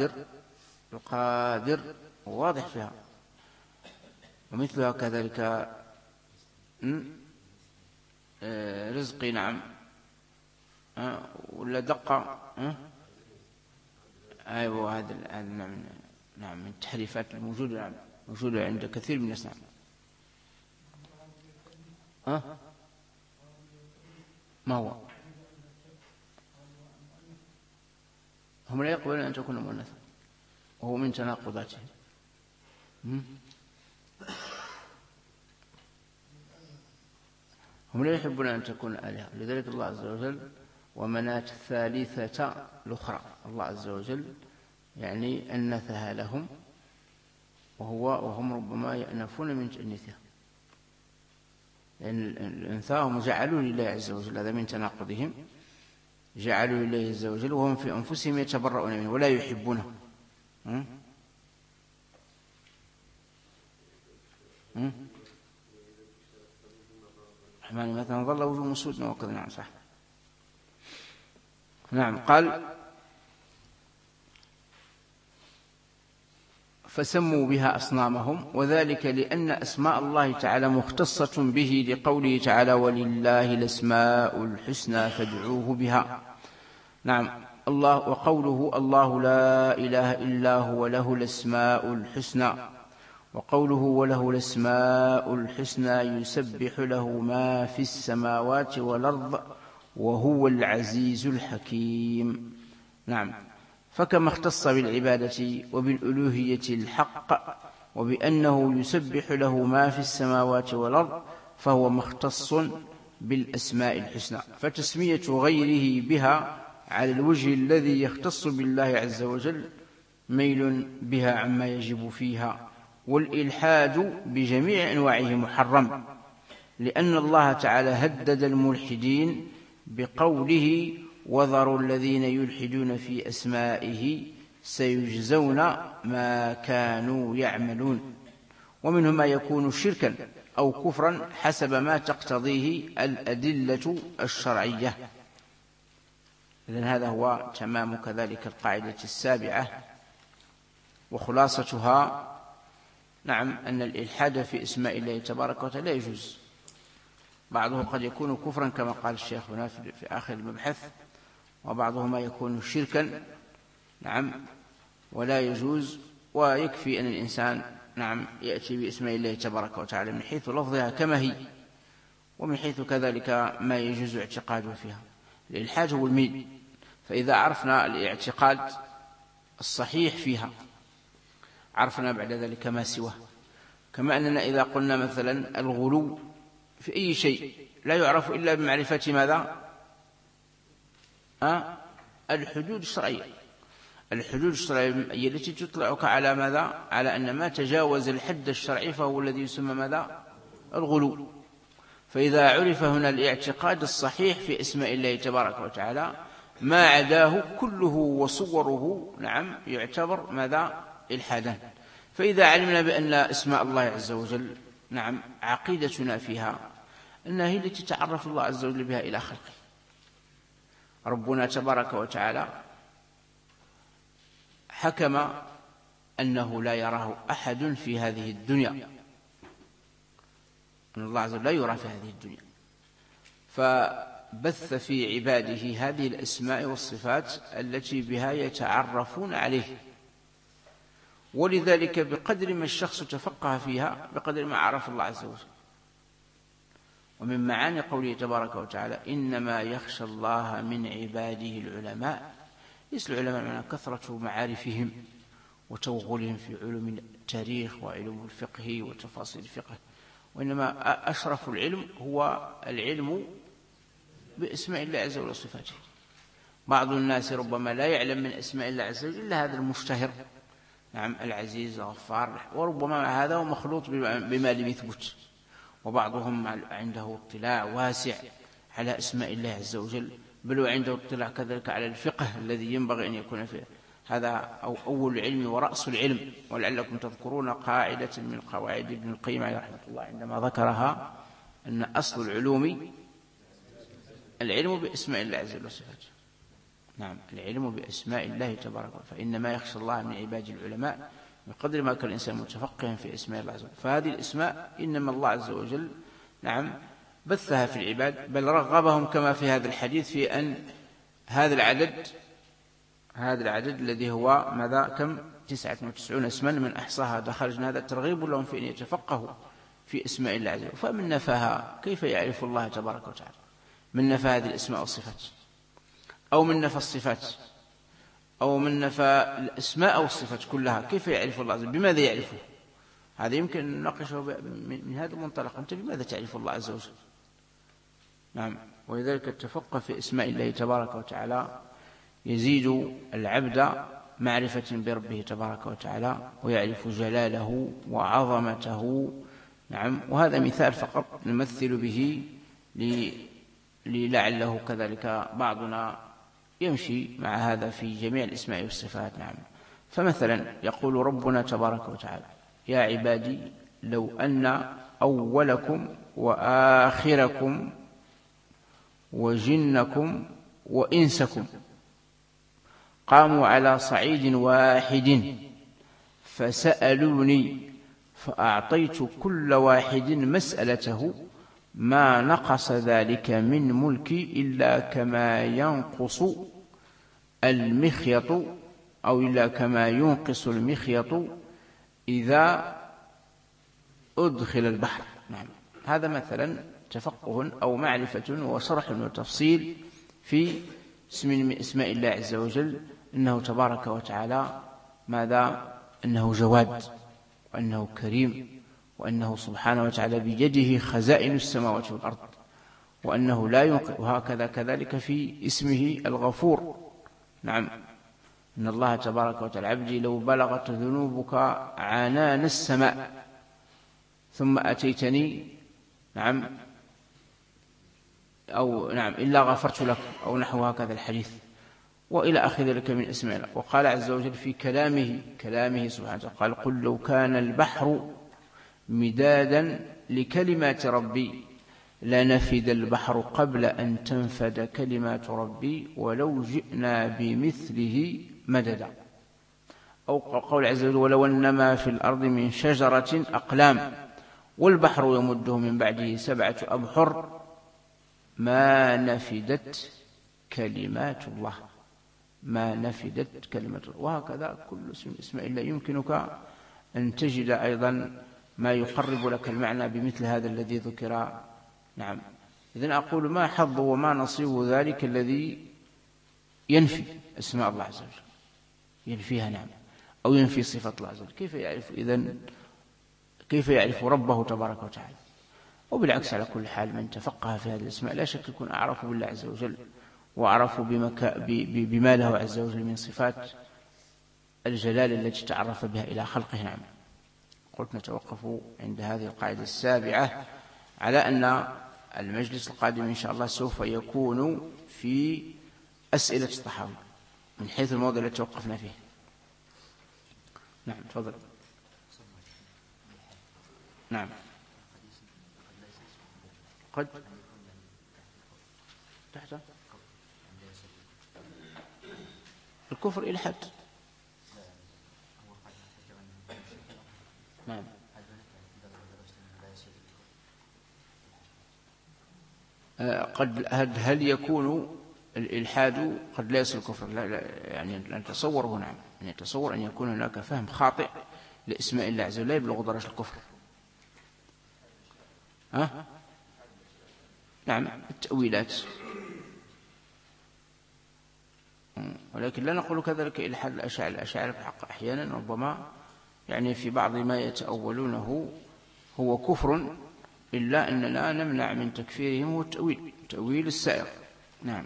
القادر واضح فيها. ومثلها كذلك رزقي. نعم. ولا دقة. أيوة هذا نعم من التحريفات الموجودة. نعم موجودة عند كثير من الناس. نعم. ما هو؟ هم لا يقبلون أن تكون مؤنثا، وهو من تناقضاته. هم لا يحبون أن تكون آلهة. لذلك الله عز وجل ومناة الثالثة الأخرى، الله عز وجل يعني أنثها لهم وهم ربما يأنفون من تأنيثها، لأن الأنثى هم جعلوا لله عز وجل، هذا من تناقضهم، جعلوا لله عز وجل وهم في أنفسهم يتبرؤون منه ولا يحبونه. الرحمن مثلا ظل وجوه مسود وكذا. نعم صح. نعم. قال فسموا بها أصنامهم، وذلك لأن أسماء الله تعالى مختصة به، لقوله تعالى ولله الأسماء الحسنى فادعوه بها. نعم. الله وقوله الله لا إله إلا هو له الأسماء الحسنى، وقوله وله الأسماء الحسنى يسبح له ما في السماوات والأرض وهو العزيز الحكيم. نعم. فكما اختص بالعبادة وبالألوهية الحق وبأنه يسبح له ما في السماوات والأرض، فهو مختص بالأسماء الحسنى، فتسمية غيره بها على الوجه الذي يختص بالله عز وجل ميل بها عما يجب فيها، والإلحاد بجميع أنواعه محرم، لأن الله تعالى هدد الملحدين بقوله وذروا الذين يلحدون في أسمائه سيجزون ما كانوا يعملون. ومنه ما يكون شركا أو كفرا حسب ما تقتضيه الأدلة الشرعية. إذن هذا هو تمام كذلك القاعدة السابعة، وخلاصتها نعم أن الإلحاد في اسماء الله تبارك وتعالى لا يجوز. بعضه قد يكون كفرا كما قال الشيخ هنا في آخر المبحث، وبعضه ما يكون شركا نعم ولا يجوز. ويكفي أن الإنسان نعم يأتي باسماء الله تبارك وتعالى من حيث لفظها كما هي، ومن حيث كذلك ما يجوز اعتقاده فيها. الإلحاد هو الميل، فإذا عرفنا الاعتقاد الصحيح فيها عرفنا بعد ذلك ما سواه. كما أننا إذا قلنا مثلا الغلو في أي شيء لا يعرف إلا بمعرفة ماذا؟ الحدود الشرعية. الحدود الشرعية هي التي تطلعك على ماذا؟ على أن ما تجاوز الحد الشرعي فهو الذي يسمى ماذا؟ الغلو. فإذا عرف هنا الاعتقاد الصحيح في اسماء الله تبارك وتعالى ما عداه كله وصوره نعم يعتبر ماذا؟ إلحادا. فإذا علمنا بأن اسماء الله عز وجل نعم عقيدتنا فيها أنها هي التي تعرف الله عز وجل بها إلى خلقه. ربنا تبارك وتعالى حكم أنه لا يراه أحد في هذه الدنيا، أن الله عز وجل لا يرى في هذه الدنيا، فبث في عباده هذه الأسماء والصفات التي بها يتعرفون عليه. ولذلك بقدر ما الشخص تفقه فيها بقدر ما عرف الله عز وجل. ومن معاني قوله تبارك وتعالى إنما يخشى الله من عباده العلماء، ليس العلماء معنى كثرة معارفهم وتوغلهم في علوم التاريخ وعلوم الفقه وتفاصيل الفقه، وإنما أشرف العلم هو العلم باسماء الله عز وجل وصفاته. بعض الناس ربما لا يعلم من اسماء الله عز وجل إلا هذا المشتهر نعم العزيز الغفار، وربما هذا مخلوط بما لم يثبت، وبعضهم عنده اطلاع واسع على اسماء الله عز وجل، بل وعنده اطلاع كذلك على الفقه الذي ينبغي أن يكون فيه. هذا أول العلم ورأس العلم. ولعلكم تذكرون قاعدة من قواعد ابن القيم عليه رحمة الله عندما ذكرها أن أصل العلوم العلم باسماء الله عز وجل وصفاته. نعم العلم بأسماء الله تبارك وتعالى، فإنما يخشى الله من عباد العلماء بقدر ما كان الإنسان متفقها في اسماء الله عز وجل. فهذه الأسماء إنما الله عز وجل نعم بثها في العباد، بل رغبهم كما في هذا الحديث في أن هذا العدد الذي هو ماذا؟ كم؟ 99 اسما، من أحصاها دخل جنة. هذا ترغيب لهم في أن يتفقهوا في اسماء الله عز وجل. فمن نفاها كيف يعرف الله تبارك وتعالى؟ من نفى هذه الاسماء والصفات، أو من نفى الصفات، أو من نفى الأسماء والصفات كلها، كيف يعرف الله عز وجل؟ بماذا يعرفه؟ هذا يمكن أن نناقشه من هذا المنطلق. أنت بماذا تعرف الله عز وجل؟ نعم. ولذلك التفقه في اسماء الله تبارك وتعالى يزيد العبد معرفة بربه تبارك وتعالى، ويعرف جلاله وعظمته. نعم. وهذا مثال فقط نمثل به لعله كذلك بعضنا يمشي مع هذا في جميع الاسماء والصفات. نعم. فمثلا يقول ربنا تبارك وتعالى: يا عبادي لو أن أولكم وآخركم وجنكم وإنسكم قاموا على صعيد واحد فسألوني فأعطيت كل واحد مسألته ما نقص ذلك من ملكي إلا كما ينقص المخيط أو إلا كما ينقص المخيط إذا أدخل البحر. نعم. هذا مثلا تفقه أو معرفة وشرح وتفصيل في اسم من اسماء الله عز وجل، إنه تبارك وتعالى ماذا؟ أنه جواد، وأنه كريم، وأنه سبحانه وتعالى بيده خزائن السماوات والأرض، وأنه لا ينقذ. وهكذا كذلك في اسمه الغفور. نعم. إن الله تبارك وتعالى: عبدي لو بلغت ذنوبك عنان السماء ثم أتيتني نعم أو نعم إلا غفرت لك، أو نحو هكذا الحديث، وإلى آخر ذلك من اسماء الله. وقال عز وجل في كلامه سبحانه وتعالى: قال: قل لو كان البحر مدادا لكلمات ربي لنفد البحر قبل أن تنفد كلمات ربي ولو جئنا بمثله مددا. أو قول عز وجل: ولو أن ما في الأرض من شجرة أقلام والبحر يمده من بعده 7 أبحر ما نفدت كلمات الله. ما نفدت كلمات الله. وهكذا كل اسم اسماء الله يمكنك أن تجد أيضا ما يقرب لك المعنى بمثل هذا الذي ذكر. نعم. إذن أقول: ما حظ وما نصيب ذلك الذي ينفي اسماء الله عز وجل، ينفيها. نعم. أو ينفي صفة الله عز وجل. كيف يعرف إذن؟ كيف يعرف ربه تبارك وتعالى؟ وبالعكس على كل حال من تفقه في هذه الاسماء لا شك يكون أعرف بالله عز وجل، وأعرف بما له عز وجل من صفات الجلال التي تعرف بها إلى خلقه. نعم. قلت نتوقف عند هذه القاعدة 7 على أن المجلس القادم إن شاء الله سوف يكون في أسئلة الطحاوي من حيث الموضوع الذي توقفنا فيه. نعم. تفضل. نعم. قد تحت الكفر إلحاد. نعم. قد هل يكون الإلحاد قد لا يصل الكفر؟ لا يعني نتصوره. نعم. يعني نتصور أن يكون هناك فهم خاطئ لاسماء الله عز وجل لا يبلغ درجة الكفر. نعم. التأويلات. ولكن لا نقول كذلك إلحاد الأشاعرة بحق. أحيانا ربما يعني في بعض ما يتأولونه هو كفر، إلا أننا نمنع من تكفيرهم هو تأويل السائر. نعم.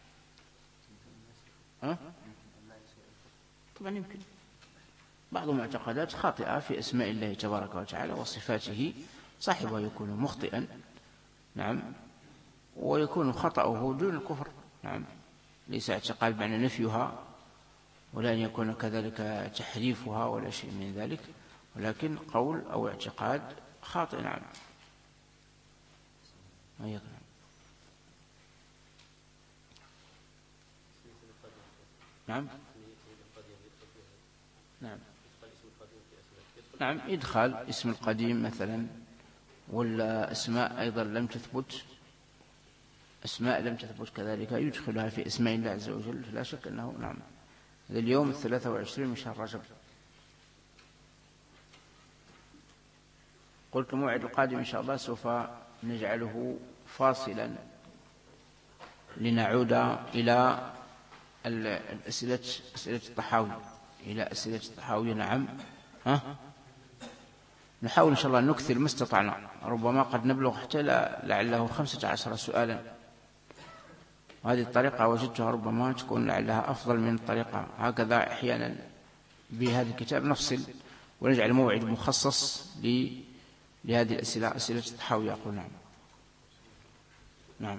طبعا يمكن بعض المعتقدات خاطئة في أسماء الله تبارك وتعالى وصفاته صاحبها يكون مخطئا. نعم. ويكون خطأه دون الكفر. نعم. ليس اعتقاد معنى نفيها، ولا أن يكون كذلك تحريفها ولا شيء من ذلك، ولكن قول أو اعتقاد خاطئ. نعم. نعم. نعم. نعم. إدخال اسم القديم مثلا، ولا أسماء أيضا لم تثبت، أسماء لم تثبت كذلك يدخلها في اسماء الله عز وجل. لا شك أنه نعم. هذا اليوم 23 من شهر رجب. قلت الموعد القادم إن شاء الله سوف نجعله فاصلا لنعود إلى أسئلة الطحاوي. إلى أسئلة الطحاوي. نعم. نحاول إن شاء الله نكثر ما استطعنا، ربما قد نبلغ حتى لعله 15 سؤالا، وهذه الطريقة وجدتها ربما تكون لعلها أفضل من الطريقة هكذا. أحيانا بهذا الكتاب نفصل ونجعل موعد مخصص لهذه الأسئلة، أسئلة التحاوي. يقول نعم. نعم.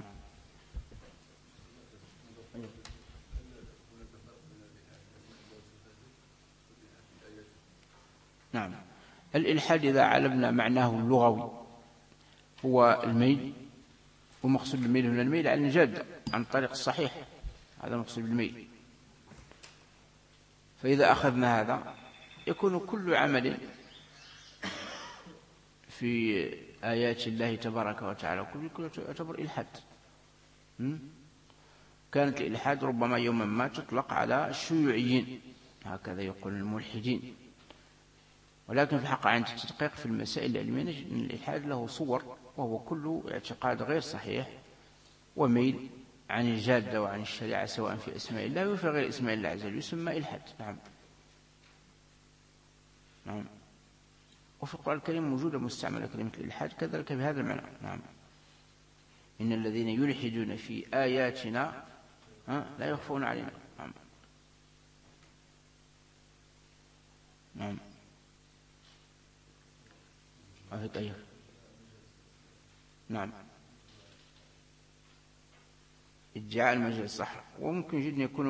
نعم. الإلحاد إذا علمنا معناه اللغوي هو الميل، ومقصود الميل هنا الميل عن الجادة، عن الطريق الصحيح، هذا مقصود بالميل. فإذا أخذنا هذا يكون كل عمل في آيات الله تبارك وتعالى كل يعتبر إلحاد. كانت الإلحاد ربما يوما ما تطلق على الشيوعيين، هكذا يقول الملحدين، ولكن في الحق عند التدقيق في المسائل العلمية نجد أن الإلحاد له صور، وهو كل اعتقاد غير صحيح وميل عن الجادة وعن الشريعة سواء في أسماء الله وفي غير أسماء الله عز وجل، يسمى إلحاد. نعم. نعم. وفي القرآن الكريم موجودة مستعملة كلمة الإلحاد كذلك بهذا المعنى. نعم. إن الذين يلحدون في آياتنا لا يخفون علينا. نعم. نعم. طيب. نعم. ادعاء المجاز صح، وممكن جدا يكون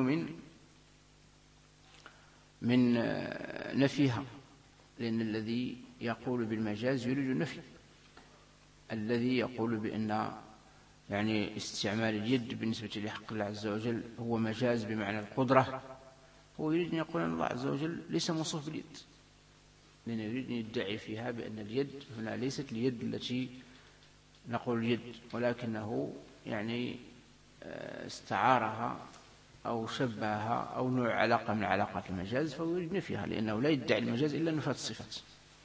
من نفيها، لأن الذي يقول بالمجاز يريد النفي. الذي يقول بأن يعني استعمال اليد بالنسبة لحق الله عز وجل هو مجاز بمعنى القدرة، هو يريد أن يقول أن الله عز وجل ليس موصوف باليد، لأنه يريد أن يدعي فيها بأن اليد هنا ليست اليد التي نقول اليد، ولكنه يعني استعارها أو شبهها أو نوع علاقة من علاقات المجاز، فهو يريد نفيها، لأنه لا يدعي المجاز إلا نفاة الصفات.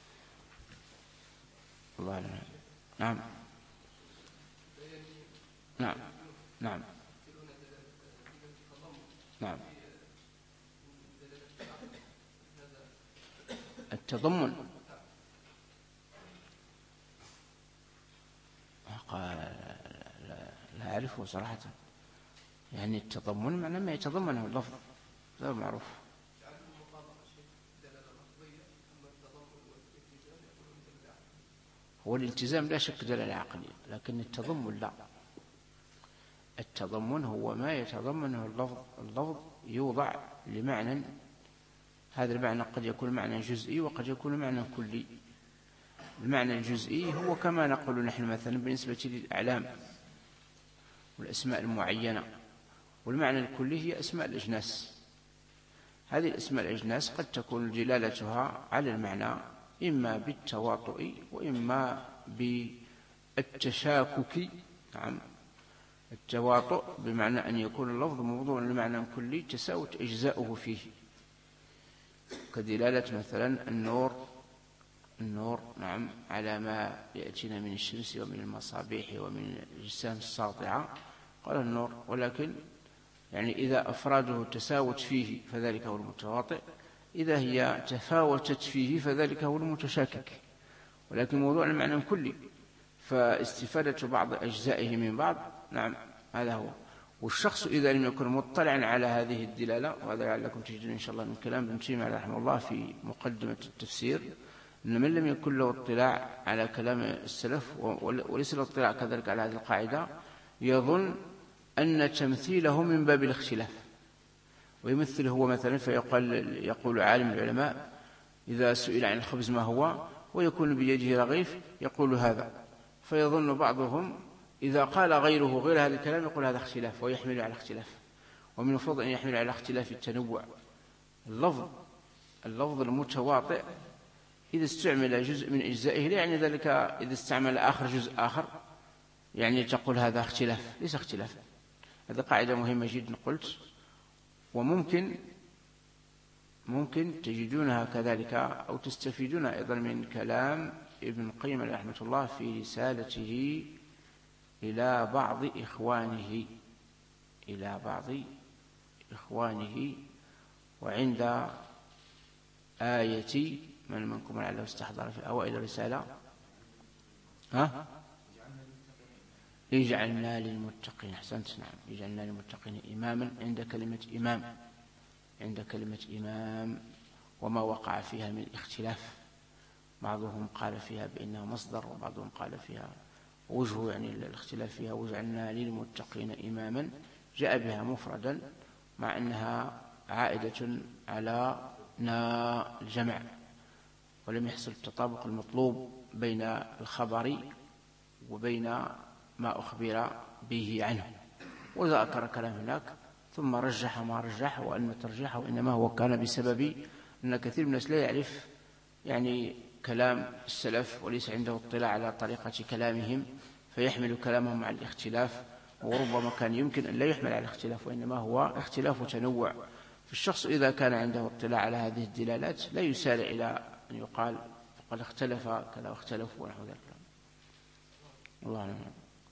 الله أعلم. نعم. نعم. نعم. نعم. التضمن لا أعرفه صراحة، يعني التضمن معنى ما يتضمنه اللفظ، هذا معروف. هو الالتزام لا شك دلالة عقلية، لكن التضمن لا. التضمن هو ما يتضمنه اللفظ، اللفظ يوضع لمعنى، هذا المعنى قد يكون معنى جزئي وقد يكون معنى كلي. المعنى الجزئي هو كما نقول نحن مثلا بالنسبة للأعلام والأسماء المعينة، والمعنى الكلي هي أسماء الأجناس. هذه الأسماء الأجناس قد تكون دلالتها على المعنى إما بالتواطؤ وإما بالتشاكك. نعم. التواطؤ بمعنى أن يكون اللفظ موضوع لمعنى كلي تساوت أجزاؤه فيه، كدلالة مثلا النور نعم على ما يأتينا من الشمس ومن المصابيح ومن الأجسام الساطعة، قال النور، ولكن يعني إذا أفراده تساوت فيه فذلك هو المتواطئ، إذا هي تفاوتت فيه فذلك هو المتشاكك، ولكن موضوع المعنى كلي، فاستفادة بعض أجزائه من بعض. نعم هذا هو. والشخص إذا لم يكن مطلعا على هذه الدلالة، وهذا لعلكم تجدون إن شاء الله من كلام ابن تيمية رحمه الله في مقدمة التفسير، أن من لم يكن له اطلاع على كلام السلف وليس له اطلاع كذلك على هذه القاعدة، يظن أن تمثيله من باب الاختلاف، ويمثل هو مثلا يقول عالم العلماء إذا سئل عن الخبز ما هو ويكون بيده رغيف يقول هذا، فيظن بعضهم إذا قال غيره غير هذا الكلام يقول هذا اختلاف ويحمل على اختلاف، ومن المفروض أن يحمل على اختلاف التنوع. اللفظ المتواطئ إذا استعمل جزء من أجزائه لا يعني ذلك إذا استعمل آخر جزء آخر يعني تقول هذا اختلاف، ليس اختلاف. هذه قاعدة مهمة جدا قلت، وممكن تجدونها كذلك أو تستفيدون أيضا من كلام ابن القيم رحمه الله في رسالته إلى بعض إخوانه وعند آية من منكم لعله استحضر في أوائل الرسالة يجعلنا للمتقين. أحسنت، نعم، يجعلنا للمتقين إماما عند كلمة إمام وما وقع فيها من اختلاف. بعضهم قال فيها بأنها مصدر، وبعضهم قال فيها وجه، يعني الاختلاف فيها. وجعلنا للمتقين إماما جاء بها مفردا مع أنها عائدة على الجمع، ولم يحصل التطابق المطلوب بين الخبر وبين ما أخبر به عنه. وذكر كلام هناك ثم رجح ما رجح، وأن ترجيحه إنما هو كان بسبب أن كثير من الناس لا يعرف يعني كلام السلف، وليس عنده اطلاع على طريقة كلامهم، فيحمل كلامهم على الاختلاف، وربما كان يمكن أن لا يحمل على الاختلاف، وإنما هو اختلاف وتنوع. فالشخص إذا كان عنده اطلاع على هذه الدلالات لا يسارع إلى أن يقال فقد اختلف كذا واختلفوا ونحو ذلك. الله أعلم.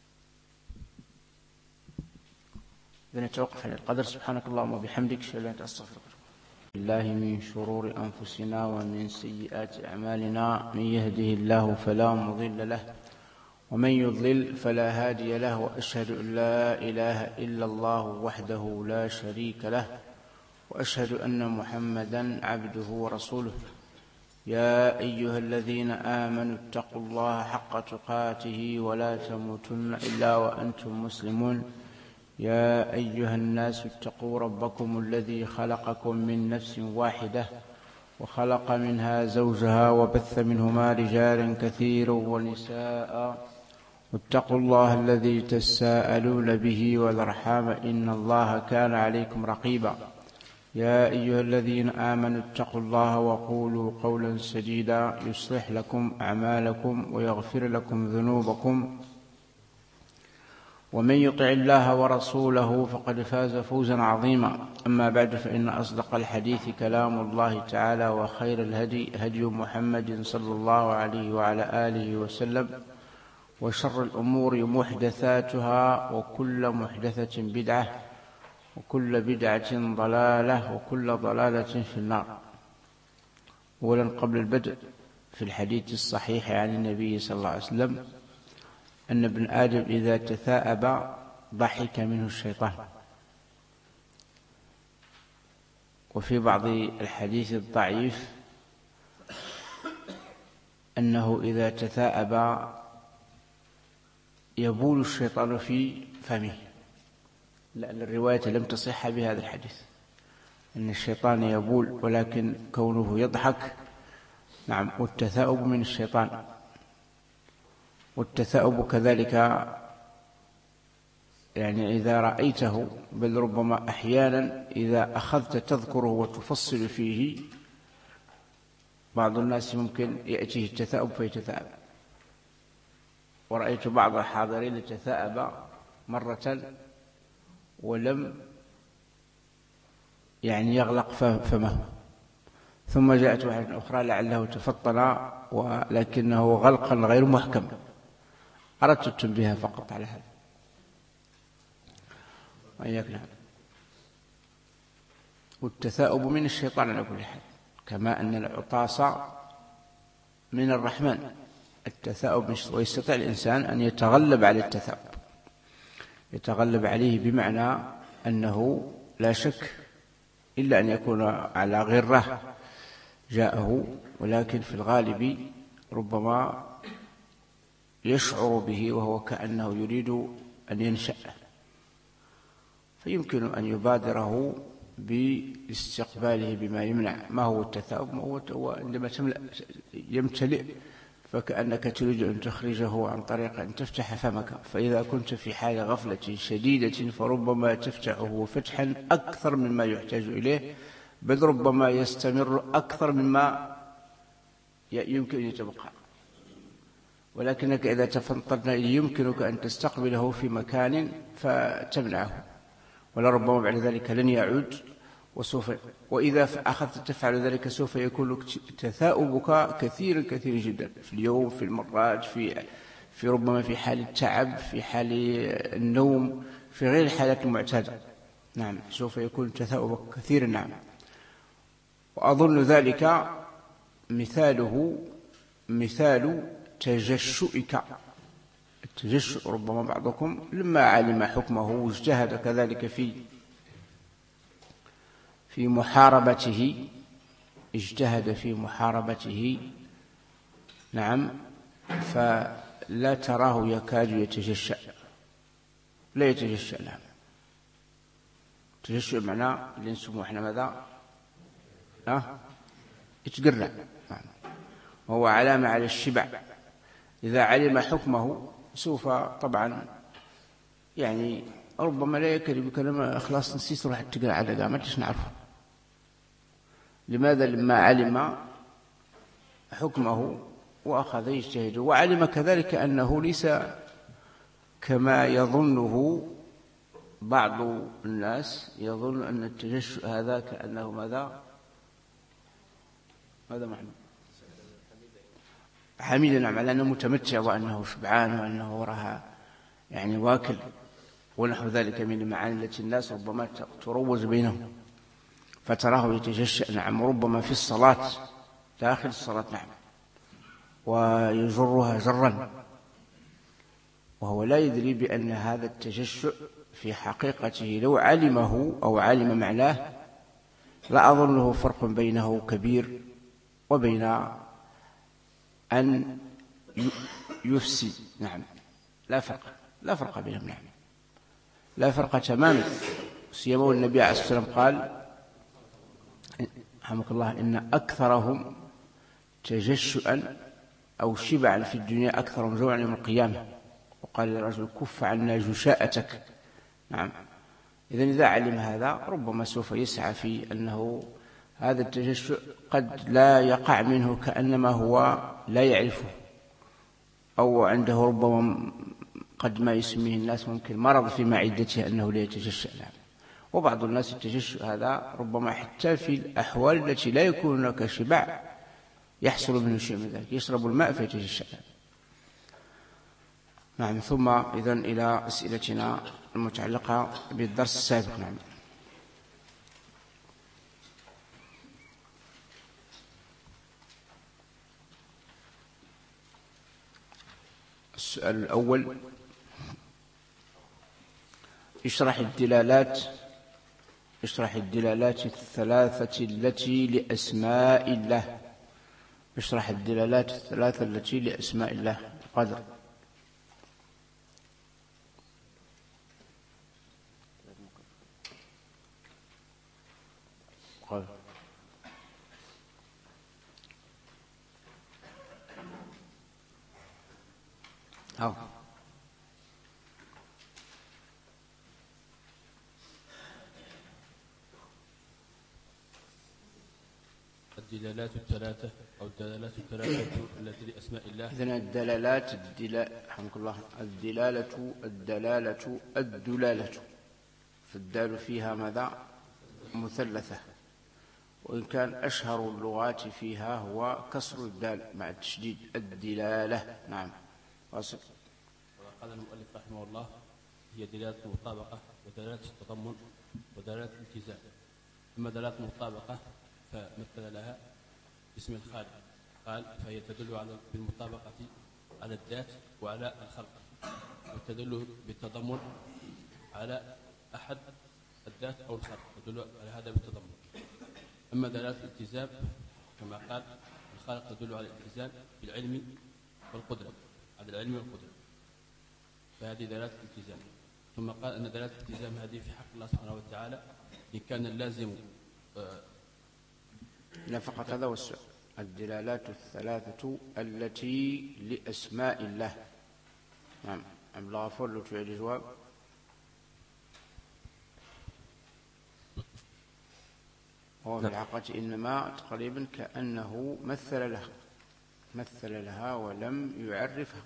نتوقف عن القدر. سبحانك اللهم وبحمدك، أشهد أن لا إله إلا أنت، أستغفرك. بالله من شرور أنفسنا ومن سيئات أعمالنا، من يهده الله فلا مضل له ومن يضلل فلا هادي له، وأشهد أن لا إله إلا الله وحده لا شريك له، وأشهد أن محمدا عبده ورسوله. يا أيها الذين آمنوا اتقوا الله حق تقاته ولا تموتن إلا وأنتم مسلمون. يا أيها الناس اتقوا ربكم الذي خلقكم من نفس واحدة وخلق منها زوجها وبث منهما رجالا كثيرا ونساء، واتقوا الله الذي تساءلون به والأرحام إن الله كان عليكم رقيبا. يا أيها الذين آمنوا اتقوا الله وقولوا قولا سديدا يصلح لكم أعمالكم ويغفر لكم ذنوبكم، ومن يطع الله ورسوله فقد فاز فوزا عظيما. أما بعد، فإن أصدق الحديث كلام الله تعالى، وخير الهدي هدي محمد صلى الله عليه وعلى آله وسلم، وشر الأمور محدثاتها، وكل محدثة بدعة، وكل بدعة ضلالة، وكل ضلالة في النار. أولا، قبل البدء، في الحديث الصحيح عن النبي صلى الله عليه وسلم أن ابن آدم إذا تثاءب ضحك منه الشيطان. وفي بعض الحديث الضعيف أنه إذا تثاءب يبول الشيطان في فمه، لأن الرواية لم تصح بهذا الحديث أن الشيطان يبول، ولكن كونه يضحك، نعم، والتثاؤب من الشيطان. والتثاؤب كذلك يعني إذا رأيته، بل ربما أحيانا إذا أخذت تذكره وتفصل فيه، بعض الناس ممكن يأتيه التثاؤب فيتثاءب. ورأيت بعض الحاضرين تثاءب مرة ولم يعني يغلق فمه، ثم جاءت واحدة أخرى لعله تفطن ولكنه غلقا غير محكم. أردت التنبيه فقط على هذا. وإياك. نعم. والتثاؤب من الشيطان على كل حال، كما أن العطاس من الرحمن. التثاؤب، ويستطيع الإنسان أن يتغلب على التثاؤب، يتغلب عليه بمعنى أنه لا شك إلا أن يكون على غرة جاءه، ولكن في الغالب ربما يشعر به وهو كأنه يريد أن ينشأ، فيمكن أن يبادره باستقباله بما يمنع. ما هو التثاؤب؟ هو عندما يمتلئ فكأنك تريد أن تخرجه عن طريق أن تفتح فمك، فإذا كنت في حال غفلة شديدة فربما تفتحه فتحا أكثر مما يحتاج إليه، بل ربما يستمر أكثر مما يمكن أن يتبقى. ولكنك إذا تفنطرنا يمكنك أن تستقبله في مكان فتمنعه، ولربما بعد ذلك لن يعود، وإذا أخذت تفعل ذلك سوف يكون تثاؤبك كثيرا جدا في اليوم، في المرات، في ربما في حال التعب، في حال النوم، في غير الحالات المعتادة. نعم، سوف يكون تثاؤبك كثيرا. نعم. وأظن ذلك مثاله مثال تجشؤك. التجشؤ ربما بعضكم لما علم حكمه واجتهد كذلك في محاربته، اجتهد في محاربته، نعم، فلا تراه يكاد يتجشأ، لا يتجشأ. لا، التجشؤ معناه اللي نسموه احنا ماذا؟ يتقرع، وهو علامة على الشبع. إذا علم حكمه سوف طبعا يعني ربما لا يكاد بكلمة خلاص نسيت روح تقرأ على ذا ما تش نعرفه. لماذا؟ لما علم حكمه وأخذ يجتهد، وعلم كذلك أنه ليس كما يظنه بعض الناس، يظن أن التجشؤ هذا كأنه ماذا معنى حميدا، نعم، على أنه متمتع وأنه شبعان وأنه وراها يعني واكل ونحو ذلك من المعاني التي الناس ربما تروج بينهم، فتراه يتجشأ، نعم، ربما في الصلاة داخل الصلاة، نعم، ويجرها جرا، وهو لا يدري بأن هذا التجشؤ في حقيقته لو علمه أو علم معناه لا أظنه فرق بينه كبير وبين أن يفسي، نعم، لا فرق بينهم، نعم، لا فرق تماما. سيما النبي عليه الصلاة والسلام قال رحمك الله إن أكثرهم تجشؤا أو شبعا في الدنيا أكثرهم جوعا يوم القيامة. وقال للرجل كف عنا جشاءتك، نعم. إذا علم هذا ربما سوف يسعى في أنه هذا التجشؤ قد لا يقع منه كأنما هو لا يعرفه، أو عنده ربما قد ما يسميه الناس ممكن مرض في معدته أنه لا يتجشأ، نعم. وبعض الناس التجشؤ هذا ربما حتى في الأحوال التي لا يكون هناك شبع يحصل منه شيء من ذلك، يشرب الماء فيتجشأ، نعم. ثم إذن إلى أسئلتنا المتعلقة بالدرس السابق، نعم. السؤال الأول: اشرح الدلالات الثلاثة التي لأسماء الله. اشرح الدلالات الثلاثة التي لأسماء الله. قدر الدلالات الثلاثة أو الدلالات الثلاثة التي لأسماء الله. إذن رحمك الله، الدلالة فالدال فيها ماذا؟ مثلثة، وإن كان أشهر اللغات فيها هو كسر الدال مع التشديد، الدلالة، نعم. واصل. وقال المؤلف رحمه الله: هي دلالة المطابقة ودلالة التضمن ودلالة الالتزام. أما دلالة المطابقة فمثل لها باسم الخالق، قال فهي تدل بالمطابقة على الذات وعلى الخلق، وتدل بالتضمن على أحد الذات أو الخلق، تدل على هذا بالتضمن. أما دلالة الالتزام كما قال الخالق تدل على الالتزام بالعلم والقدرة، على العلم والقدرة، فهذه دلالة الالتزام. ثم قال أن دلالة الالتزام هذه في حق الله سبحانه وتعالى إن كان اللازم لا فقط هذا والسؤال. الدلالات الثلاثة التي لأسماء الله، نعم. عبد الغفور لو تعيد الجواب. هو في الحقيقة إنما تقريبا كأنه مثل لها ولم يعرفها.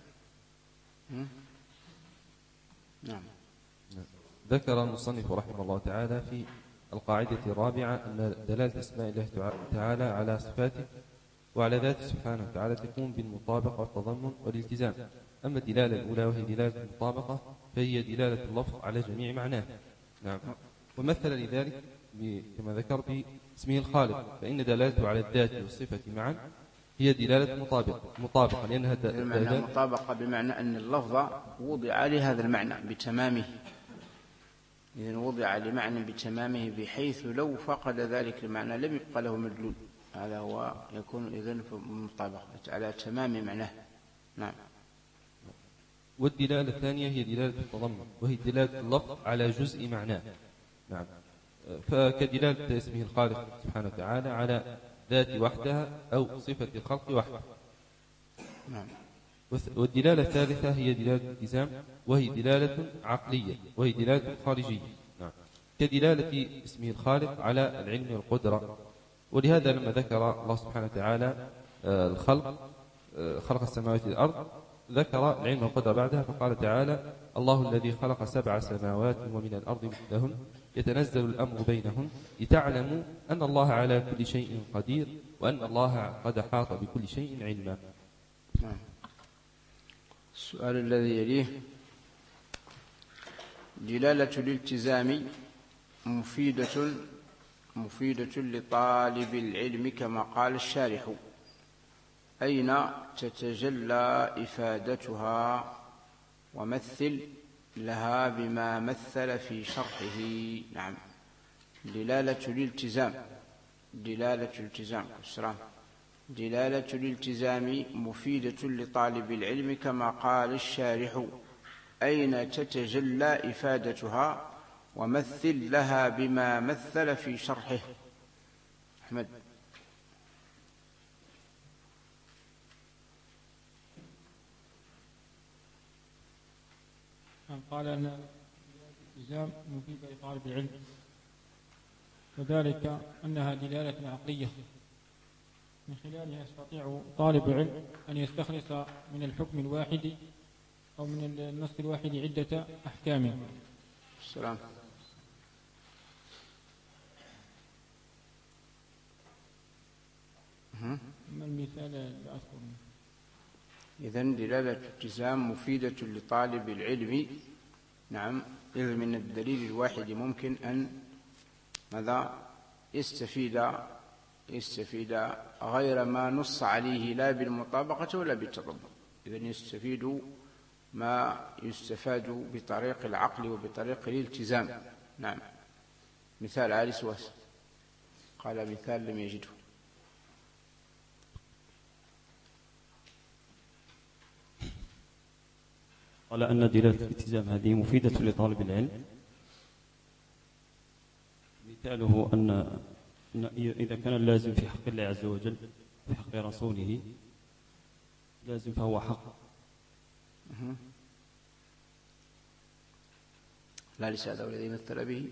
نعم. ذكر المصنف رحمه الله تعالى في القاعدة الرابعة أن دلالة أسماء الله تعالى على صفاته وعلى ذاته سبحانه وتعالى تكون بالمطابقة والتضمن والالتزام. أما الدلالة الأولى وهي دلالة المطابقة فهي دلالة اللفظ على جميع معناه، نعم. ومثل لذلك كما ذكر باسمه الخالق، فإن دلالته على الذات والصفة معا هي دلالة مطابقة لأنها بمعنى مطابقة، بمعنى أن اللفظ وضع لهذا المعنى بتمامه، إذن وضع لمعنى بتمامه بحيث لو فقد ذلك المعنى لم يبقى له مدلول، هذا هو يكون إذن مطابقة على تمام معناه. نعم. والدلالة الثانية هي دلالة التضمن، وهي دلالة اللفظ على جزء معناه. نعم. فكدلالة اسمه الخالق سبحانه وتعالى على ذات وحدها أو صفة الخلق وحده. نعم. والدلالة الثالثة هي دلالة الالتزام، وهي دلالة عقلية، وهي دلالة خارجية. نعم. كدلالة اسمه الخالق على العلم والقدرة. ولهذا لما ذكر الله سبحانه وتعالى خلق السماوات والأرض ذكر العلم والقدرة بعدها، فقال تعالى: الله الذي خلق 7 سماوات ومن الأرض مثلهن يتنزل الأمر بينهن لتعلموا أن الله على كل شيء قدير وأن الله قد أحاط بكل شيء علما. نعم. السؤال الذي يليه: دلالة الالتزام مفيدة لطالب العلم كما قال الشارح، أين تتجلى إفادتها؟ ومثل لها بما مثل في شرحه. نعم. دلالة الالتزام مفيدة لطالب العلم كما قال الشارح، أين تتجلى إفادتها؟ ومثل لها بما مثل في شرحه. أحمد. قال أن الالتزام مفيدة لطالب العلم، وذلك أنها دلالة عقلية من خلالها يستطيع طالب العلم أن يستخلص من الحكم الواحد أو من النص الواحد عدة أحكام. السلام. ما المثال اللي أذكره؟ إذن دلالة الالتزام مفيدة لطالب العلم. نعم. إذ من الدليل الواحد ممكن أن ماذا يستفيد غير ما نص عليه لا بالمطابقة ولا بالتضمن. إذن يستفيد ما يستفاد بطريق العقل وبطريق الالتزام. نعم. مثال علي سواس قال مثال لم يجده. قال أن دلالة الالتزام هذه مفيدة لطالب العلم، مثاله أن إذا كان اللازم في حق الله عز وجل في حق رسوله لازم فهو حق. لا ليس هذا الذي مثل به.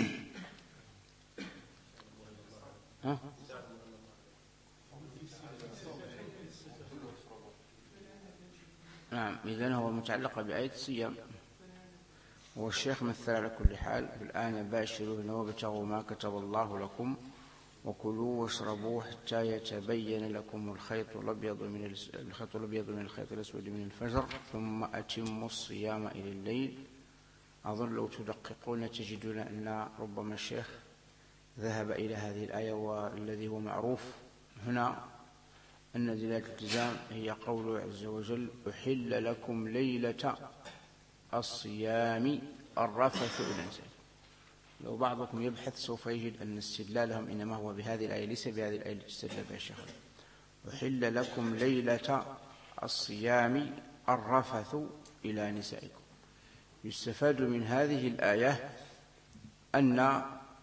نعم. إذن هو متعلق بآية الصيام، والشيخ مثل على كل حال: الآن باشروهن وابتغوا ما كتب الله لكم وكلوا واشربوا حتى يتبين لكم الخيط الأبيض من الخيط الأسود من الفجر ثم أتموا الصيام إلى الليل. أظن لو تدققون تجدون أن ربما الشيخ ذهب إلى هذه الآية، والذي هو معروف هنا أن دلالة الالتزام هي قوله عز وجل: أحل لكم ليلة الصيام الرفث إلى نسائكم. لو بعضكم يبحث سوف يجد أن استدلالهم إنما هو بهذه الآية ليس بهذه الآية التي استدل بها الشيخ. أحل لكم ليلة الصيام الرفث إلى نسائكم. يستفاد من هذه الآية أن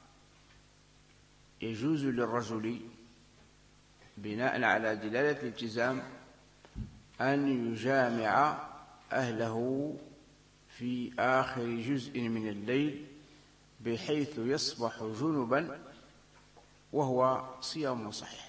يجوز للرجل بناء على دلالة الالتزام أن يجامع أهله في آخر جزء من الليل بحيث يصبح جنبا وهو صيام صحيح.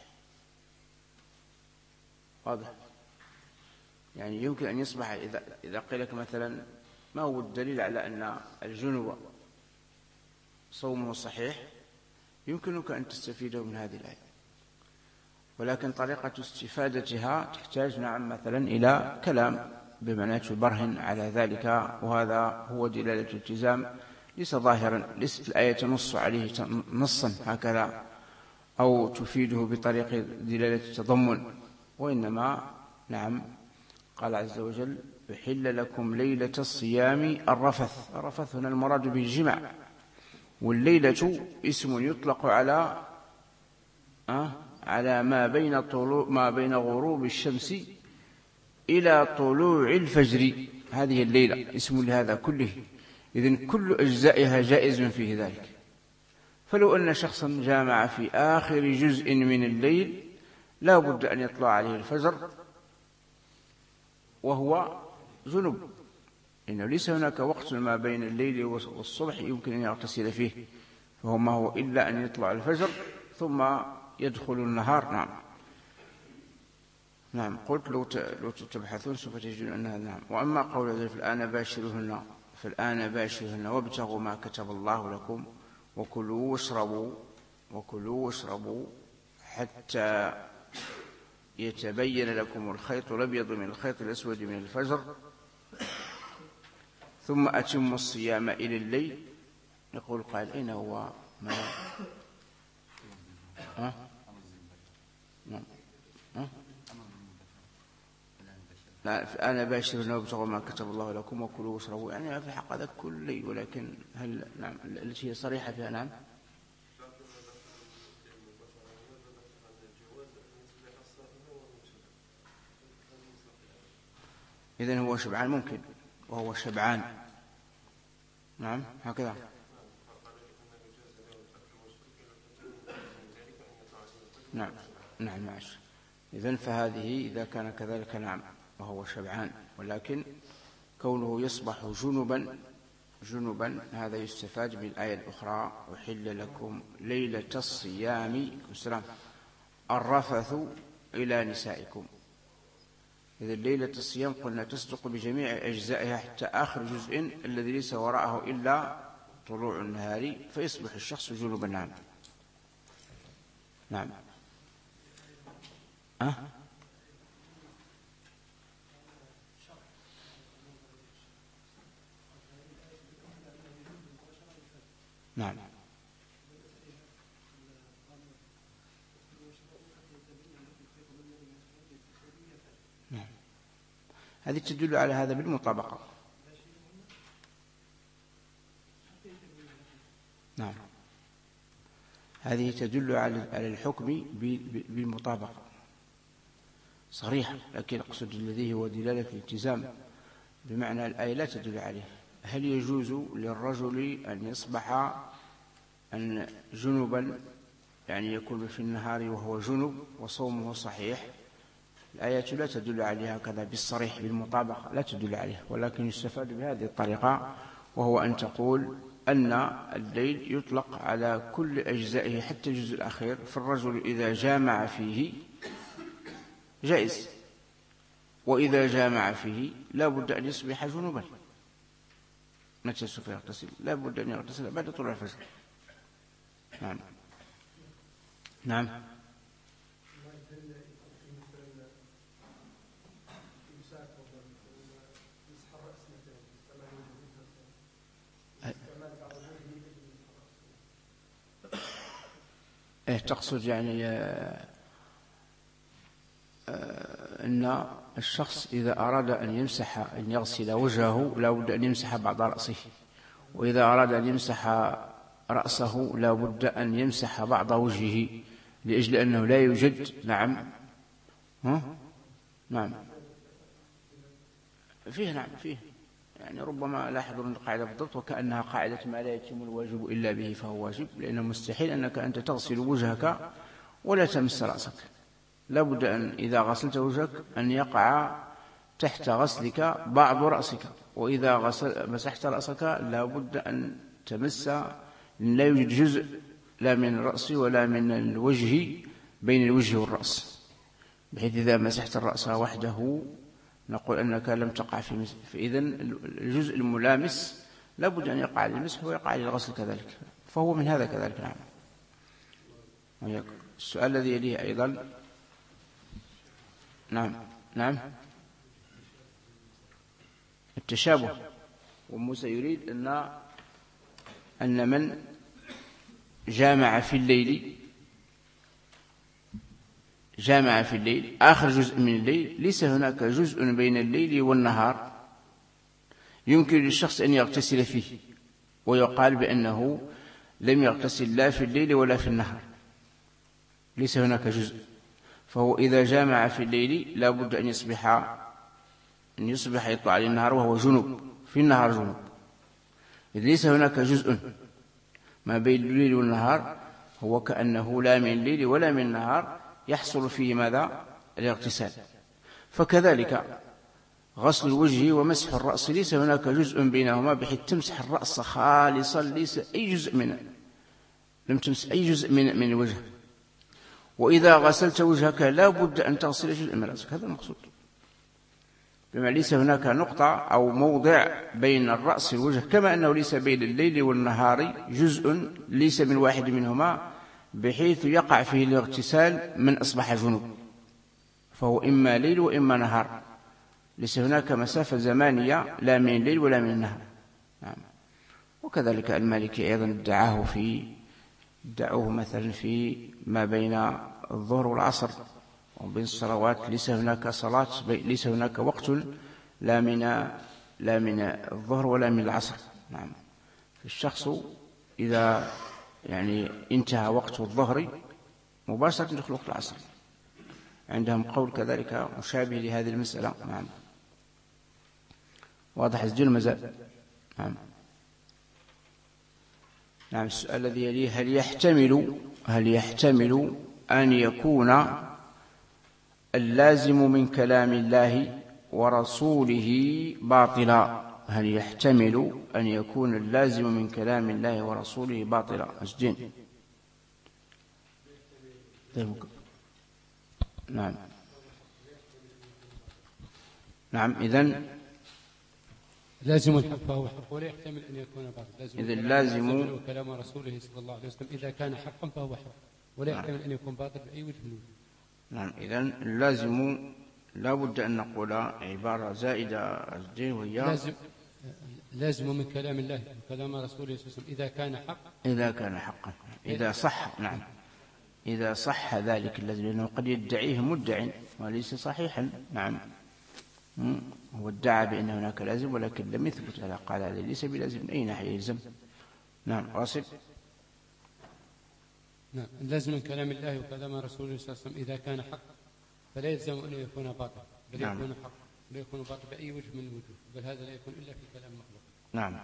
واضح؟ يعني يمكن أن يصبح إذا قيل لك مثلا ما هو الدليل على أن الجنب صومه صحيح، يمكنك أن تستفيده من هذه الآية، ولكن طريقة استفادتها تحتاج مثلا إلى كلام بمعنى برهن على ذلك، وهذا هو دلالة الالتزام. ليس ظاهرا، ليست الآية تنص عليه نصا هكذا أو تفيده بطريق دلالة التضمن، وإنما نعم قال عز وجل أحل لكم ليلة الصيام الرفث. الرفث هنا المراد به الجماع، والليلة اسم يطلق على ما بين غروب الشمس إلى طلوع الفجر، هذه الليلة اسم لهذا كله، إذن كل أجزائها جائز فيه ذلك. فلو أن شخصا جامع في آخر جزء من الليل لا بد أن يطلع عليه الفجر وهو جنب، إنه ليس هناك وقت ما بين الليل والصبح يمكن أن يغتسل فيه، فهو ما هو إلا أن يطلع الفجر ثم يدخل النهار. نعم قلت لو تبحثون سوف تجدون أنها نعم. وأما قول ذلك فالآن باشرهن وابتغوا ما كتب الله لكم وكلوا واشربوا حتى يتبين لكم الخيط الأبيض من الخيط الأسود من الفجر ثم أتموا الصيام إلى الليل. يقول قائل أين هو لا أنا باشرهن وابتغوا ما كتب الله لكم وكلوا واشربوا، يعني في حق هذا كل ليل، ولكن هل نعم التي هي صريحة فيها نعم. إذن هو شبعان ممكن، وهو شبعان نعم هكذا. نعم ماشي. إذن فهذه إذا كان كذلك نعم وهو شبعان، ولكن كونه يصبح جنبا هذا يستفاد من الآية الأخرى أحل لكم ليلة الصيام الرفث إلى نسائكم. إذن ليلة الصيام قلنا تصدق بجميع أجزائها حتى آخر جزء الذي ليس وراءه إلا طلوع النهار فيصبح الشخص جنبا. نعم نعم نعم هذه تدل على هذا بالمطابقة. نعم هذه تدل على الحكم بالمطابقة صريحة، لكن أقصد الذي هو دلالة الالتزام بمعنى الآية لا تدل عليه. هل يجوز للرجل أن يصبح جنبا، يعني يكون في النهار وهو جنب وصومه صحيح؟ الآية لا تدل عليها كذا بالصريح بالمطابقة، لا تدل عليه، ولكن يستفاد بهذه الطريقة، وهو أن تقول أن الليل يطلق على كل أجزائه حتى الجزء الأخير، فالرجل إذا جامع فيه جائز، وإذا جامع فيه لا بد أن يصبح جنوبا. متى سوف يغتسل؟ لا بد أن يغتسل بعد طلوع الفجر. نعم نعم تقصد يعني أن الشخص إذا أراد أن يغسل وجهه لا بد أن يمسح بعض رأسه، وإذا أراد أن يمسح رأسه لا بد أن يمسح بعض وجهه، لأجل أنه لا يوجد نعم نعم فيه يعني ربما لا يحضرون القاعدة بالضبط، وكأنها قاعدة ما لا يتم الواجب إلا به فهو واجب، لأنه مستحيل أنك أنت تغسل وجهك ولا تمس رأسك. لا بد أن إذا غسلت وجهك أن يقع تحت غسلك بعض رأسك، وإذا مسحت رأسك لا بد أن تمس، لا يوجد جزء لا من الرأس ولا من الوجه بين الوجه والرأس، بحيث إذا مسحت الرأس وحده نقول أنك لم تقع في مسح. فإذن الجزء الملامس لا بد أن يقع للمسح ويقع للغسل كذلك، فهو من هذا كذلك. نعم. السؤال الذي يليه أيضا نعم التشابه، وموسى يريد أن من جامع في الليل جامع في الليل آخر جزء من الليل، ليس هناك جزء بين الليل والنهار يمكن للشخص أن يغتسل فيه ويقال بأنه لم يغتسل لا في الليل ولا في النهار، ليس هناك جزء. فهو إذا جامع في الليل لا بد أن يصبح يطلع عليه النهار وهو جنوب، في النهار جنوب، إذ ليس هناك جزء ما بين الليل والنهار، هو كأنه لا من الليل ولا من النهار يحصل فيه ماذا؟ الاغتسال. فكذلك غسل الوجه ومسح الرأس ليس هناك جزء بينهما بحيث تمسح الرأس خالصا، ليس أي جزء منه، لم تمسح أي جزء من الوجه. وإذا غسلت وجهك لا بد أن تغسل جزء من رأسك، هذا المقصود، بما ليس هناك نقطة أو موضع بين الرأس والوجه، كما أنه ليس بين الليل والنهار جزء ليس من واحد منهما بحيث يقع فيه الاغتسال من أصبح جنوب، فهو إما ليل وإما نهار، ليس هناك مسافة زمانية لا من الليل ولا من النهار. نعم. وكذلك المالكي أيضا ادعوه مثلا في ما بين الظهر والعصر وبين الصلوات، ليس هناك صلاة، ليس هناك وقت لا من الظهر ولا من العصر. نعم. الشخص إذا انتهى وقت الظهر مباشرة يدخل وقت العصر، عندهم قول كذلك مشابه لهذه المسألة. نعم. واضح الزجل مزال. نعم. نعم. السؤال الذي يليه: هل يحتمل أن يكون اللازم من كلام الله ورسوله باطلا؟ هل يحتمل أن يكون اللازم من كلام الله ورسوله باطلا؟ أسجين. نعم. نعم. إذن لازم الحق فهو حق ولا يحتمل أن يكون باطل. إذن لازم كلام رسوله صلى الله عليه وسلم إذا كان حقا فهو حق ولا يحتمل أن يكون باطل بأي وجه من الوجوه. نعم. إذن اللازم لا بد أن نقول عبارة زائدة الدين، وهي لازم من كلام الله وكلام رسوله صلى الله عليه وسلم إذا كان حقا، إذا صح. نعم. إذا صح ذلك الذي، لأنه قد يدعيه مدع وليس صحيحا. نعم. هو ادعى بأن هناك لازم ولكن لم يثبت، على قال هذا ليس بلازم من أي ناحية يلزم. نعم. واصل. نعم. اللازم من كلام الله وكلام رسوله صلى الله عليه وسلم إذا كان حق فلا يلزم أن يكون باطل، بل يكون حق، لا يكون باطل بأي وجه من الوجوه، بل هذا لا يكون إلا في كلام مخلوق. نعم.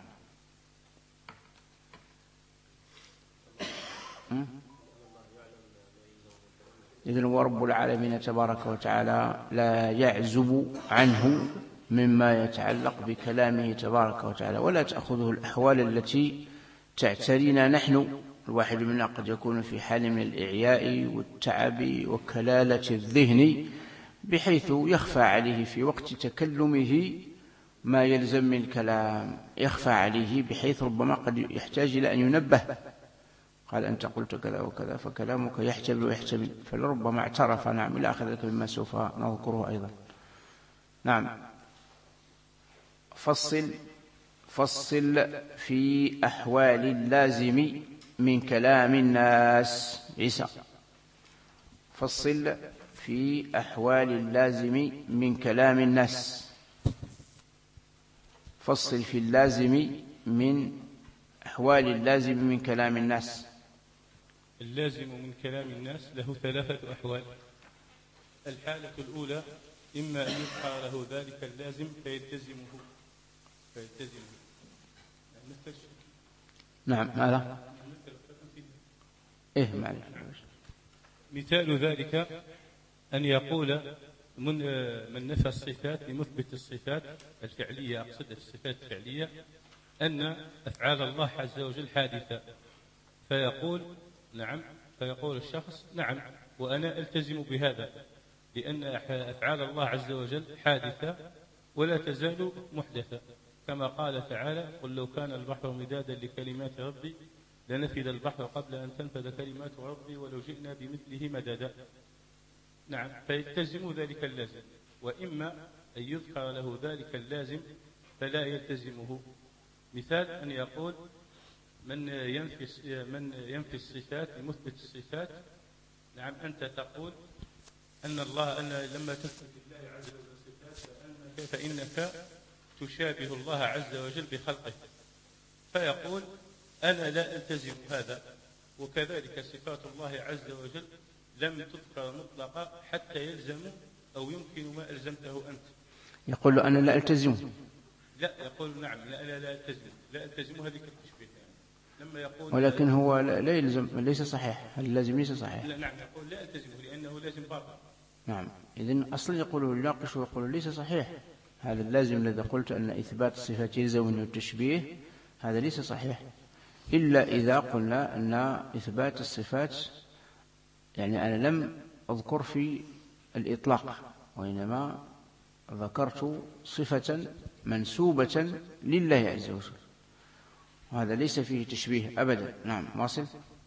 إذن هو رب العالمين تبارك وتعالى لا يعزب عنه مما يتعلق بكلامه تبارك وتعالى، ولا تأخذه الأحوال التي تعترينا نحن. الواحد منا قد يكون في حال من الإعياء والتعب وكلالة الذهن بحيث يخفى عليه في وقت تكلمه ما يلزم من الكلام، يخفى عليه بحيث ربما قد يحتاج إلى أن ينبه، قال أنت قلت كذا وكذا، فكلامك يحتمل ويحتمل، فلربما اعترف. نعم. إلى آخر ذلك مما سوف نذكره أيضا. نعم. فصل في أحوال اللازم من كلام الناس. عيسى. فصل في أحوال اللازم من كلام الناس. فصل في اللازم من أحوال اللازم من كلام الناس. اللازم من كلام الناس له 3 أحوال. الحالة الأولى إما أن يبقى له ذلك اللازم فيلتزمه. نعم. ماذا؟ مثال ذلك أن يقول من نفى الصفات لمثبت الصفات الفعلية، أقصد الصفات الفعلية، أن أفعال الله عز وجل حادثة، فيقول نعم، فيقول الشخص نعم وأنا ألتزم بهذا، لأن أفعال الله عز وجل حادثة ولا تزال محدثة، كما قال تعالى: قل لو كان البحر مدادا لكلمات ربي لنفد البحر قبل أن تنفد كلمات ربي ولو جئنا بمثله مددا. نعم. فيلتزم ذلك اللازم. وإما أن يذكر له ذلك اللازم فلا يلتزمه. مثال أن يقول من ينفي الصفات لمثبت الصفات. نعم. أنت تقول أن لما تثبت لله عز وجل صفات فإنك تشابه الله عز وجل بخلقه، فيقول أنا لا ألتزم هذا. وكذلك صفات الله عز وجل لم تذكر مطلقة حتى يلزم أو يمكن ما ألزمته أنت. يقول له أنا لا ألتزم. لا، يقول نعم أنا لا ألتزم هذه التشبيه لما يقول، ولكن هو لا يلزم، ليس صحيح، اللازم ليس صحيح. لا نعم، يقول لا ألتزمه لأنه لازم باطل. نعم، إذن أصلا يقولوا يناقش ويقولوا ليس صحيح. هذا اللازم الذي قلت أن إثبات الصفات يلزم منه التشبيه، هذا ليس صحيح، إلا إذا قلنا أن إثبات الصفات يعني أنا لم أذكر في الإطلاق، وإنما ذكرت صفة منسوبة لله عز وجل، وهذا ليس فيه تشبيه أبدا. نعم، واصل.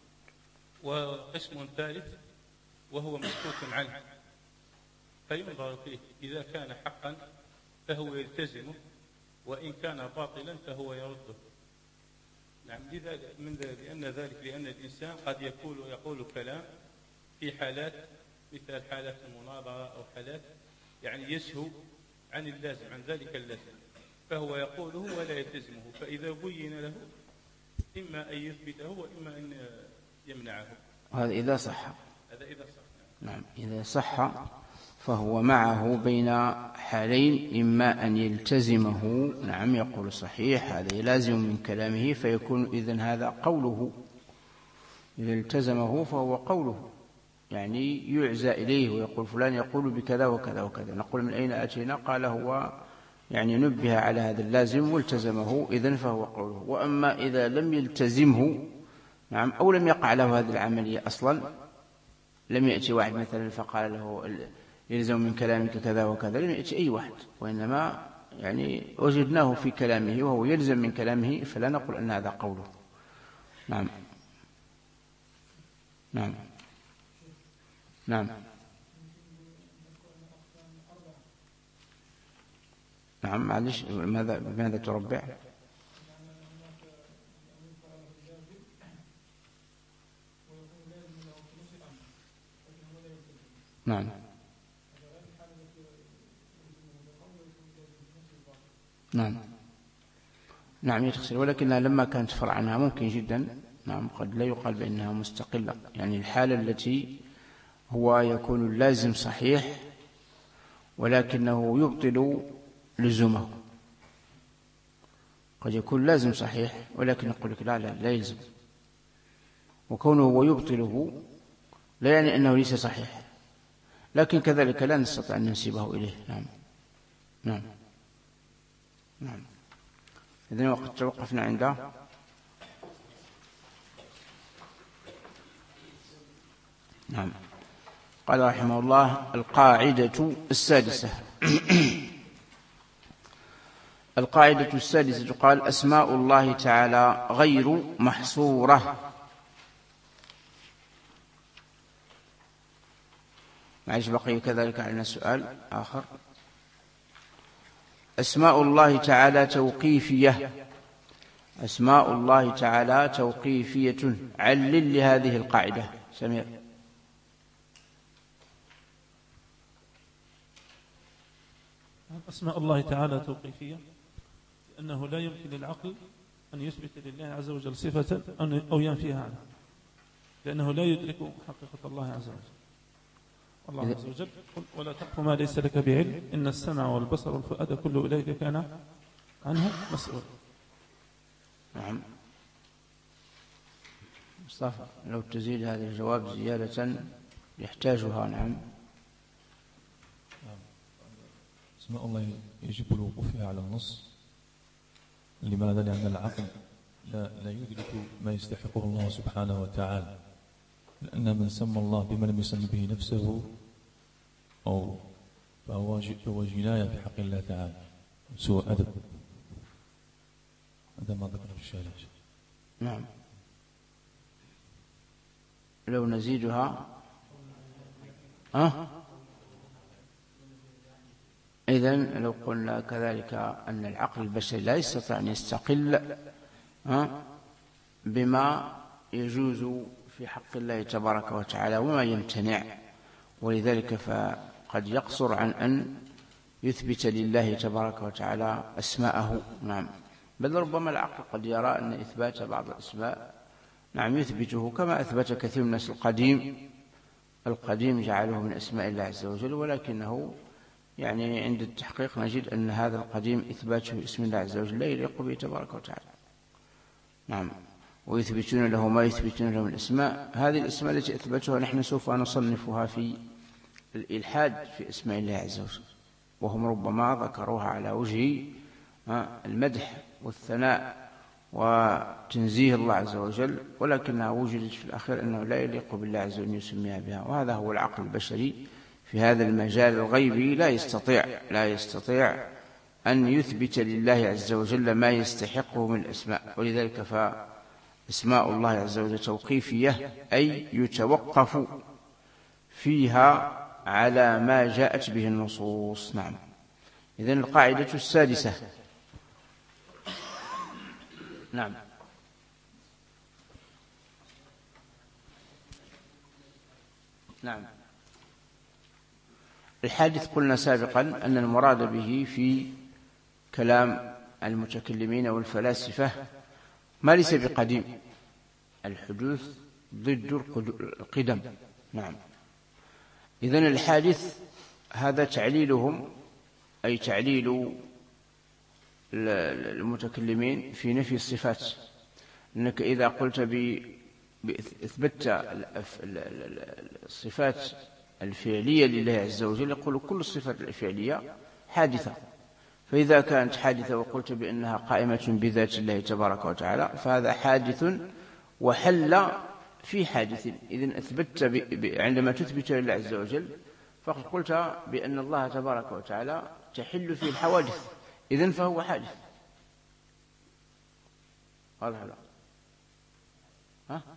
وقسم ثالث وهو مشكوك عنه، فينظر فيه إذا كان حقا فهو يلتزمه، وإن كان باطلا فهو يرده. نعم، لأن الإنسان قد يقول كلام في حالات مثل حالات المناظرة أو حالات يعني يسهو عن اللازم، عن ذلك اللازم، فهو يقوله ولا يلتزمه، فإذا بين له إما أن يثبته وإما أن يمنعه. هذا إذا صح. هذا إذا صح. نعم، إذا صح فهو معه بين حالين، إما أن يلتزمه، نعم يقول صحيح هذا يلازم من كلامه، فيكون إذن هذا قوله، إذا التزمه فهو قوله، يعني يعزى إليه ويقول فلان يقول بكذا وكذا وكذا، نقول من أين أتينا؟ قال هو يعني نبه على هذا اللازم والتزمه، إذن فهو قوله. وأما إذا لم يلتزمه، نعم، أو لم يقع له هذه العملية أصلا، لم يأتي واحد مثلا فقال له يلزم من كلامك كذا وكذا، لم يأتي أي واحد، وإنما يعني وجدناه في كلامه وهو يلزم من كلامه، فلا نقول أن هذا قوله. نعم نعم نعم نعم. معلش، ماذا تربع؟ نعم نعم نعم يتخسر، ولكنها لما كانت فرع عنها ممكن جدا، نعم، قد لا يقال بأنها مستقلة، يعني الحالة التي هو يكون اللازم صحيح ولكنه يبطل لزومه، قد يكون لازم صحيح ولكن يقول لك لا يلزم، وكونه هو يبطله لا يعني أنه ليس صحيح، لكن كذلك لا نستطيع أن ننسبه إليه. نعم نعم نعم. إذن وقد توقفنا عنده. نعم. قال رحمه الله: القاعدة السادسة. القاعدة السادسة قال: أسماء الله تعالى غير محصورة. معلش بقي كذلك علينا سؤال آخر. أسماء الله تعالى توقيفية. أسماء الله تعالى توقيفية. علل لهذه القاعدة سمير. أسماء الله تعالى توقيفية لأنه لا يمكن للعقل أن يثبت لله عز وجل صفة أو ينفيها عنه، لأنه لا يدرك حقيقة الله عز وجل. الله عز وجل: ولا تقف ما ليس لك بعلم إن السمع والبصر والفؤاد كل أولئك كان عنه مسؤول. نعم. مصطفى لو تزيد هذا الجواب زيادة يحتاجها. نعم. أسماء الله يجب الوقوف فيها على النص. لماذا؟ لأن العقل لا يدرك ما يستحقه الله سبحانه وتعالى، لأن من سمى الله بما لم يسم به نفسه فهو جناية في حق الله تعالى، سوء أدب. هذا ما ذكر في الشارع. نعم. لو نزيدها إذن لو قلنا كذلك أن العقل البشري لا يستطيع أن يستقل بما يجوز في حق الله تبارك وتعالى وما يمتنع، ولذلك فقد يقصر عن أن يثبت لله تبارك وتعالى أسماءه. نعم، بل ربما العقل قد يرى أن إثبات بعض الأسماء نعم يثبته، كما أثبت كثير من الناس القديم جعله من أسماء الله عز وجل، ولكنه يعني عند التحقيق نجد أن هذا القديم إثباته اسم الله عز وجل لا يليق به تبارك وتعالى. نعم، ويثبتون له ما يثبتون له من الأسماء. هذه الأسماء التي أثبتها نحن سوف نصنفها في الإلحاد في أسماء الله عز وجل، وهم ربما ذكروها على وجه المدح والثناء وتنزيه الله عز وجل، ولكنها وجدت في الأخير أنه لا يليق بالله عز وجل أن يسميها بها. وهذا هو العقل البشري في هذا المجال الغيبي، لا يستطيع أن يثبت لله عز وجل ما يستحقه من الأسماء. ولذلك فأسماء الله عز وجل توقيفية، أي يتوقف فيها على ما جاءت به النصوص. نعم، إذن القاعدة السادسة. نعم، نعم، الحادث قلنا سابقا أن المراد به في كلام المتكلمين والفلاسفة ما ليس بقديم، الحدوث ضد القدم. نعم، إذن الحادث هذا تعليلهم، أي تعليل المتكلمين في نفي الصفات، أنك إذا قلت بإثبت الصفات الفعلية لله عز وجل يقول كل الصفات الفعلية حادثة، فإذا كانت حادثة وقلت بأنها قائمة بذات الله تبارك وتعالى فهذا حادث وحل في حادث. إذن أثبت عندما تثبت لله عز وجل فقد قلت بأن الله تبارك وتعالى تحل فيه الحوادث، إذن فهو حادث. قال لا،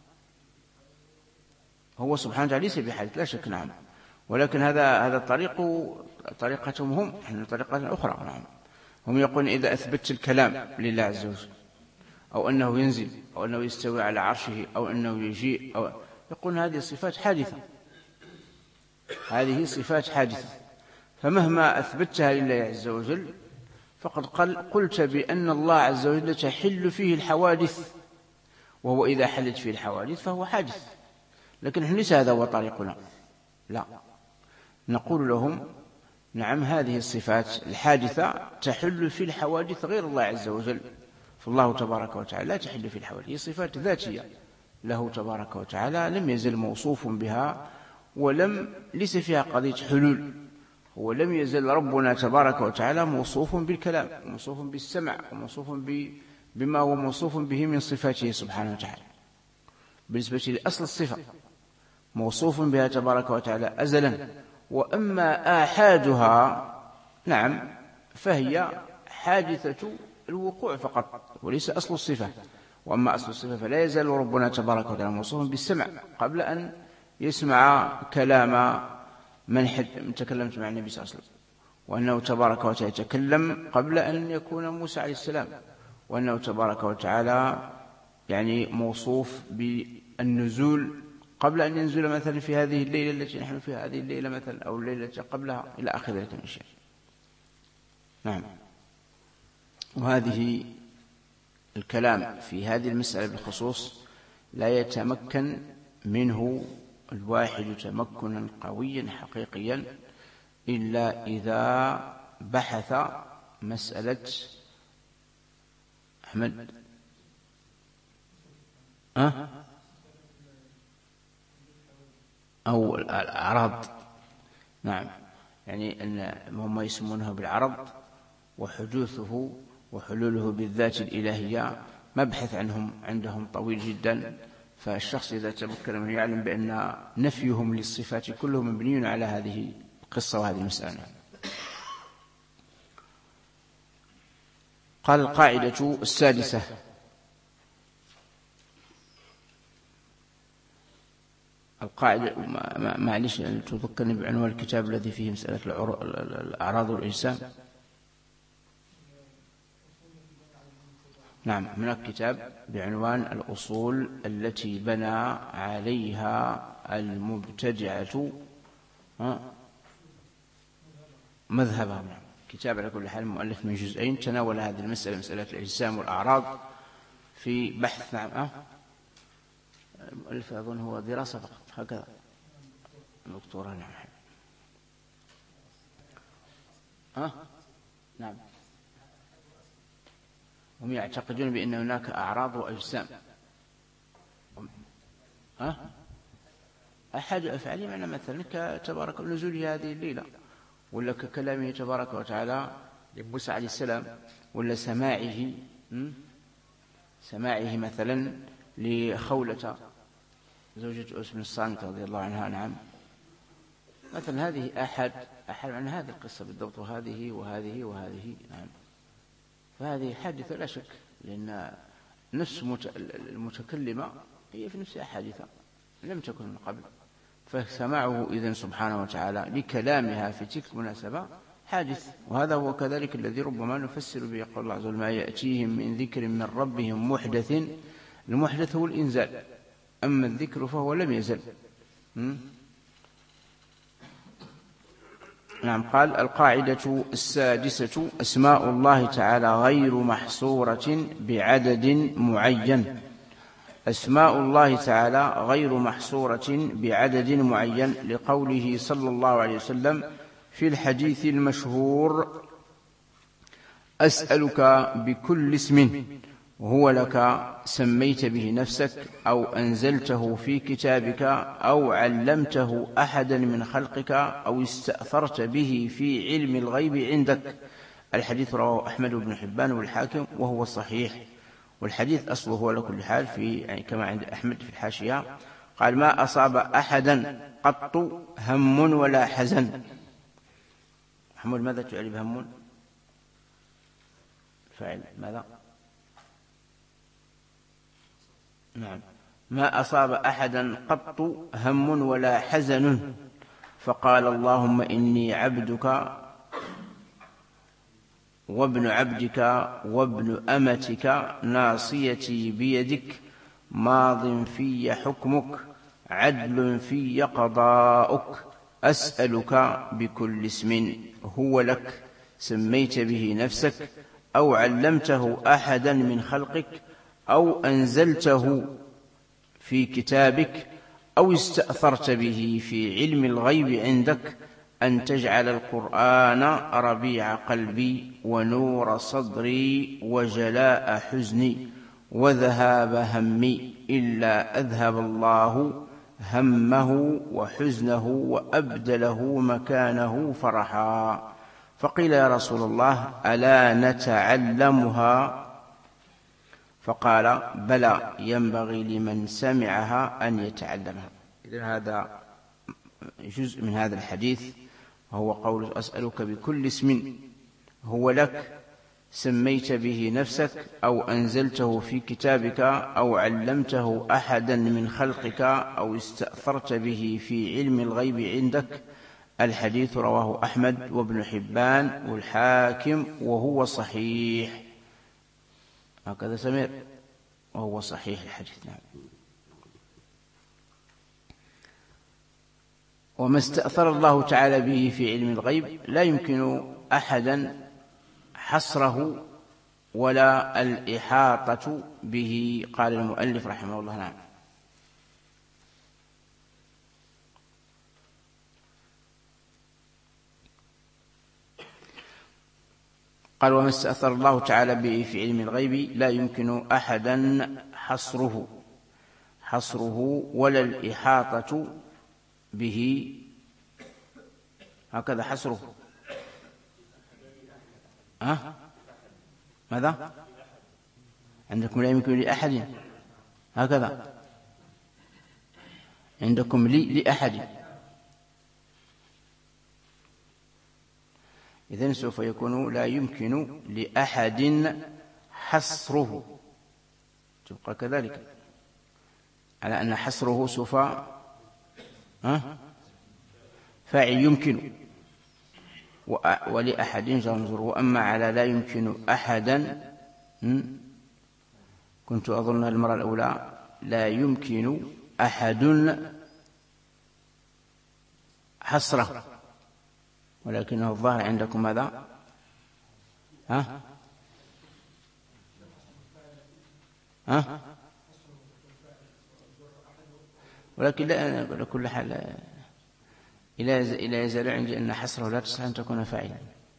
هو سبحانه وتعالى ليس بحادث لا شك. نعم، ولكن هذا طريقتهم هم، نحن طريقة أخرى. نعم، هم يقولون إذا أثبت الكلام لله عز وجل أو أنه ينزل أو أنه يستوي على عرشه أو أنه يجيء يقولون هذه صفات حادثة، هذه صفات حادثة، فمهما أثبتها لله عز وجل فقد قلت بأن الله عز وجل تحل فيه الحوادث، وهو إذا حلت فيه الحوادث فهو حادث. لكن نحن ليس هذا هو طريقنا، لا، نقول لهم نعم هذه الصفات الحادثة تحل في الحوادث غير الله عز وجل، فالله تبارك وتعالى لا تحل في الحوادث، هي صفات ذاتية له تبارك وتعالى، لم يزل موصوف بها ليس فيها قضية حلول، ولم يزل ربنا تبارك وتعالى موصوف بالكلام وموصوف بالسمع وموصوف بما هو موصوف به من صفاته سبحانه وتعالى. بالنسبة لأصل الصفة موصوف بها تبارك وتعالى أزلا، وأما آحادها نعم فهي حادثة الوقوع فقط وليس أصل الصفة. وأما أصل الصفة فلا يزال ربنا تبارك وتعالى موصوف بالسمع قبل أن يسمع كلام من تكلمت مع النبي صلى الله عليه وسلم، وأنه تبارك وتعالى يتكلم قبل أن يكون موسى عليه السلام، وأنه تبارك وتعالى يعني موصوف بالنزول قبل أن ينزل مثلا في هذه الليلة التي نحن فيها، هذه الليلة مثلا أو الليلة التي قبلها إلى آخر ذلك من الشيء. نعم، وهذه الكلام في هذه المسألة بالخصوص لا يتمكن منه الواحد تمكنا قويا حقيقيا إلا إذا بحث مسألة أحمد أو الأعراض. نعم، يعني أن هم يسمونه بالعرض، وحدوثه وحلوله بالذات الإلهية مبحث عندهم طويل جدا، فالشخص إذا تمكن منه يعلم بأن نفيهم للصفات كلهم مبني على هذه القصة وهذه المسألة. قال القاعدة السادسة: القاعدة معلش تذكرني بعنوان الكتاب الذي فيه مسألة الأعراض والإجسام. نعم، هناك كتاب بعنوان الأصول التي بنى عليها المبتدعة مذهبهم. كتاب على كل حال مؤلف من جزئين تناول هذه المسألة، مسألة الأجسام والأعراض في بحث. نعم. المؤلف أظن هو دراسة فقط هكذا، دكتوراه. نعم. نعم. هم يعتقدون بأن هناك أعراض وأجسام. أحد أفعاله معنى مثلا كتبارك نزول هذه الليلة، ولا ككلامه تبارك وتعالى لموسى عليه السلام، ولا سماعه مثلا لخولة زوجة أس بن الصامت رضي الله عنها. نعم. مثلا هذه أحد عن هذه القصة بالضبط، وهذه وهذه وهذه. نعم. فهذه حادثة لا شك، لأن نفس المتكلمة هي في نفسها حادثة لم تكن من قبل، فسماعه إذن سبحانه وتعالى لكلامها في تلك المناسبة حادث. وهذا هو كذلك الذي ربما نفسر به قول الله عز وجل: ما يأتيهم من ذكر من ربهم محدث. المحدث هو الإنزال، أما الذكر فهو لم يزل. نعم. قال: القاعدة السادسة: أسماء الله تعالى غير محصورة بعدد معين. أسماء الله تعالى غير محصورة بعدد معين، لقوله صلى الله عليه وسلم في الحديث المشهور: أسألك بكل اسم هو لك سميت به نفسك أو أنزلته في كتابك أو علمته أحدا من خلقك أو استأثرت به في علم الغيب عندك. الحديث رواه أحمد بن حبان والحاكم وهو صحيح. والحديث أصله على كل حال في يعني كما عند أحمد في الحاشية قال: ما أصاب أحدا قط هم ولا حزن. محمود ماذا تعرف هم؟ فاعل ماذا؟ نعم. ما أصاب أحدا قط هم ولا حزن، فقال: اللهم إني عبدك وابن عبدك وابن أمتك ناصيتي بيدك ماض في حكمك عدل في قضاؤك أسألك بكل اسم هو لك سميت به نفسك أو علمته أحدا من خلقك أو أنزلته في كتابك أو استأثرت به في علم الغيب عندك أن تجعل القرآن ربيع قلبي ونور صدري وجلاء حزني وذهاب همي إلا أذهب الله همه وحزنه وأبدله مكانه فرحا. فقيل: يا رسول الله ألا نتعلمها؟ فقال: بلى، ينبغي لمن سمعها أن يتعلمها. إذن هذا جزء من هذا الحديث، وهو قول: أسألك بكل اسم هو لك سميت به نفسك أو أنزلته في كتابك أو علمته أحدا من خلقك أو استأثرت به في علم الغيب عندك. الحديث رواه أحمد وابن حبان والحاكم وهو صحيح. هكذا سمير وهو صحيح الحديث. نعم. وما استأثر الله تعالى به في علم الغيب لا يمكن أحدا حصره ولا الإحاطة به. قال المؤلف رحمه الله. نعم. قال: وما استأثر الله تعالى به في علم الغيب لا يمكن أحدا حصره ولا الإحاطة به. هكذا حصره. ماذا؟ عندكم لا يمكن لأحد، هكذا عندكم لأحد. إذن سوف يكون لا يمكن لأحد حصره، تبقى كذلك على أن حصره سوف فاعل يمكن، ولأحد جنزر. وأما على لا يمكن أحدا كنت أظن المرة الأولى لا يمكن أحد حصره، ولكنه الظاهر عندكم ماذا؟ ها؟ ها؟ ولكن لا، على كل حال إلى يزال عندي أن حصره لا تصح أن تكون فاعلا،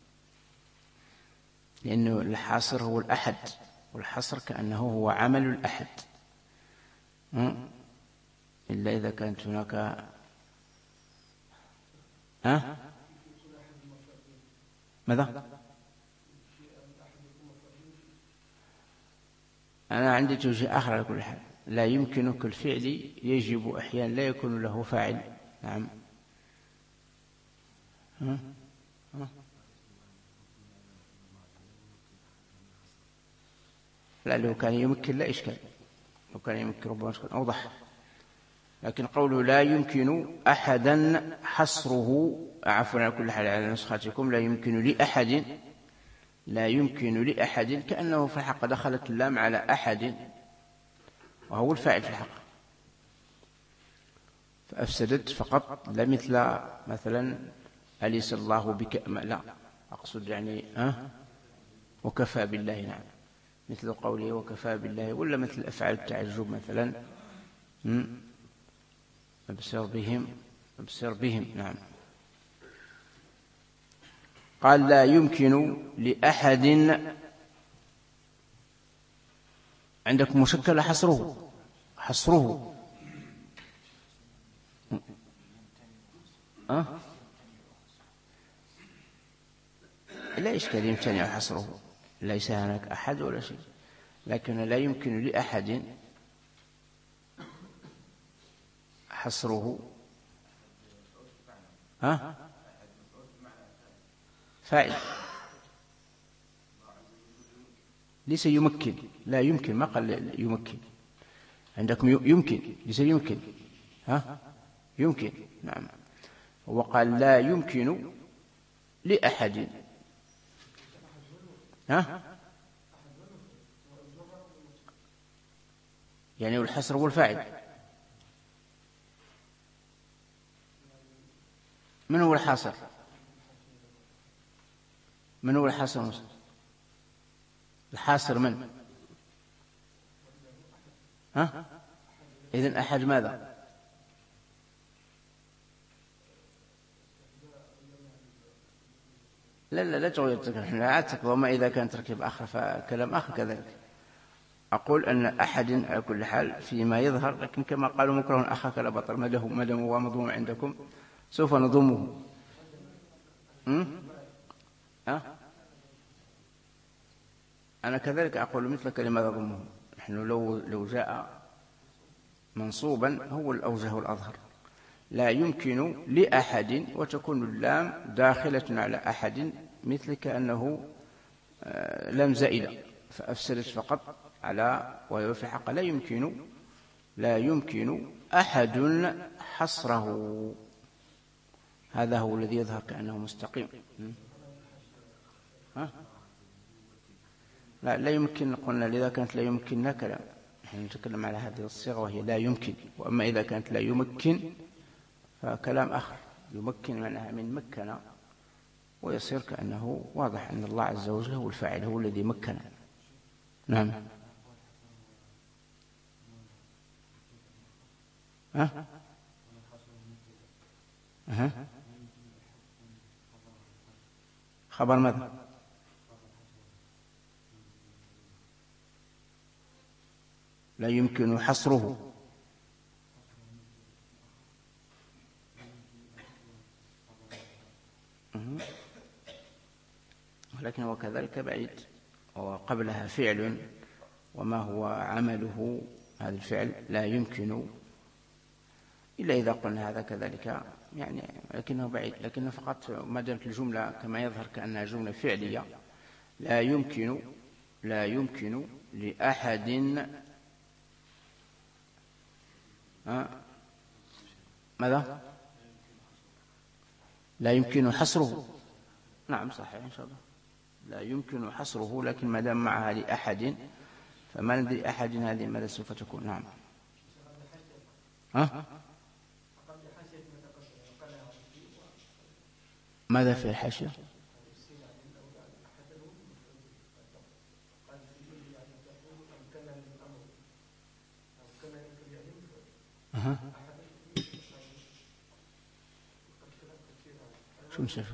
لأنه الحاصر هو الأحد، والحصر كأنه هو عمل الأحد، إلا إذا كانت هناك ماذا؟ أنا عندي توجيه آخر على كل حال. لا يمكن كل فعل يجب أحيانا لا يكون له فاعل. نعم. لا، لو كان يمكن لا إشكال، لو كان يمكن ربما تكون أوضح، لكن قوله لا يمكن أحدا حصره، عفوا على كل حال على نسختكم لا يمكن لأحد، لا يمكن لأحد، كأنه في الحق دخلت اللام على أحد وهو الفاعل في الحق، فأفسدت فقط، لا مثلا أليس الله بك، لا أقصد يعني وكفى بالله. نعم، مثل قوله وكفى بالله، ولا مثل أفعال التعجب مثلا أبصر بهم. نعم. قال لا يمكن لأحد، عندكم مشكل حصره لا إشكال، يمتنع حصره، ليس هناك أحد ولا شيء، لكن لا يمكن لأحد حصره فاعل، ليس يمكن، لا يمكن، ما قال يمكن، عندكم يمكن، ليس يمكن، يمكن. نعم. وقال لا يمكن لأحد، يعني الحصر هو الفاعل. من هو الحاصر؟ من هو الحاصر؟ الحاصر من؟ إذن أحد ماذا؟ لا تغير تركيب، وما إذا كان تركيب آخر فكلام آخر كذلك. أقول أن أحد على كل حال فيما يظهر، لكن كما قالوا مكره أخاك لا بطل، ما دام هو مضموم عندكم سوف نضمه. أنا كذلك أقول مثل كلمة ضمه، نحن لو جاء منصوبا هو الأوجه والأظهر. لا يمكن لأحد، وتكون اللام داخلة على أحد، مثل كأنه لام زائدة، فأفسدت فقط على، وهو في حق لا يمكن أحد حصره، هذا هو الذي يظهر كأنه مستقيم. لا يمكن، قلنا لذا كانت لا يمكننا كلام، نحن نتكلم على هذه الصيغة وهي لا يمكن. وأما إذا كانت لا يمكن فكلام آخر، يمكن معناها من مكن، ويصير كأنه واضح أن الله عز وجل هو الفاعل، هو الذي مكن. نعم. خبر ماذا؟ لا يمكن حصره. ولكن هو كذلك بعيد، وقبلها فعل، وما هو عمله هذا الفعل لا يمكن، إلا إذا قلنا هذا كذلك يعني، لكنه بعيد. لكنه فقط ما دامت الجملة كما يظهر كأنها جملة فعلية، لا يمكن لأحد ماذا؟ لا يمكن حصره. نعم صحيح إن شاء الله، لا يمكن حصره، لكن ما دام معها لأحد فما ندري أحد هذه ماذا سوف تكون. نعم. ماذا في الحاشية؟ شو نشوف؟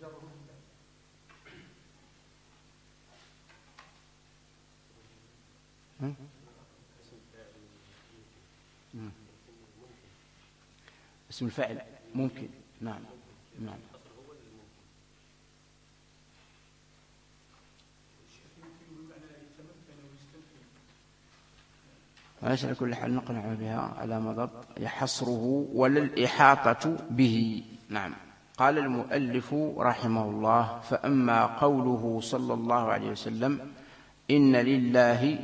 اسم الفاعل ممكن. نعم نعم. وليس على كل حال نقنع بها على مضض يحصره ولا الإحاطة به. نعم. قال المؤلف رحمه الله: فأما قوله صلى الله عليه وسلم: إن لله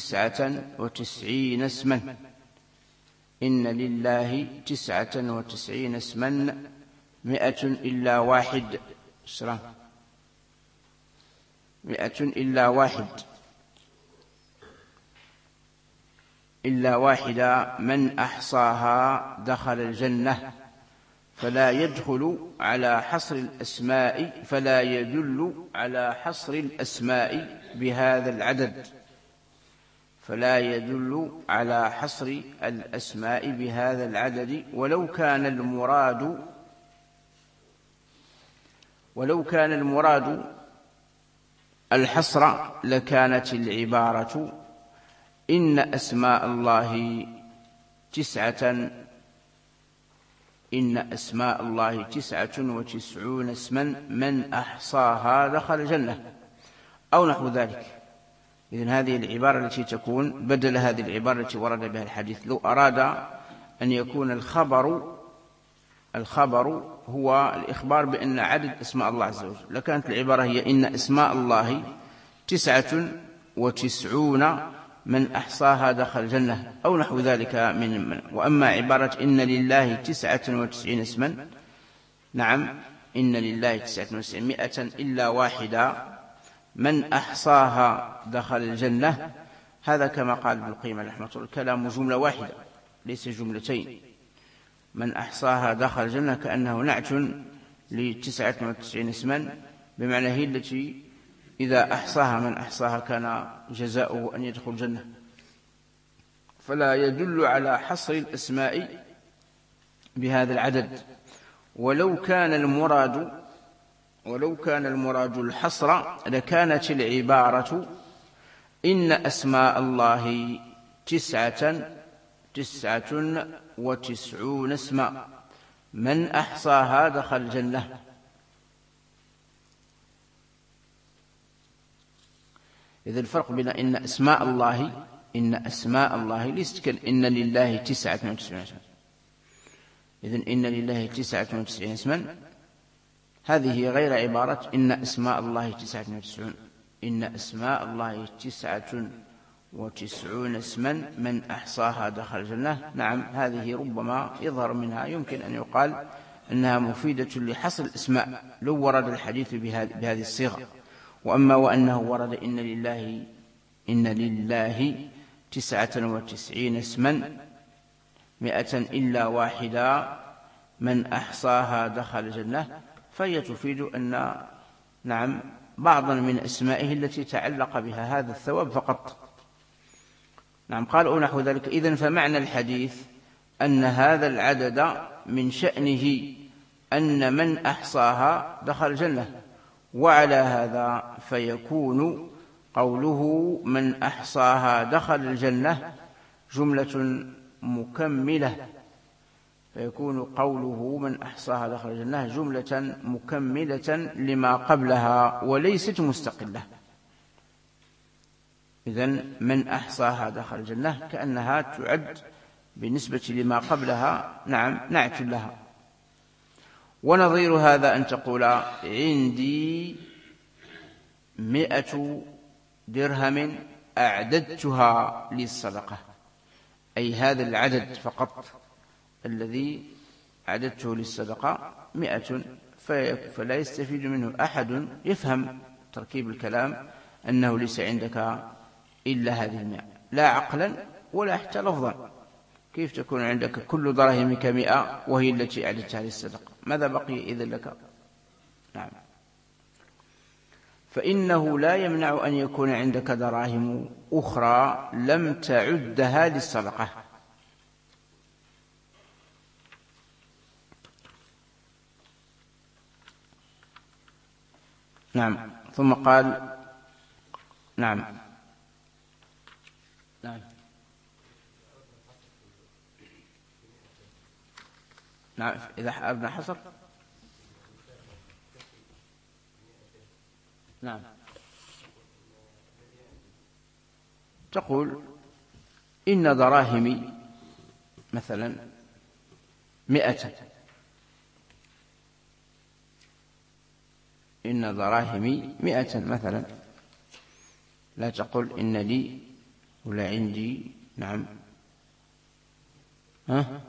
99 اسما، إن لله 99 اسما 100 إلا واحد، 100 إلا واحد، إلا واحدة من أحصاها دخل الجنة، فلا يدخل على حصر الأسماء، فلا يدل على حصر الأسماء بهذا العدد، فلا يدل على حصر الأسماء بهذا العدد. ولو كان المراد الحصر لكانت العبارة: إن أسماء الله 99 اسما من أحصاها دخل الجنة، أو نحو ذلك. إذن هذه العبارة التي تكون بدل هذه العبارة التي ورد بها الحديث. لو أراد أن يكون الخبر هو الإخبار بأن عدد أسماء الله عز وجل، لكانت العبارة هي: إن أسماء الله 99 من أحصاها دخل الجنة، أو نحو ذلك من. وأما عبارة إن لله 99 اسما، نعم، إن لله 99 100 إلا واحدة من أحصاها دخل الجنة، هذا كما قال ابن القيم رحمه الله كلام جملة واحدة ليس جملتين. من أحصاها دخل الجنة كأنه نعت ل99 اسما، بمعنى هي التي إذا أحصاها من أحصاها كان جزاؤه أن يدخل الجنة، فلا يدل على حصر الأسماء بهذا العدد. ولو كان المراد الحصر لكانت العبارة: إن أسماء الله 99 اسما من أحصاها دخل الجنة. إذا الفرق بين إن أسماء الله ليست إن لله 99 اسما. إذن إن لله 99 اسما هذه غير عبارة إن أسماء الله 99. إن أسماء الله 99 اسما من أحصاها دخل الجنة. نعم، هذه ربما يظهر منها يمكن أن يقال أنها مفيدة لحصر الأسماء لو ورد الحديث بهذه الصيغة. وأما وأنه ورد إن لله 99 اسما 100 إلا واحدة من أحصاها دخل الجنة، فهي تفيد أن نعم بعضا من أسمائه التي تعلق بها هذا الثواب فقط. نعم، قال نحو ذلك. إذن فمعنى الحديث أن هذا العدد من شأنه أن من أحصاها دخل الجنة، وعلى هذا فيكون قوله من أحصاها دخل الجنة جملة مكملة، فيكون قوله من أحصاها دخل الجنة جملة مكملة لما قبلها وليست مستقلة. إذن من أحصاها دخل الجنة كأنها تعد بالنسبة لما قبلها نعم نعت لها. ونظير هذا أن تقول عندي 100 درهم أعددتها للصدقة، أي هذا العدد فقط الذي عددته للصدقة 100، فلا يستفيد منه أحد يفهم تركيب الكلام أنه ليس عندك إلا هذه 100، لا عقلا ولا حتى لفظا. كيف تكون عندك كل دراهمك 100 وهي التي أعددتها للصدقة؟ ماذا بقي إذن لك؟ نعم. فإنه لا يمنع أن يكون عندك دراهم أخرى لم تعدها للصدقة. نعم. ثم قال نعم نعم نعم. إذا أردنا حصر نعم تقول إن دراهمي مثلا 100. إن دراهمي 100 مثلا، لا تقول إن لي ولا عندي. نعم. ها؟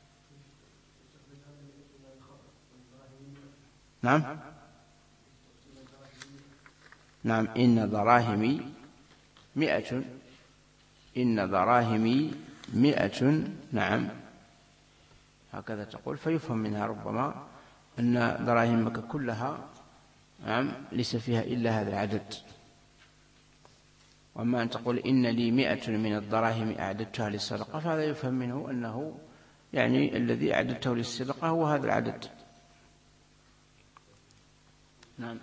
نعم نعم. إن دراهمي 100. إن دراهمي 100. نعم. هكذا تقول، فيفهم منها ربما أن دراهمك كلها نعم ليس فيها إلا هذا العدد. وأما أن تقول إن لي 100 من الدراهم أعددتها للصدقة، فهذا يفهم منه أنه يعني الذي أعددته للصدقة هو هذا العدد. نعم.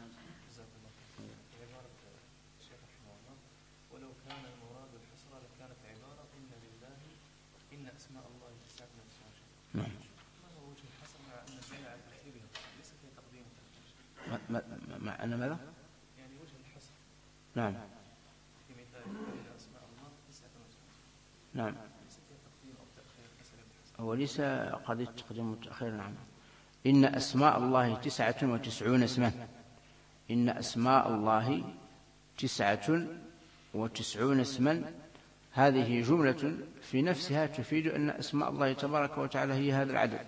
ولو كان المراد الحصر لكانت عبارة إن لله إن أسماء الله 99. نعم. ما هو وجه الحصر مع أن الجمع ترتيبها ليس في تقديم التأخير؟ مع أن ماذا؟ يعني وجه الحصر. نعم. في مثال إن أسماء الله 99. نعم. ليس في تقديم أو تأخير حسب الحصر. هو ليس قضية تقديم وتأخير. نعم. إن أسماء الله 99 اسما. إن أسماء الله 99 اسما. هذه جملة في نفسها تفيد أن أسماء الله تبارك وتعالى هي هذا العدد.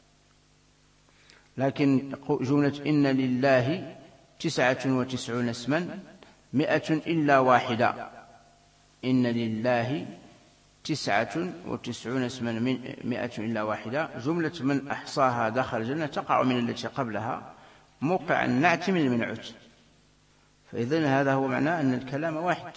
لكن جملة إن لله 99 اسما 100 إلا واحدة. إن لله 99 اسما 100 إلا واحدة. جملة من أحصاها دخل الجنة تقع من التي قبلها موقع النعت من المنعوت. فإذن هذا هو معناه أن الكلام واحد.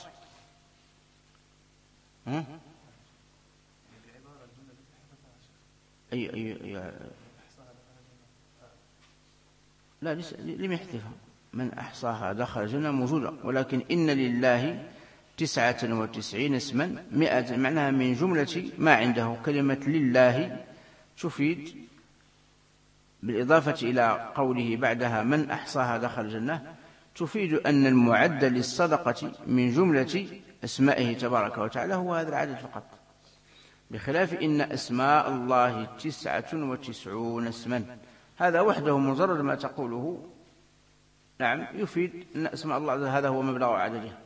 لا لم يحذفها. من أحصاها دخل الجنة موجودة، ولكن إن لله 99 اسما 100 معناها من جملة ما عنده. كلمة لله تفيد بالإضافة إلى قوله بعدها من أحصاها دخل الجنة، تفيد أن المعد للصدقة من جملة أسمائه تبارك وتعالى هو هذا العدد فقط، بخلاف إن أسماء الله 99 اسما. هذا وحده مجرد ما تقوله نعم يفيد أن أسماء الله هذا هو مبلغ عددها،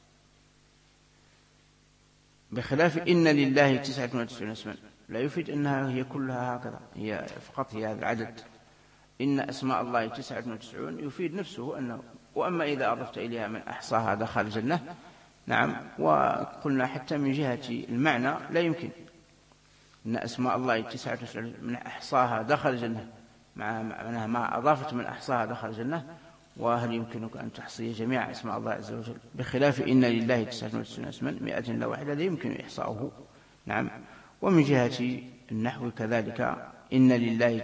بخلاف إن لله 99 اسما لا يفيد أنها هي كلها هكذا، هي فقط هي هذا العدد. إن أسماء الله 99 يفيد نفسه أنه. وأما إذا أضفت إليها من أحصاها دخل الجنة نعم، وقلنا حتى من جهة المعنى لا يمكن. إن أسماء الله 99 من أحصاها دخل الجنة معناها ما أضافت من أحصاها دخل الجنة. وهل يمكنك أن تحصي جميع أسماء الله عز وجل؟ بخلاف إن لله 99 اسما 100 إلا واحدة لا يمكن إحصاؤه. نعم. ومن جهة النحو كذلك إن لله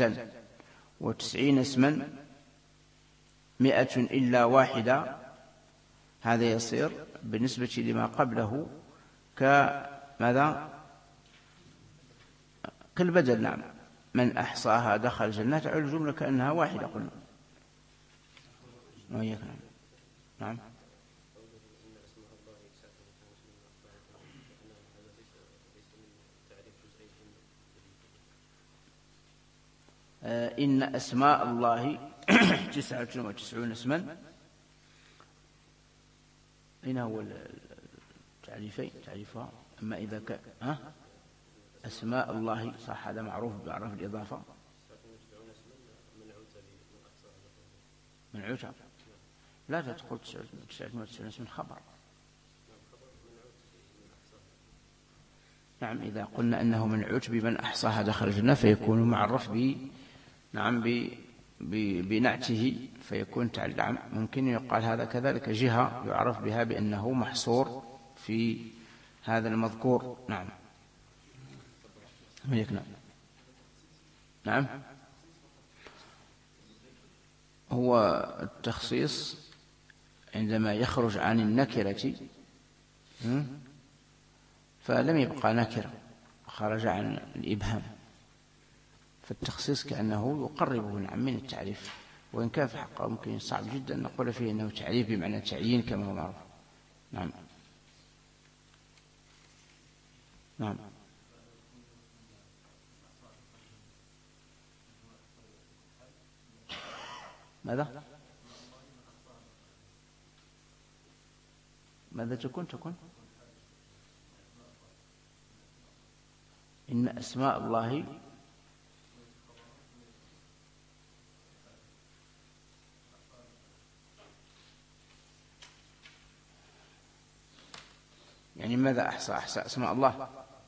99 اسما 100 إلا واحدة، هذا يصير بالنسبة لما قبله كماذا؟ كالبدل. نعم. من أحصاها دخل الجنة تعود الجملة كأنها واحدة قلنا. وإياك. نعم. إن أسماء الله 99 اسما. أين هو التعريفين؟ تعريفها. أما إذا كان أسماء الله صح، هذا معروف بعرف الإضافة. منعوتة. لا تقول 99 اسم خبر. نعم. إذا قلنا أنه منعوت بمن أحصاها دخل الجنة فيكون معرف نعم بنعته فيكون تعلم، ممكن يقال هذا كذلك جهة يعرف بها بأنه محصور في هذا المذكور. نعم. نعم. هو التخصيص عندما يخرج عن النكرة فلم يبقى نكرة، خرج عن الإبهام، فالتخصيص كأنه يقربه نعم من التعريف، وإن كان في حقه ممكن صعب جدا نقول فيه أنه تعريف بمعنى تعيين كما هو معروف. نعم. نعم. ماذا تكون إن أسماء الله يعني ماذا أحصى أسماء الله؟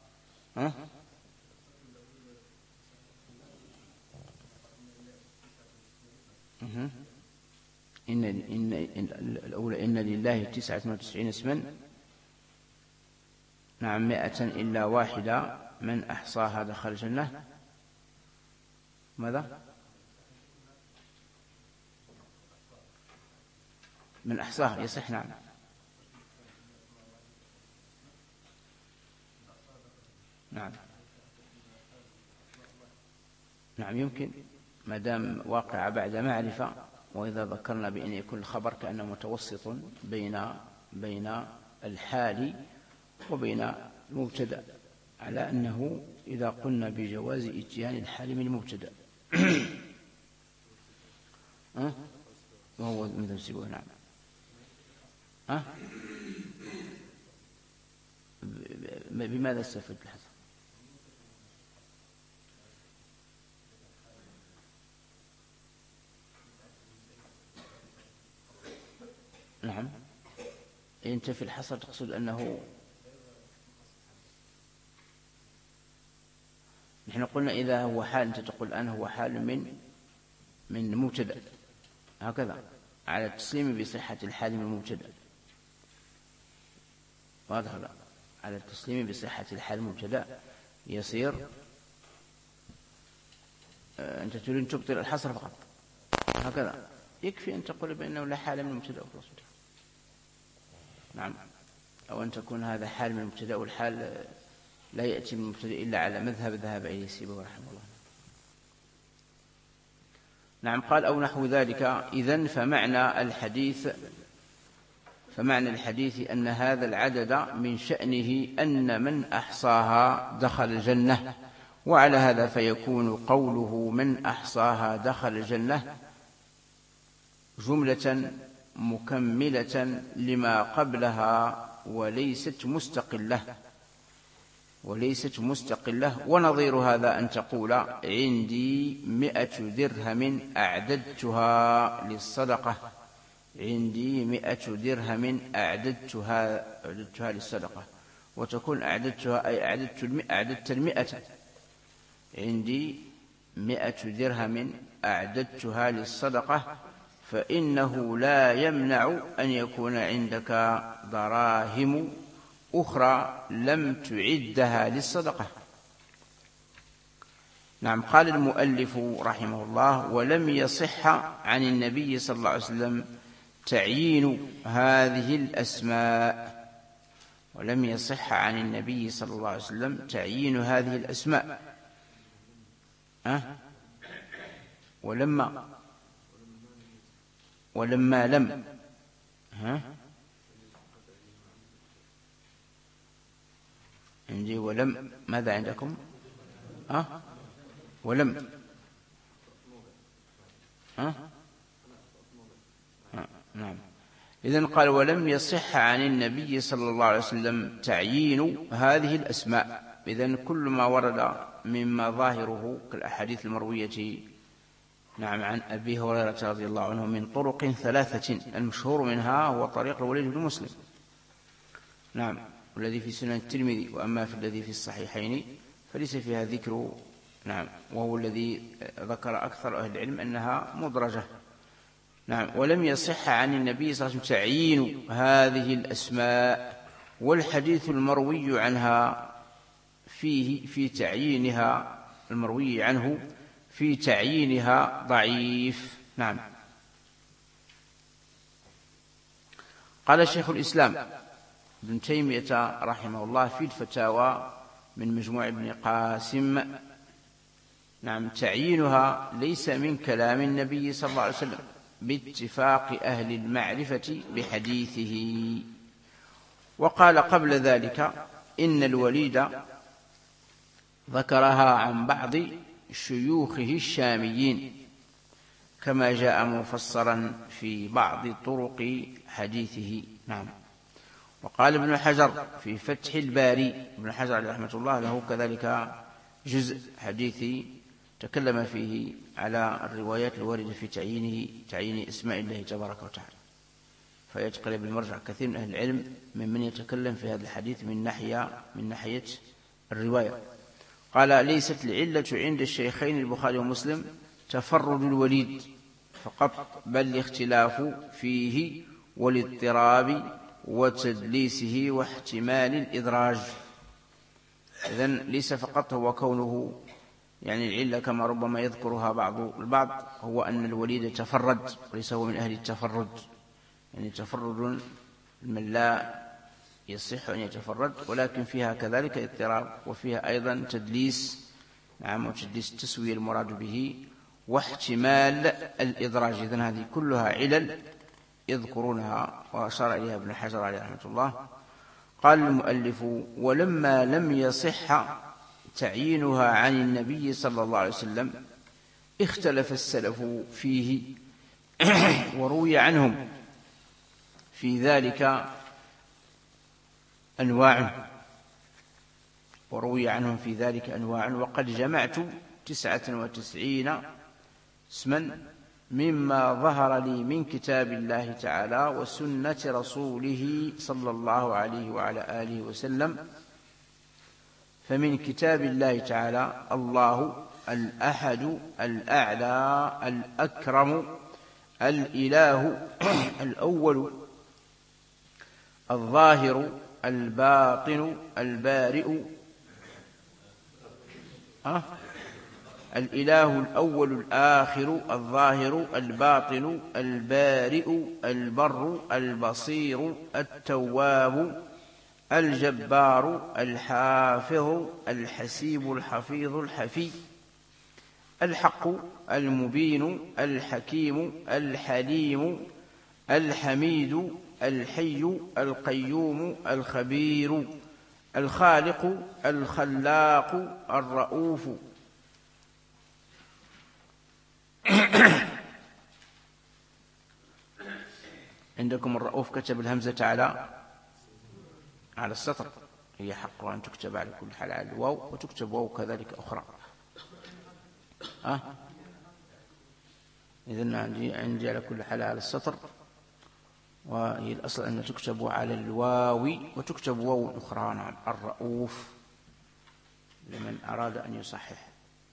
الأولى إن لله 99 اسما، نعم 100 إلا واحدة، من أحصاها دخل الجنة. ماذا؟ من أحصاها يصح. نعم. نعم يمكن ما دام واقع بعد معرفة، وإذا ذكرنا بأن يكون الخبر كأنه متوسط بين الحال وبين المبتدأ، على أنه إذا قلنا بجواز إتيان الحال من المبتدأ وهو مثل سواه. نعم. بماذا استفد الحصر؟ نعم. أنت في الحصر تقصد أنه نحن قلنا إذا هو حال، أنت تقول الآن هو حال من مبتدأ، هكذا على التسليم بصحة الحال من المبتدأ. واضح؟ لا، على التسليم بصحة الحال المبتدأ يصير أنت تريد تبطل الحصر فقط، هكذا يكفي أن تقول بأنه لا حال من المبتدأ وخلاص. نعم. أو أن تكون هذا حال من المبتدأ، والحال لا يأتي من المبتدأ إلا على مذهب ذهب إليه سيبويه رحمه الله. نعم. قال أو نحو ذلك. إذن فمعنى الحديث أن هذا العدد من شأنه أن من أحصاها دخل الجنة، وعلى هذا فيكون قوله من أحصاها دخل الجنة جملة مكملة لما قبلها وليست مستقلة. ونظير هذا أن تقول عندي 100 درهم أعددتها للصدقة، عندي 100 درهم أعددتها للصدقة، وتكون أعددتها أي أعددت 100. عندي 100 درهم أعددتها للصدقة، فإنه لا يمنع أن يكون عندك دراهم أخرى لم تعدها للصدقة. نعم. قال المؤلف رحمه الله ولم يصح عن النبي صلى الله عليه وسلم تعيين هذه الأسماء. ولم يصح عن النبي صلى الله عليه وسلم تعيين هذه الأسماء. ولما لم عندي ولم. ماذا عندكم؟ ولم نعم. إذن قال ولم يصح عن النبي صلى الله عليه وسلم تعيين هذه الأسماء. إذن كل ما ورد مما ظاهره كالأحاديث المروية نعم عن أبي هريرة رضي الله عنه من طرق 3، المشهور منها هو طريق الوليد بن مسلم نعم، والذي في سنن الترمذي. وأما في الذي في الصحيحين فليس فيها ذكر نعم، وهو الذي ذكر أكثر أهل العلم أنها مدرجة. نعم. ولم يصح عن النبي صلى الله عليه وسلم تعيين هذه الأسماء، والحديث المروي عنها في تعيينها، المروي عنه في تعيينها ضعيف. نعم. قال شيخ الإسلام ابن تيمية رحمه الله في الفتاوى من مجموع ابن قاسم: نعم، تعيينها ليس من كلام النبي صلى الله عليه وسلم باتفاق أهل المعرفة بحديثه. وقال قبل ذلك إن الوليد ذكرها عن بعض شيوخه الشاميين كما جاء مفسرا في بعض طرق حديثه. نعم. وقال ابن حجر في فتح الباري، ابن حجر عليه رحمة الله له كذلك جزء حديثي تكلم فيه على الروايات الواردة في تعيين اسماء الله تبارك وتعالى، فيتقل بالمرجع كثير من أهل العلم ممن يتكلم في هذا الحديث من ناحية الرواية. قال: ليست العلة عند الشيخين البخاري ومسلم تفرد الوليد فقط، بل الاختلاف فيه والاضطراب وتدليسه واحتمال الإدراج. إذن ليس فقط هو كونه يعني العلة كما ربما يذكرها بعض البعض هو أن الوليد تفرد، وليس هو من أهل التفرد، يعني تفرد من لا يصح أن يتفرد، ولكن فيها كذلك اضطراب وفيها أيضا تدليس. نعم، وتدليس التسوية المراد به واحتمال الإدراج. إذن هذه كلها علل يذكرونها وأشار إليها ابن حجر عليه رحمة الله. قال المؤلف: ولما لم يصح تعيينها عن النبي صلى الله عليه وسلم اختلف السلف فيه وروي عنهم في ذلك أنواع، وقد جمعت 99 اسما مما ظهر لي من كتاب الله تعالى وسنة رسوله صلى الله عليه وعلى آله وسلم. فمن كتاب الله تعالى: الله الأحد الأعلى الأكرم الإله الأول الظاهر الباطن البارئ، الإله الأول الآخر الظاهر الباطن البارئ البر البصير التواب الجبار الحافظ الحسيب الحفيظ الحفي الحق المبين الحكيم الحليم الحميد الحي القيوم الخبير الخالق الخلاق الرؤوف. عندكم الرؤوف كتب الهمزة على السطر، هي حق أن تكتب على كل حال على الواو، وتكتب واو كذلك أخرى. إذن عندي على كل حال على السطر، وهي الأصل أن تكتب على الواو وتكتب واو أخرى. نعم، الرؤوف لمن أراد أن يصحح.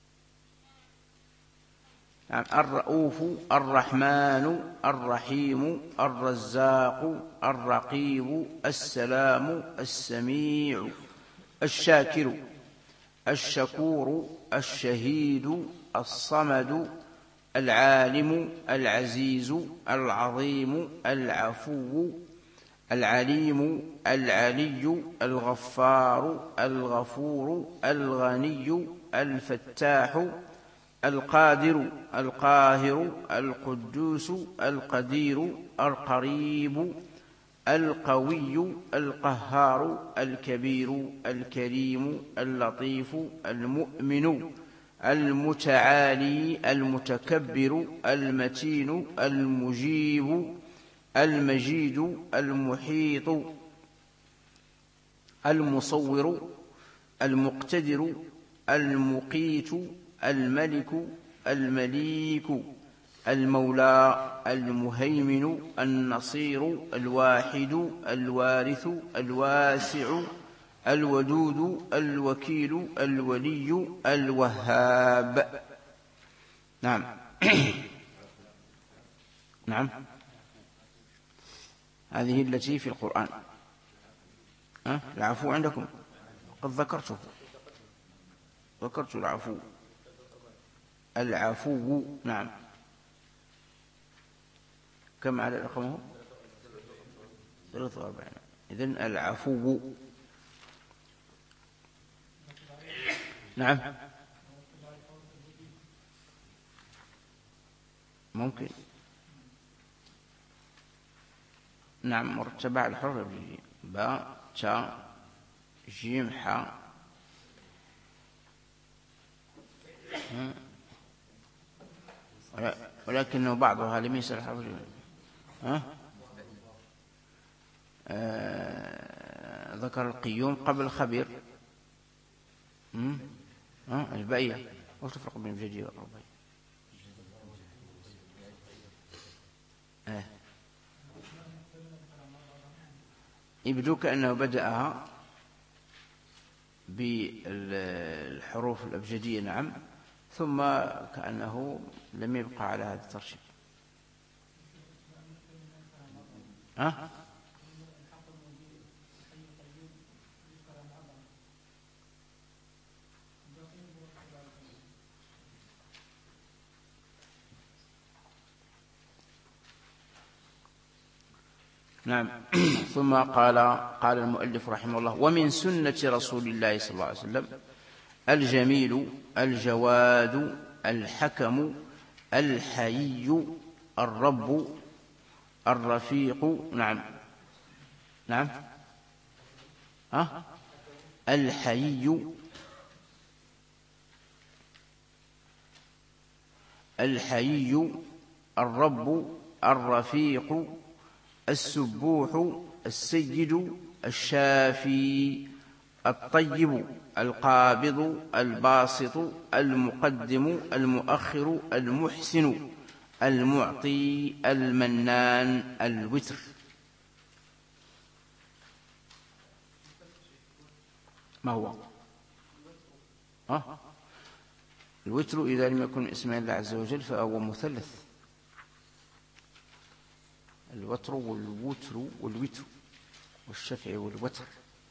نعم، الرؤوف الرحمن الرحيم الرزاق الرقيب السلام السميع الشاكر الشكور الشهيد الصمد العالم العزيز العظيم العفو العليم العلي الغفار الغفور الغني الفتاح القادر القاهر القدوس القدير القريب القوي القهار الكبير الكريم اللطيف المؤمن المتعالي المتكبر المتين المجيب المجيد المحيط المصور المقتدر المقيت الملك المليك المولى المهيمن النصير الواحد الوارث الواسع الودود الوكيل الولي الوهاب. نعم. نعم، هذه التي في القرآن. العفو عندكم قد ذكرت العفو. نعم، كم على رقمه؟ 43. إذن العفو. نعم، ممكن. نعم، مرتبة على الحروف الأبجدية: باء تاء جيم حاء. ولكنه بعضها لم يسر الحرف الأبجدية. ذكر القيوم قبل الخبير. البائية. وش تفرق بين الأبجدية والرباعية؟ يبدو كأنه بدأها بالحروف الأبجدية. نعم، ثم كأنه لم يبقى على هذا الترتيب. نعم. ثم قال المؤلف رحمه الله: ومن سنة رسول الله صلى الله عليه وسلم الجميل الجواد الحكم الحيي الرب الرفيق. نعم. نعم. الحيي الرب الرفيق السبوح السيد الشافي الطيب القابض الباسط المقدم المؤخر المحسن المعطي المنان الوتر. ما هو؟ الوتر إذا لم يكن اسم الله عز وجل فهو مثلث. الوتر والوتر والوتر والشفع والوتر.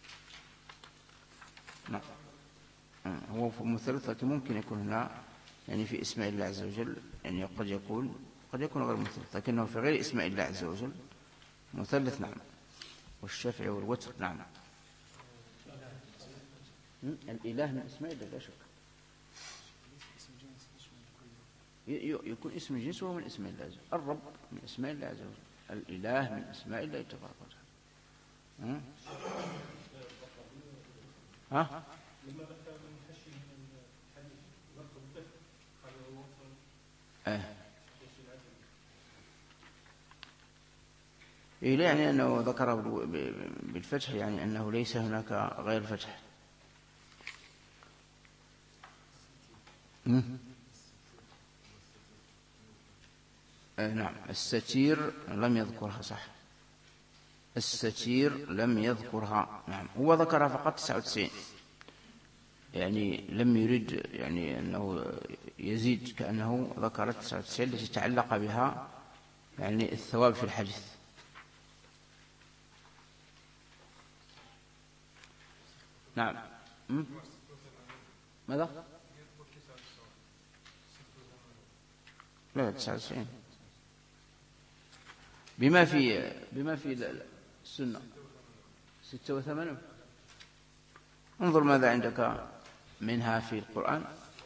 نعم، هو مثلث، لكن ممكن يكون هنا يعني في اسماء الله عز وجل يعني قد يكون غير مثلث، لكنه في غير اسماء الله عز وجل مثلث. نعم، والشفع والوتر. نعم، الإله من اسماء الله لا شك. يكون اسم الجنس وهو من اسماء الله عز وجل. الرب من اسماء الله عز وجل، الإله من اسماء الله تبارك وتعالى. يعني أنه ذكر بالفتح، يعني أنه ليس هناك غير فتح. نعم، الستير لم يذكرها. صح، الستير لم يذكرها. نعم، هو ذكرها فقط 99، يعني لم يرد يعني أنه يزيد، كأنه ذكر 99 التي تعلق بها يعني الثواب في الحديث. نعم. ماذا؟ لا، 99 بما في السنة 86. انظر ماذا عندك منها في القرآن.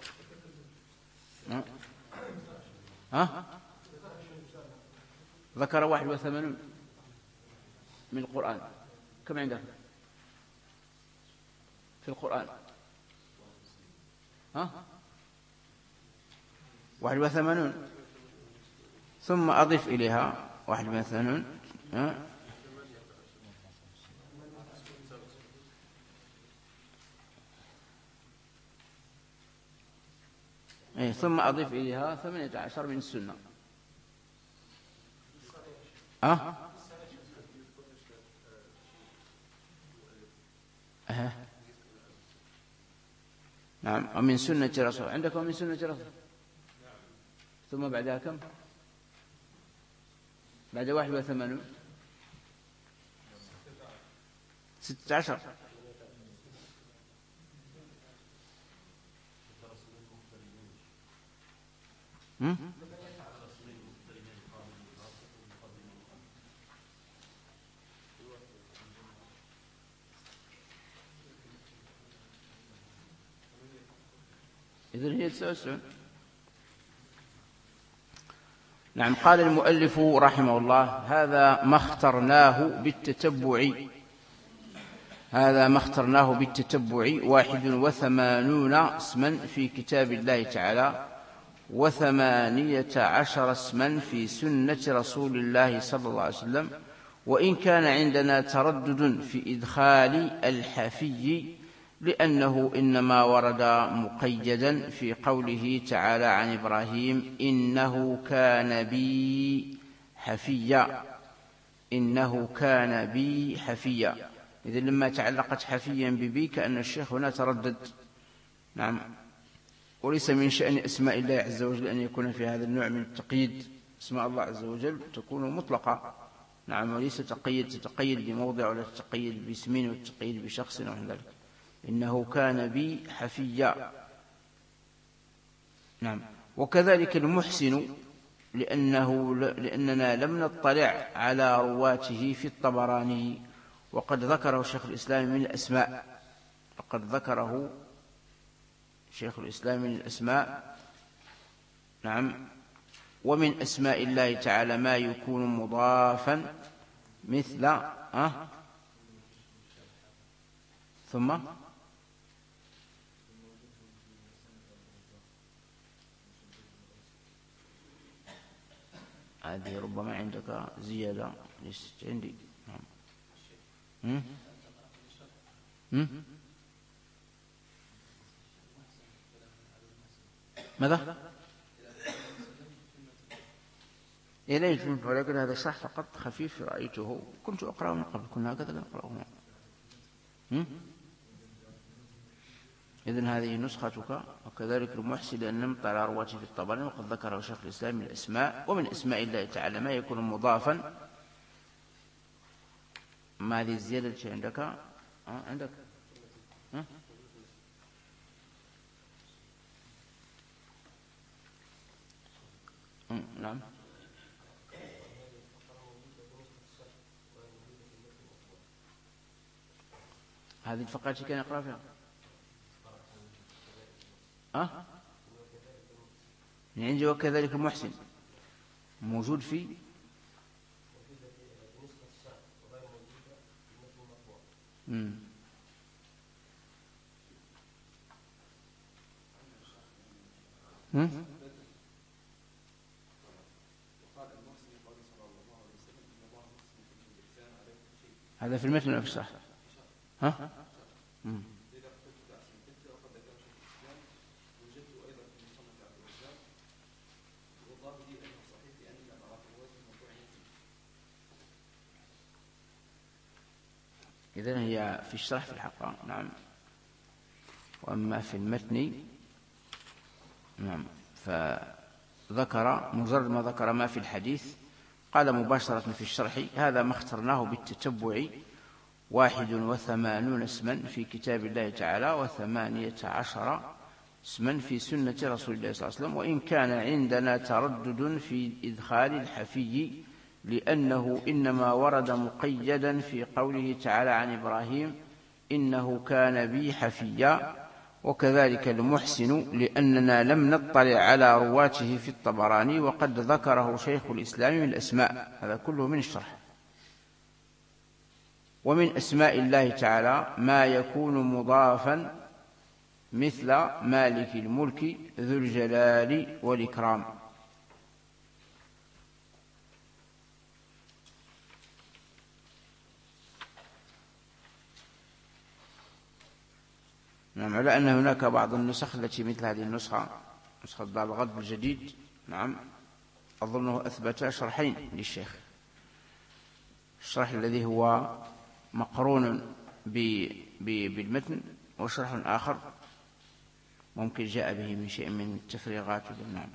ذكر 81 من القرآن. كم عندك في القرآن؟ 81. ثم أضف إليها 81. ثم أضف إليها 18 من السنة. نعم. ومن سنة رسول عندك ومن سنة رسول ثم بعدها كم؟ بعد 81 16. إذن هي 99. نعم. قال المؤلف رحمه الله: هذا ما اخترناه بالتتبع 81 اسما في كتاب الله تعالى، 18 اسما في سنة رسول الله صلى الله عليه وسلم. وإن كان عندنا تردد في إدخال الحفي لأنه إنما ورد مقيدا في قوله تعالى عن إبراهيم: إنه كان بي حفيا. إذن لما تعلقت حفيا ببي كأن الشيخ هنا تردد. نعم. وليس من شأن أسماء الله عز وجل أن يكون في هذا النوع من التقييد. اسماء الله عز وجل تكون مطلقة. نعم. وليس تتقيد بموضع ولا تتقيد باسم وتتقيد بشخص ومن ذلك. إنه كان بي حفيا. نعم. وكذلك المحسن لأننا لم نطلع على رواته في الطبراني، وقد ذكره شيخ الإسلام من الأسماء. نعم. ومن أسماء الله تعالى ما يكون مضافا مثل ثم هذه ربما عندك زيادة ليست عندي. ماذا؟ إليه، ولكن هذا شرح فقط خفيف رأيته كنت أقرأه من قبل، كنا هكذا نقرأه. إذن هذه نسختك. وكذلك المحسن لأن نمط على رواته في الطبراني، وقد ذكره شيخ الإسلام من الأسماء. ومن أسماء الله تعالى ما يكون مضافا. ما هذه الزيادة التي عندك؟ عندك نعم. هذه الفقرات كان يقرأ فيها من عندي. وكذلك المحسن موجود في هذا في المتن في الصحيح. إذن هي في الشرح في الحقيقة. نعم. وأما في المتن نعم فذكر مجرد ما ذكر ما في الحديث قال مباشرة في الشرح: هذا ما اخترناه بالتتبع 81 اسما في كتاب الله تعالى، 18 اسما في سنة رسول الله صلى الله عليه وسلم. وإن كان عندنا تردد في إدخال الحفي لأنه إنما ورد مقيدا في قوله تعالى عن إبراهيم: إنه كان بي حفيا. وكذلك المحسن لأننا لم نطلع على رواته في الطبراني، وقد ذكره شيخ الإسلام من الأسماء. هذا كله من الشرح. ومن أسماء الله تعالى ما يكون مضافا مثل مالك الملك ذو الجلال والإكرام. نعم. على أن هناك بعض النسخ التي مثل هذه نسخة دار الغرب الجديد. نعم. أظنه أثبت شرحين للشيخ: الشرح الذي هو مقرون بالمتن، وشرح آخر ممكن جاء به من شيء من التفريغات والنعم.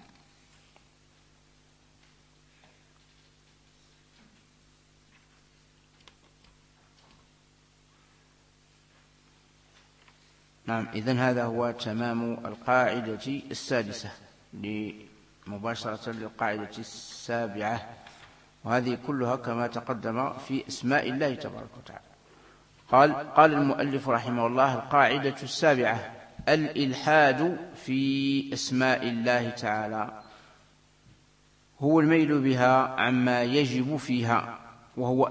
نعم. إذن هذا هو تمام القاعدة السادسة مباشرة للقاعدة السابعة، وهذه كلها كما تقدم في أسماء الله تبارك وتعالى. قال المؤلف رحمه الله: القاعدة السابعة: الإلحاد في أسماء الله تعالى هو الميل بها عما يجب فيها، وهو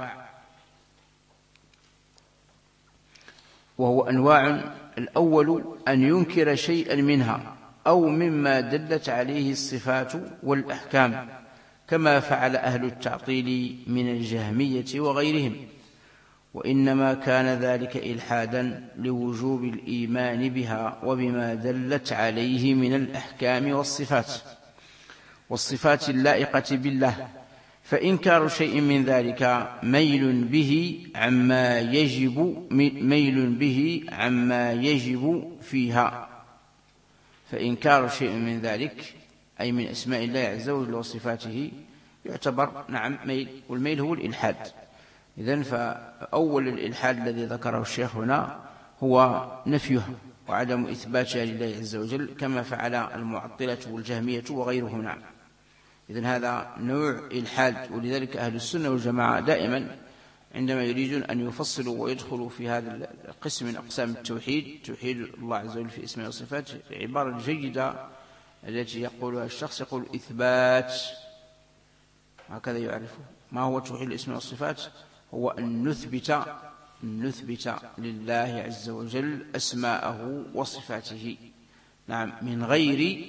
أنواع. الأول أن ينكر شيئا منها أو مما دلت عليه الصفات والأحكام، كما فعل أهل التعطيل من الجهمية وغيرهم، وإنما كان ذلك إلحادا لوجوب الإيمان بها وبما دلت عليه من الأحكام والصفات اللائقة بالله. فإنكار شيء من ذلك ميل به عما يجب فيها. فإنكار شيء من ذلك أي من أسماء الله عز وجل وصفاته يعتبر ميل، والميل هو الإلحاد. إذن فأول الإلحاد الذي ذكره الشيخ هنا هو نفيه وعدم إثباتها لله عز وجل، كما فعل المعطلة والجهمية وغيرهم. نعم. إذن هذا نوع إلحاد، ولذلك أهل السنة والجماعة دائما عندما يريدون أن يفصلوا ويدخلوا في هذا القسم من أقسام التوحيد، توحيد الله عز وجل في اسمه وصفاته، العبارة الجيدة التي يقولها الشخص يقول إثبات، هكذا يعرفه. ما هو توحيد الاسم والصفات؟ هو أن نثبت لله عز وجل أسماءه وصفاته، نعم، من غير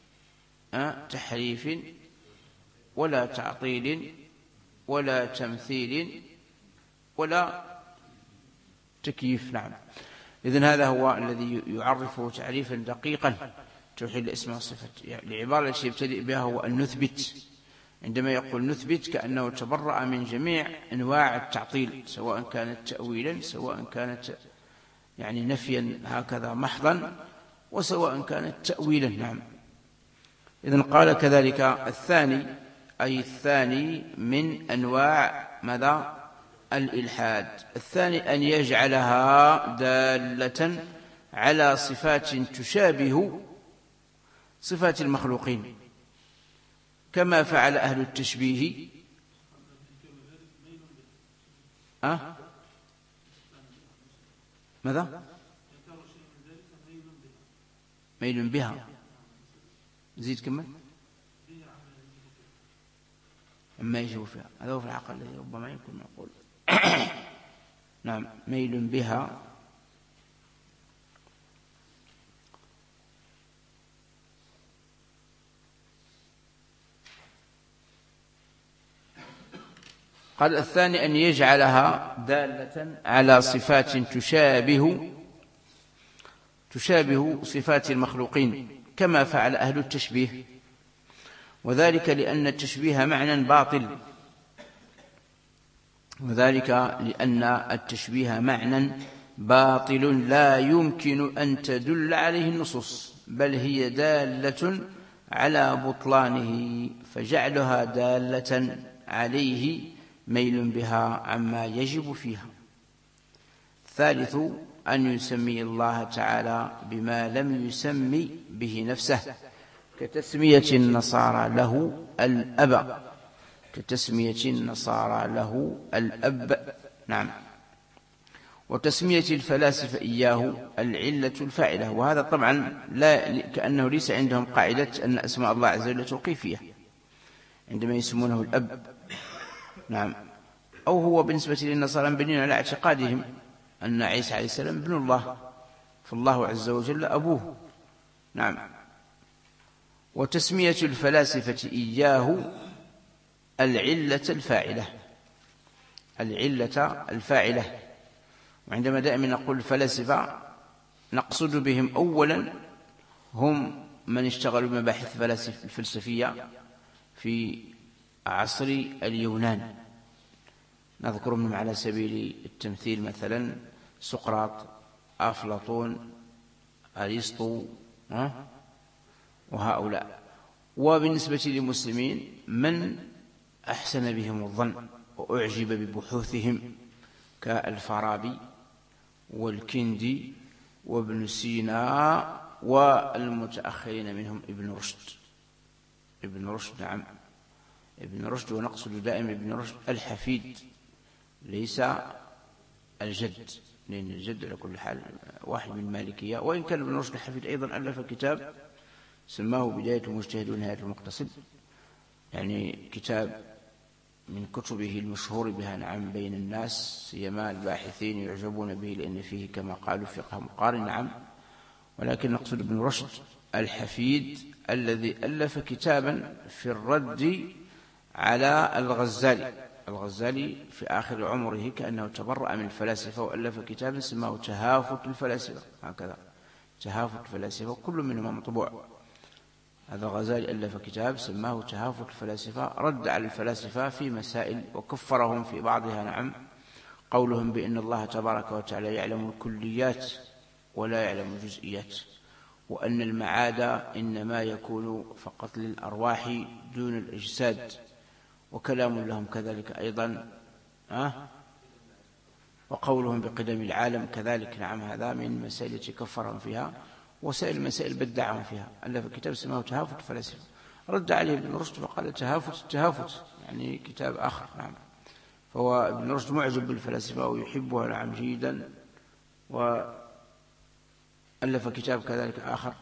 تحريف ولا تعطيل ولا تمثيل ولا تكييف. نعم. إذن هذا هو الذي يعرفه تعريفا دقيقا توحيد الاسم والصفات. يعني العبارة التي يبتدئ بها هو أن نثبت. عندما يقول نثبت كأنه تبرأ من جميع أنواع التعطيل، سواء كانت تأويلا، سواء كانت يعني نفيا هكذا محضا، وسواء كانت تأويلا. نعم. إذن قال كذلك الثاني، أي الثاني من أنواع ماذا؟ الإلحاد. الثاني أن يجعلها دالة على صفات تشابه صفات المخلوقين، كما فعل أهل التشبيه. ماذا؟ ميل بها. زيد كمان أما يجب فيها، هذا هو في العقل الذي ربما يكون معقول. نعم. ميل بها قال الثاني أن يجعلها دالة على صفات تشابه صفات المخلوقين، كما فعل أهل التشبيه، وذلك لأن التشبيه معنى باطل، لا يمكن أن تدل عليه النصوص، بل هي دالة على بطلانه، فجعلها دالة عليه ميل بها عما يجب فيها. الثالث أن يسمي الله تعالى بما لم يسمي به نفسه، كتسمية النصارى له الأب، نعم، وتسمية الفلاسفة إياه العلة الفاعلة. وهذا طبعا كأنه ليس عندهم قاعدة أن أسماء الله عز وجل توقيفية عندما يسمونه الأب، نعم، أو هو بالنسبة للنصارى مبنين على اعتقادهم أن عيسى عليه السلام ابن الله، فالله عز وجل أبوه، نعم. وتسمية الفلاسفة إياه العلة الفاعلة. وعندما دائما نقول الفلاسفة نقصد بهم أولا هم من اشتغلوا بمباحث الفلسفية في عصر اليونان. نذكر منهم على سبيل التمثيل مثلا سقراط، أفلاطون، أرسطو وهؤلاء. وبالنسبة للمسلمين من أحسن بهم الظن وأعجب ببحوثهم كالفارابي والكندي وابن سينا، والمتأخرين منهم ابن رشد. ابن رشد نعم، ابن رشد، ونقصد دائما ابن رشد الحفيد ليس الجد، لأن الجد على كل حال واحد من المالكية. وإن كان ابن رشد الحفيد أيضا ألف كتاب سماه بداية المجتهد ونهاية المقتصد، يعني كتاب من كتبه المشهور بها نعم بين الناس، سيما الباحثين يعجبون به لأن فيه كما قالوا فقه مقارن نعم. ولكن نقصد ابن رشد الحفيد الذي ألف كتابا في الرد على الغزالي. الغزالي في آخر عمره كأنه تبرأ من الفلاسفة وألف كتابا سماه تهافت الفلاسفة، هكذا تهافت الفلاسفة، كل منهما مطبوع. هذا الغزالي ألف كتاب سماه تهافت الفلاسفة، رد على الفلاسفة في مسائل وكفرهم في بعضها نعم، قولهم بأن الله تبارك وتعالى يعلم الكليات ولا يعلم الجزئيات، وأن المعاد إنما يكون فقط للأرواح دون الأجساد، وكلام لهم كذلك أيضا وقولهم بقدم العالم كذلك نعم. هذا من مسائل التي كفرهم فيها، وسائل المسائل بدعهم فيها. ألف كتاب اسمه تهافت الفلاسفة، رد عليه ابن رشد فقال تهافت يعني كتاب آخر نعم. فهو ابن رشد معجب بالفلاسفة ويحبها نعم جيدا، وألف كتاب كذلك آخر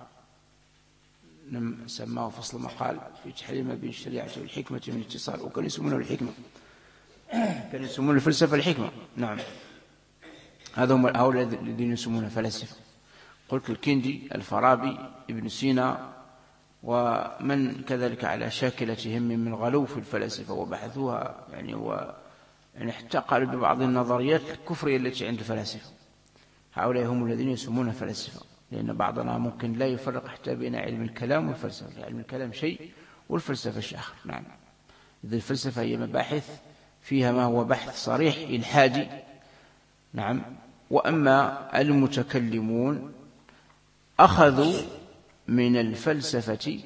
سماه فصل مقال في تحليل ما بين الشريعة والحكمة من اتصال، وكانوا يسمونه الحكمة، كانوا يسمون الفلسفة الحكمة نعم. هؤلاء الذين يسمون فلاسفة. قلت الكندي، الفارابي، ابن سينا، ومن كذلك على شاكلتهم من غلو في الفلاسفة وبحثوها يعني حتى قالوا ببعض النظريات الكفرية التي عند الفلاسفة. هؤلاء هم الذين يسمون فلاسفة، لأن بعضنا ممكن لا يفرق حتى بين علم الكلام والفلسفة. علم الكلام شيء والفلسفة شيء آخر نعم. إذا الفلسفة هي مباحث فيها ما هو بحث صريح إلحادي نعم. وأما المتكلمون أخذوا من الفلسفة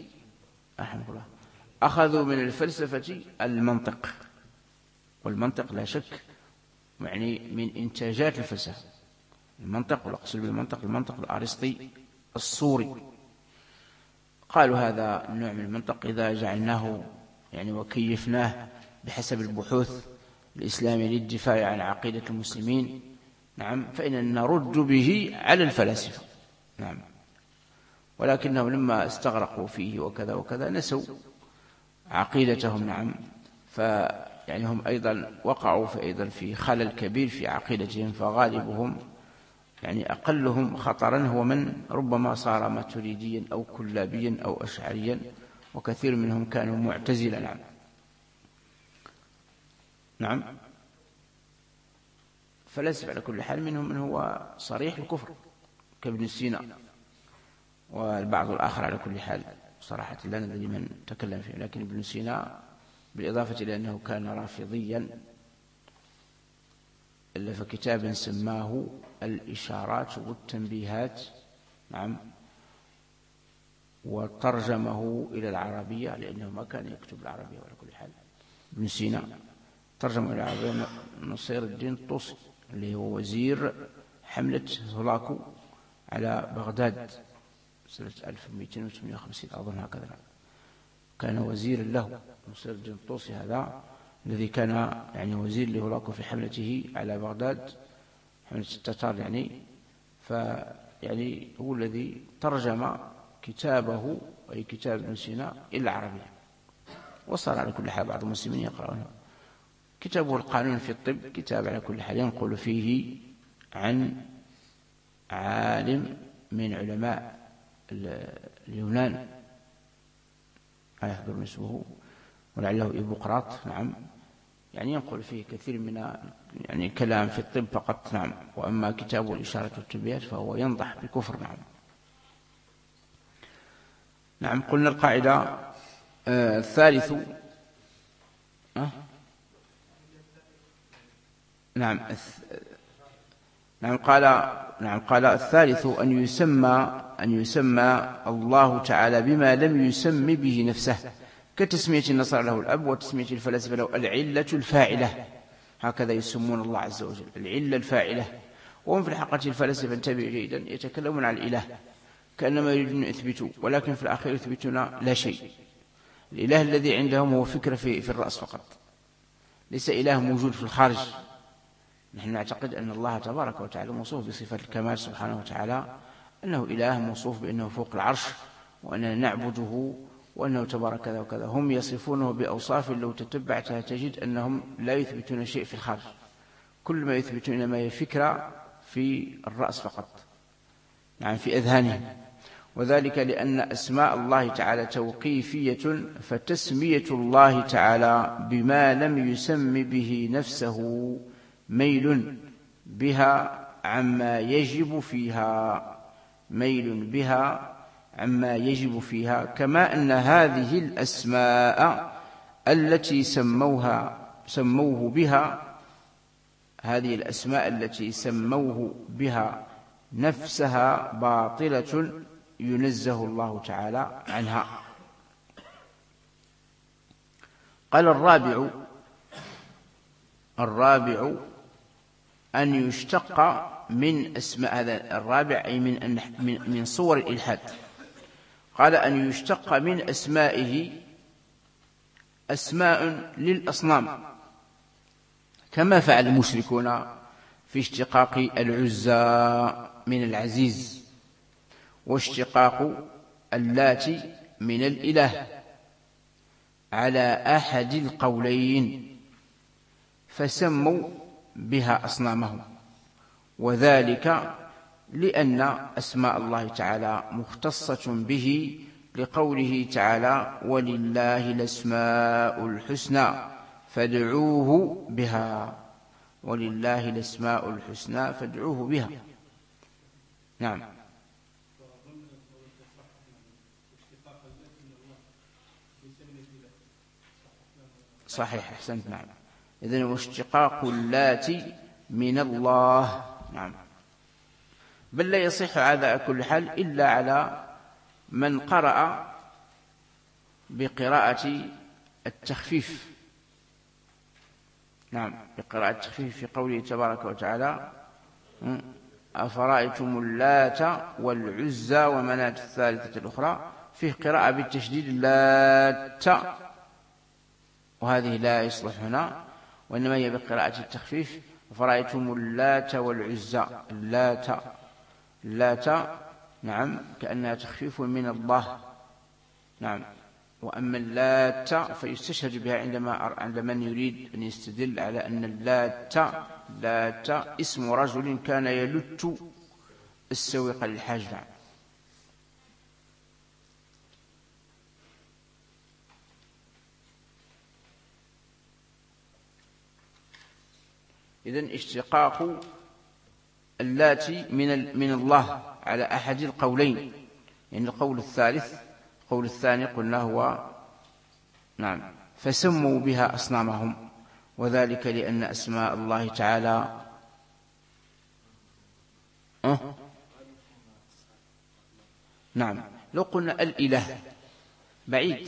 المنطق، والمنطق لا شك يعني من إنتاجات الفلسفة. المنطق، والأقصد بالمنطق المنطق الأرسطي الصوري. قالوا هذا النوع من المنطق إذا جعلناه يعني وكيفناه بحسب البحوث الإسلامية للدفاع عن عقيدة المسلمين نعم، فإننا نرد به على الفلاسفة نعم. ولكنهم لما استغرقوا فيه وكذا وكذا نسوا عقيدتهم نعم، فيعني هم أيضا وقعوا أيضا في خلل كبير في عقيدتهم. فغالبهم يعني أقلهم خطرا هو من ربما صار ماتريديا أو كلابيا أو أشعريا، وكثير منهم كانوا معتزلا نعم. فلاسف على كل حال، منهم من هو صريح الكفر كابن سينا، والبعض الآخر على كل حال صراحة لا ندري من تكلم فيه. لكن ابن سينا بالإضافة إلى أنه كان رافضيا ألف كتابا سماه الإشارات والتنبيهات نعم، وترجمه إلى العربية لأنه ما كان يكتب العربية. على كل حال ابن سينا ترجمه إلى العربية نصير الدين الطوسي اللي هو وزير حملة هولاكو على بغداد سنة 1258 أظن هكذا، كان وزير له نصير الدين الطوسي هذا الذي كان يعني وزير لهولاكو في حملته على بغداد، حملة التتار يعني. فيعني هو الذي ترجم كتابه أي كتاب ابن سينا إلى العربية، وصار على كل حال بعض المسلمين يقرأونه. كتابه القانون في الطب كتاب على كل حال ينقل فيه عن عالم من علماء اليونان لا يحضر اسمه ولعله إيبوقراط نعم، يعني ينقل فيه كثير من يعني كلام في الطب فقط نعم. وأما كتابه الإشارة والتنبيهات فهو ينضح بكفر نعم. نعم قلنا القاعدة الثالث نعم نعم قال الثالث أن يسمى الله تعالى بما لم يسم به نفسه، كتسمية النصارى له الأب وتسمية الفلاسفة له العلة الفاعلة، هكذا يسمون الله عز وجل العلة الفاعلة. وهم في الحقيقة الفلاسفة انتبهوا جيدا يتكلمون عن الإله كأنما يريدون يثبتوا، ولكن في الأخير يثبتون لا شيء. الإله الذي عندهم هو فكرة في الرأس فقط، ليس إله موجود في الخارج. نحن نعتقد أن الله تبارك وتعالى موصوف بصفة الكمال سبحانه وتعالى، أنه إله موصوف بأنه فوق العرش وأننا نعبده وأنه تبارك كذا وكذا. هم يصفونه بأوصاف لو تتبعتها تجد أنهم لا يثبتون شيء في الخارج، كل ما يثبتون ما هي فكرة في الرأس فقط، يعني في أذهانهم. وذلك لأن أسماء الله تعالى توقيفية، فتسمية الله تعالى بما لم يسم به نفسه ميل بها عما يجب فيها، كما أن هذه الأسماء التي سموه بها نفسها باطلة ينزه الله تعالى عنها. قال الرابع أن يشتق من أسماء، هذا الرابع أي من صور الإلحاد. قال أن يشتق من أسمائه أسماء للأصنام، كما فعل المشركون في اشتقاق العزى من العزيز، واشتقاق اللات من الإله، على أحد القولين، فسموا بها أصنامهم. وذلك لأن أسماء الله تعالى مختصة به، لقوله تعالى ولله الأسماء الحسنى فادعوه بها. نعم صحيح، أحسنت. نعم إذن واشتقاق اللات من الله. نعم بل لا يصح هذا كل حال إلا على من قرأ بقراءة التخفيف. نعم بقراءة التخفيف في قوله تبارك وتعالى أفرأيتم اللات والعزى ومناة الثالثة الأخرى، فيه قراءة بالتشديد اللات، وهذه لا يصلح هنا، وإنما هي بقراءة التخفيف أفرأيتم اللات والعزى. اللات نعم كأنها تخفيف من الله. نعم وأما اللات فيستشهد بها عند من يريد أن يستدل على أن اللات اسم رجل كان يلت السويق للحاج. نعم إذن اشتقاق اللات من الله على أحد القولين، يعني القول الثاني قلنا هو نعم فسموا بها أصنامهم، وذلك لأن أسماء الله تعالى نعم لو قلنا الإله بعيد،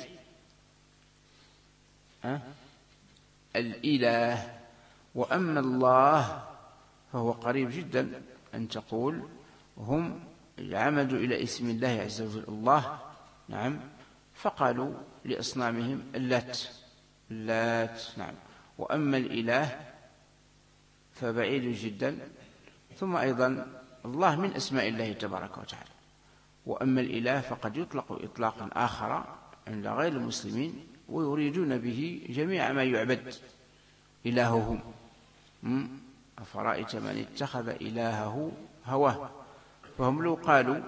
الإله، وأما الله فهو قريب جدا. أن تقول هم عمدوا إلى اسم الله عز وجل الله، نعم، فقالوا لأصنامهم اللات. نعم وأما الإله فبعيد جدا. ثم أيضا الله من أسماء الله تبارك وتعالى، وأما الإله فقد يطلق إطلاقا آخر عند غير المسلمين، ويريدون به جميع ما يعبد إلههم. أفرأيت من اتخذ إلهه هواه. فهم لو قالوا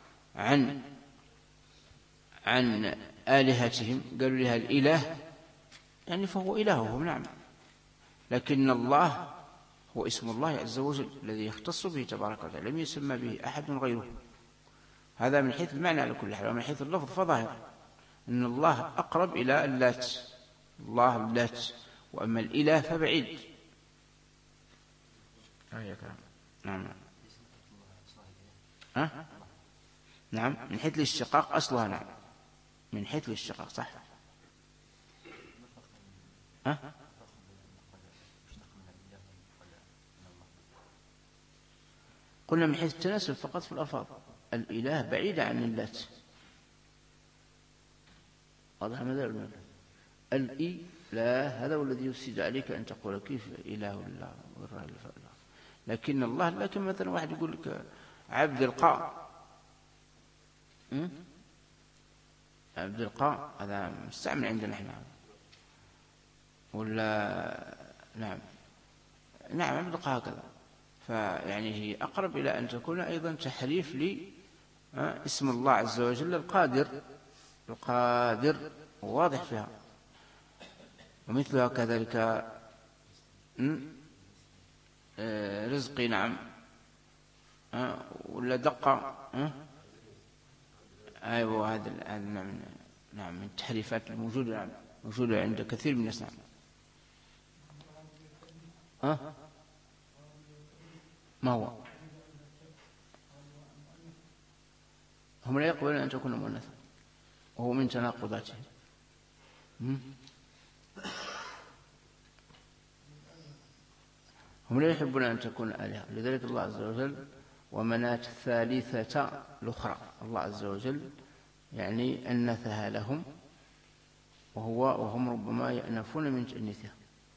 عن آلهتهم قالوا لها الإله يعني فهو إلههم. نعم لكن الله هو اسم الله عز وجل الذي يختص به تبارك وتعالى، لم يسمى به أحد غيره. هذا من حيث المعنى على كل حال، ومن حيث اللفظ فظاهر أن الله أقرب إلى اللات، الله اللات، وأما الإله فبعيد. نعم نعم من حيث الاشتقاق أصلها، نعم من حيث الاشتقاق صح. قلنا من حيث التناسب فقط في الألفاظ، الإله بعيدة عن اللات، واضح ماذا الإله هذا هو الذي يفسد عليك أن تقول كيف إله الله غير الله، لكن الله، لكن مثلا واحد يقول لك عبد القاء، عبد القاء هذا مستعمل عندنا احنا، ولا نعم عبد القاء هكذا، فيعني هي أقرب إلى أن تكون أيضا تحريف لاسم الله عز وجل القادر واضح فيها. ومثلها كذلك رزقي، نعم ولا دقة، أيوة هذا نعم من التحريفات الموجودة، نعم موجودة عند كثير من الناس. نعم ما هو هم لا يقبلون أن تكون مؤنثا، وهو من تناقضاته. هم لا يحبون أن تكون آلهة، لذلك الله عز وجل ومناة الثالثة الأخرى، الله عز وجل يعني أنثها لهم، وهم ربما يأنفون من تأنيثها،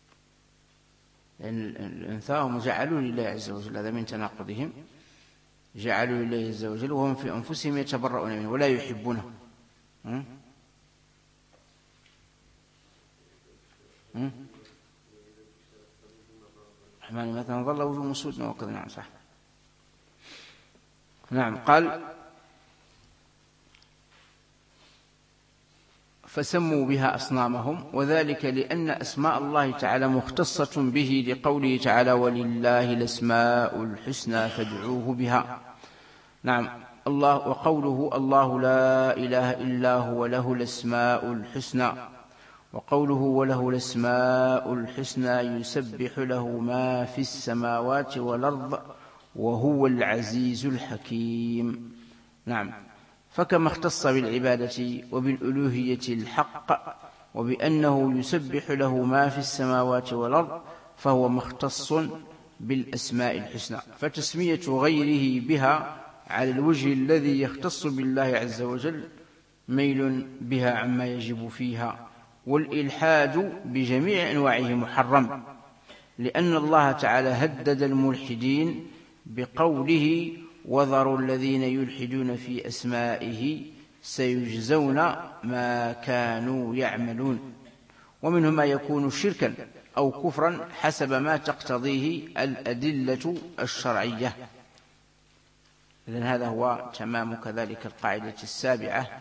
لأن الأنثى هم جعلوا لله عز وجل، هذا من تناقضهم، جعلوا لله عز وجل وهم في أنفسهم يتبرؤون منه ولا يحبونه. الرحمن مثلا ظل وجوه مسود وكذا، نعم صح. نعم قال فسموا بها أصنامهم، وذلك لأن أسماء الله تعالى مختصة به، لقوله تعالى ولله الأسماء الحسنى فادعوه بها. نعم الله، وقوله الله لا إله إلا هو له الأسماء الحسنى، وقوله وله الأسماء الحسنى يسبح له ما في السماوات والأرض وهو العزيز الحكيم. نعم فكما اختص بالعبادة وبالألوهية الحق وبأنه يسبح له ما في السماوات والأرض، فهو مختص بالأسماء الحسنى، فتسمية غيره بها على الوجه الذي يختص بالله عز وجل ميل بها عما يجب فيها، والإلحاد بجميع أنواعه محرم، لأن الله تعالى هدد الملحدين بقوله وذروا الذين يلحدون في أسمائه سيجزون ما كانوا يعملون. ومنهم ما يكون شركا أو كفرا حسب ما تقتضيه الأدلة الشرعية. إذن هذا هو تمام كذلك القاعدة السابعة،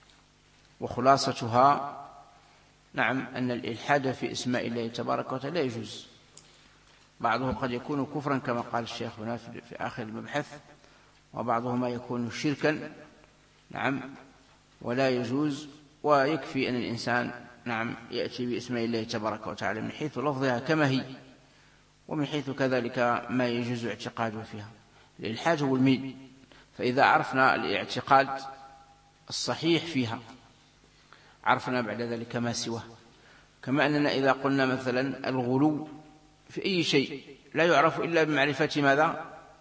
وخلاصتها نعم أن الإلحاد في اسماء الله تبارك وتعالى لا يجوز، بعضه قد يكون كفرا كما قال الشيخ هنا في آخر المبحث، وبعضه ما يكون شركا نعم ولا يجوز، ويكفي أن الإنسان نعم يأتي باسماء الله تبارك وتعالى من حيث لفظها كما هي، ومن حيث كذلك ما يجوز اعتقاده فيها. الإلحاد هو الميل، فإذا عرفنا الاعتقاد الصحيح فيها عرفنا بعد ذلك ما سواه. كما أننا إذا قلنا مثلا الغلو في أي شيء لا يعرف إلا بمعرفة ماذا؟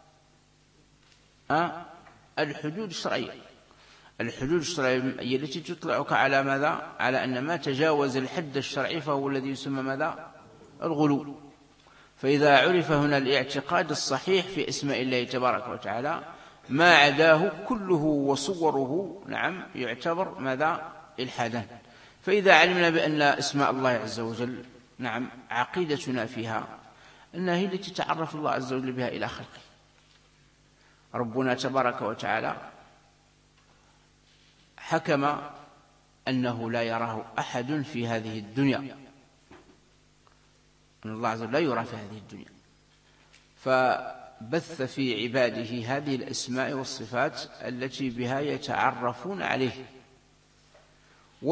الحدود الشرعية. الحدود الشرعية هي التي تطلعك على ماذا؟ على أن ما تجاوز الحد الشرعي فهو الذي يسمى ماذا؟ الغلو. فإذا عرف هنا الاعتقاد الصحيح في اسماء الله تبارك وتعالى ما عداه كله وصوره نعم يعتبر ماذا؟ إلحادا. فإذا علمنا بأن اسماء الله عز وجل نعم عقيدتنا فيها أنها هي التي تعرف الله عز وجل بها إلى خلقه. ربنا تبارك وتعالى حكم أنه لا يراه أحد في هذه الدنيا، أن الله عز وجل لا يرى في هذه الدنيا، فبث في عباده هذه الأسماء والصفات التي بها يتعرفون عليه.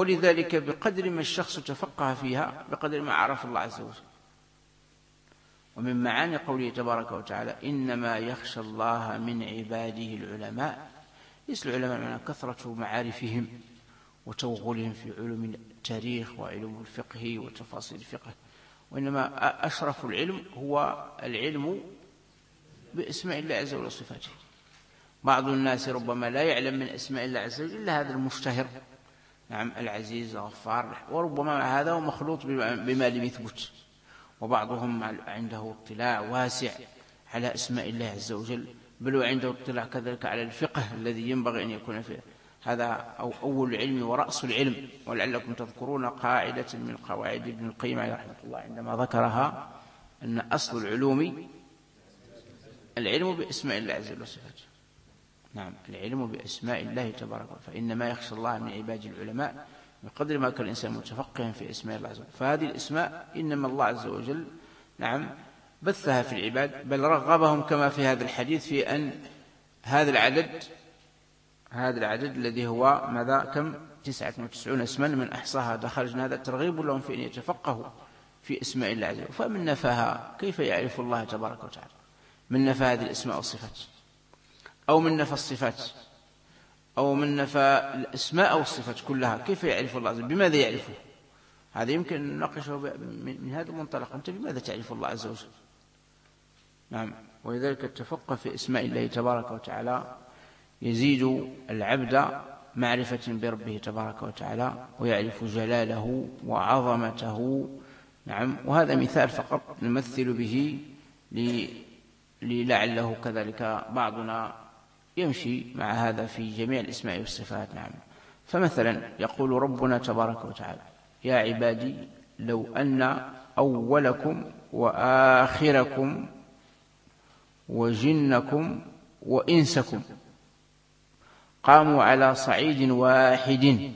ولذلك بقدر ما الشخص تفقه فيها بقدر ما عرف الله عز وجل. ومن معاني قوله تبارك وتعالى إنما يخشى الله من عباده العلماء، ليس العلماء معنى كثرة معارفهم وتوغلهم في علوم التاريخ وعلوم الفقه وتفاصيل الفقه، وإنما أشرف العلم هو العلم بأسماء الله عز وجل وصفاته. بعض الناس ربما لا يعلم من أسماء الله عز وجل إلا هذا المشتهر، نعم، العزيز الغفار، وربما هذا مخلوط بما لم يثبت، وبعضهم عنده اطلاع واسع على أسماء الله عز وجل، بل وعنده اطلاع كذلك على الفقه الذي ينبغي أن يكون فيه. هذا أول العلم ورأس العلم. ولعلكم تذكرون قاعدة من قواعد ابن القيم عليه رحمة الله عندما ذكرها أن أصل العلوم العلم بأسماء الله عز وجل وصفاته. نعم، العلم بأسماء الله تبارك وتعالى، فإنما يخشى الله من عباده العلماء، بقدر ما كان الإنسان متفقها في أسماء الله عز وجل. فهذه الأسماء إنما الله عز وجل نعم بثها في العباد، بل رغبهم كما في هذا الحديث في أن هذا العدد الذي هو ماذا كم 99 اسما من أحصاها دخل جنة، هذا ترغيب لهم في أن يتفقهوا في أسماء الله عز وجل. فمن نفاها كيف يعرف الله تبارك وتعالى؟ من نفى هذه الأسماء والصفات، أو من نفى الصفات، أو من نفى الأسماء والصفات كلها، كيف يعرف الله عز وجل؟ بماذا يعرفه؟ هذا يمكن أن نناقشه من هذا المنطلق. أنت بماذا تعرف الله عز وجل؟ نعم، ولذلك التفقه في أسماء الله تبارك وتعالى يزيد العبد معرفة بربه تبارك وتعالى، ويعرف جلاله وعظمته. نعم، وهذا مثال فقط نمثل به لعله كذلك بعضنا يمشي مع هذا في جميع الأسماء والصفات. نعم، فمثلا يقول ربنا تبارك وتعالى يا عبادي لو أن أولكم وآخركم وجنكم وإنسكم قاموا على صعيد واحد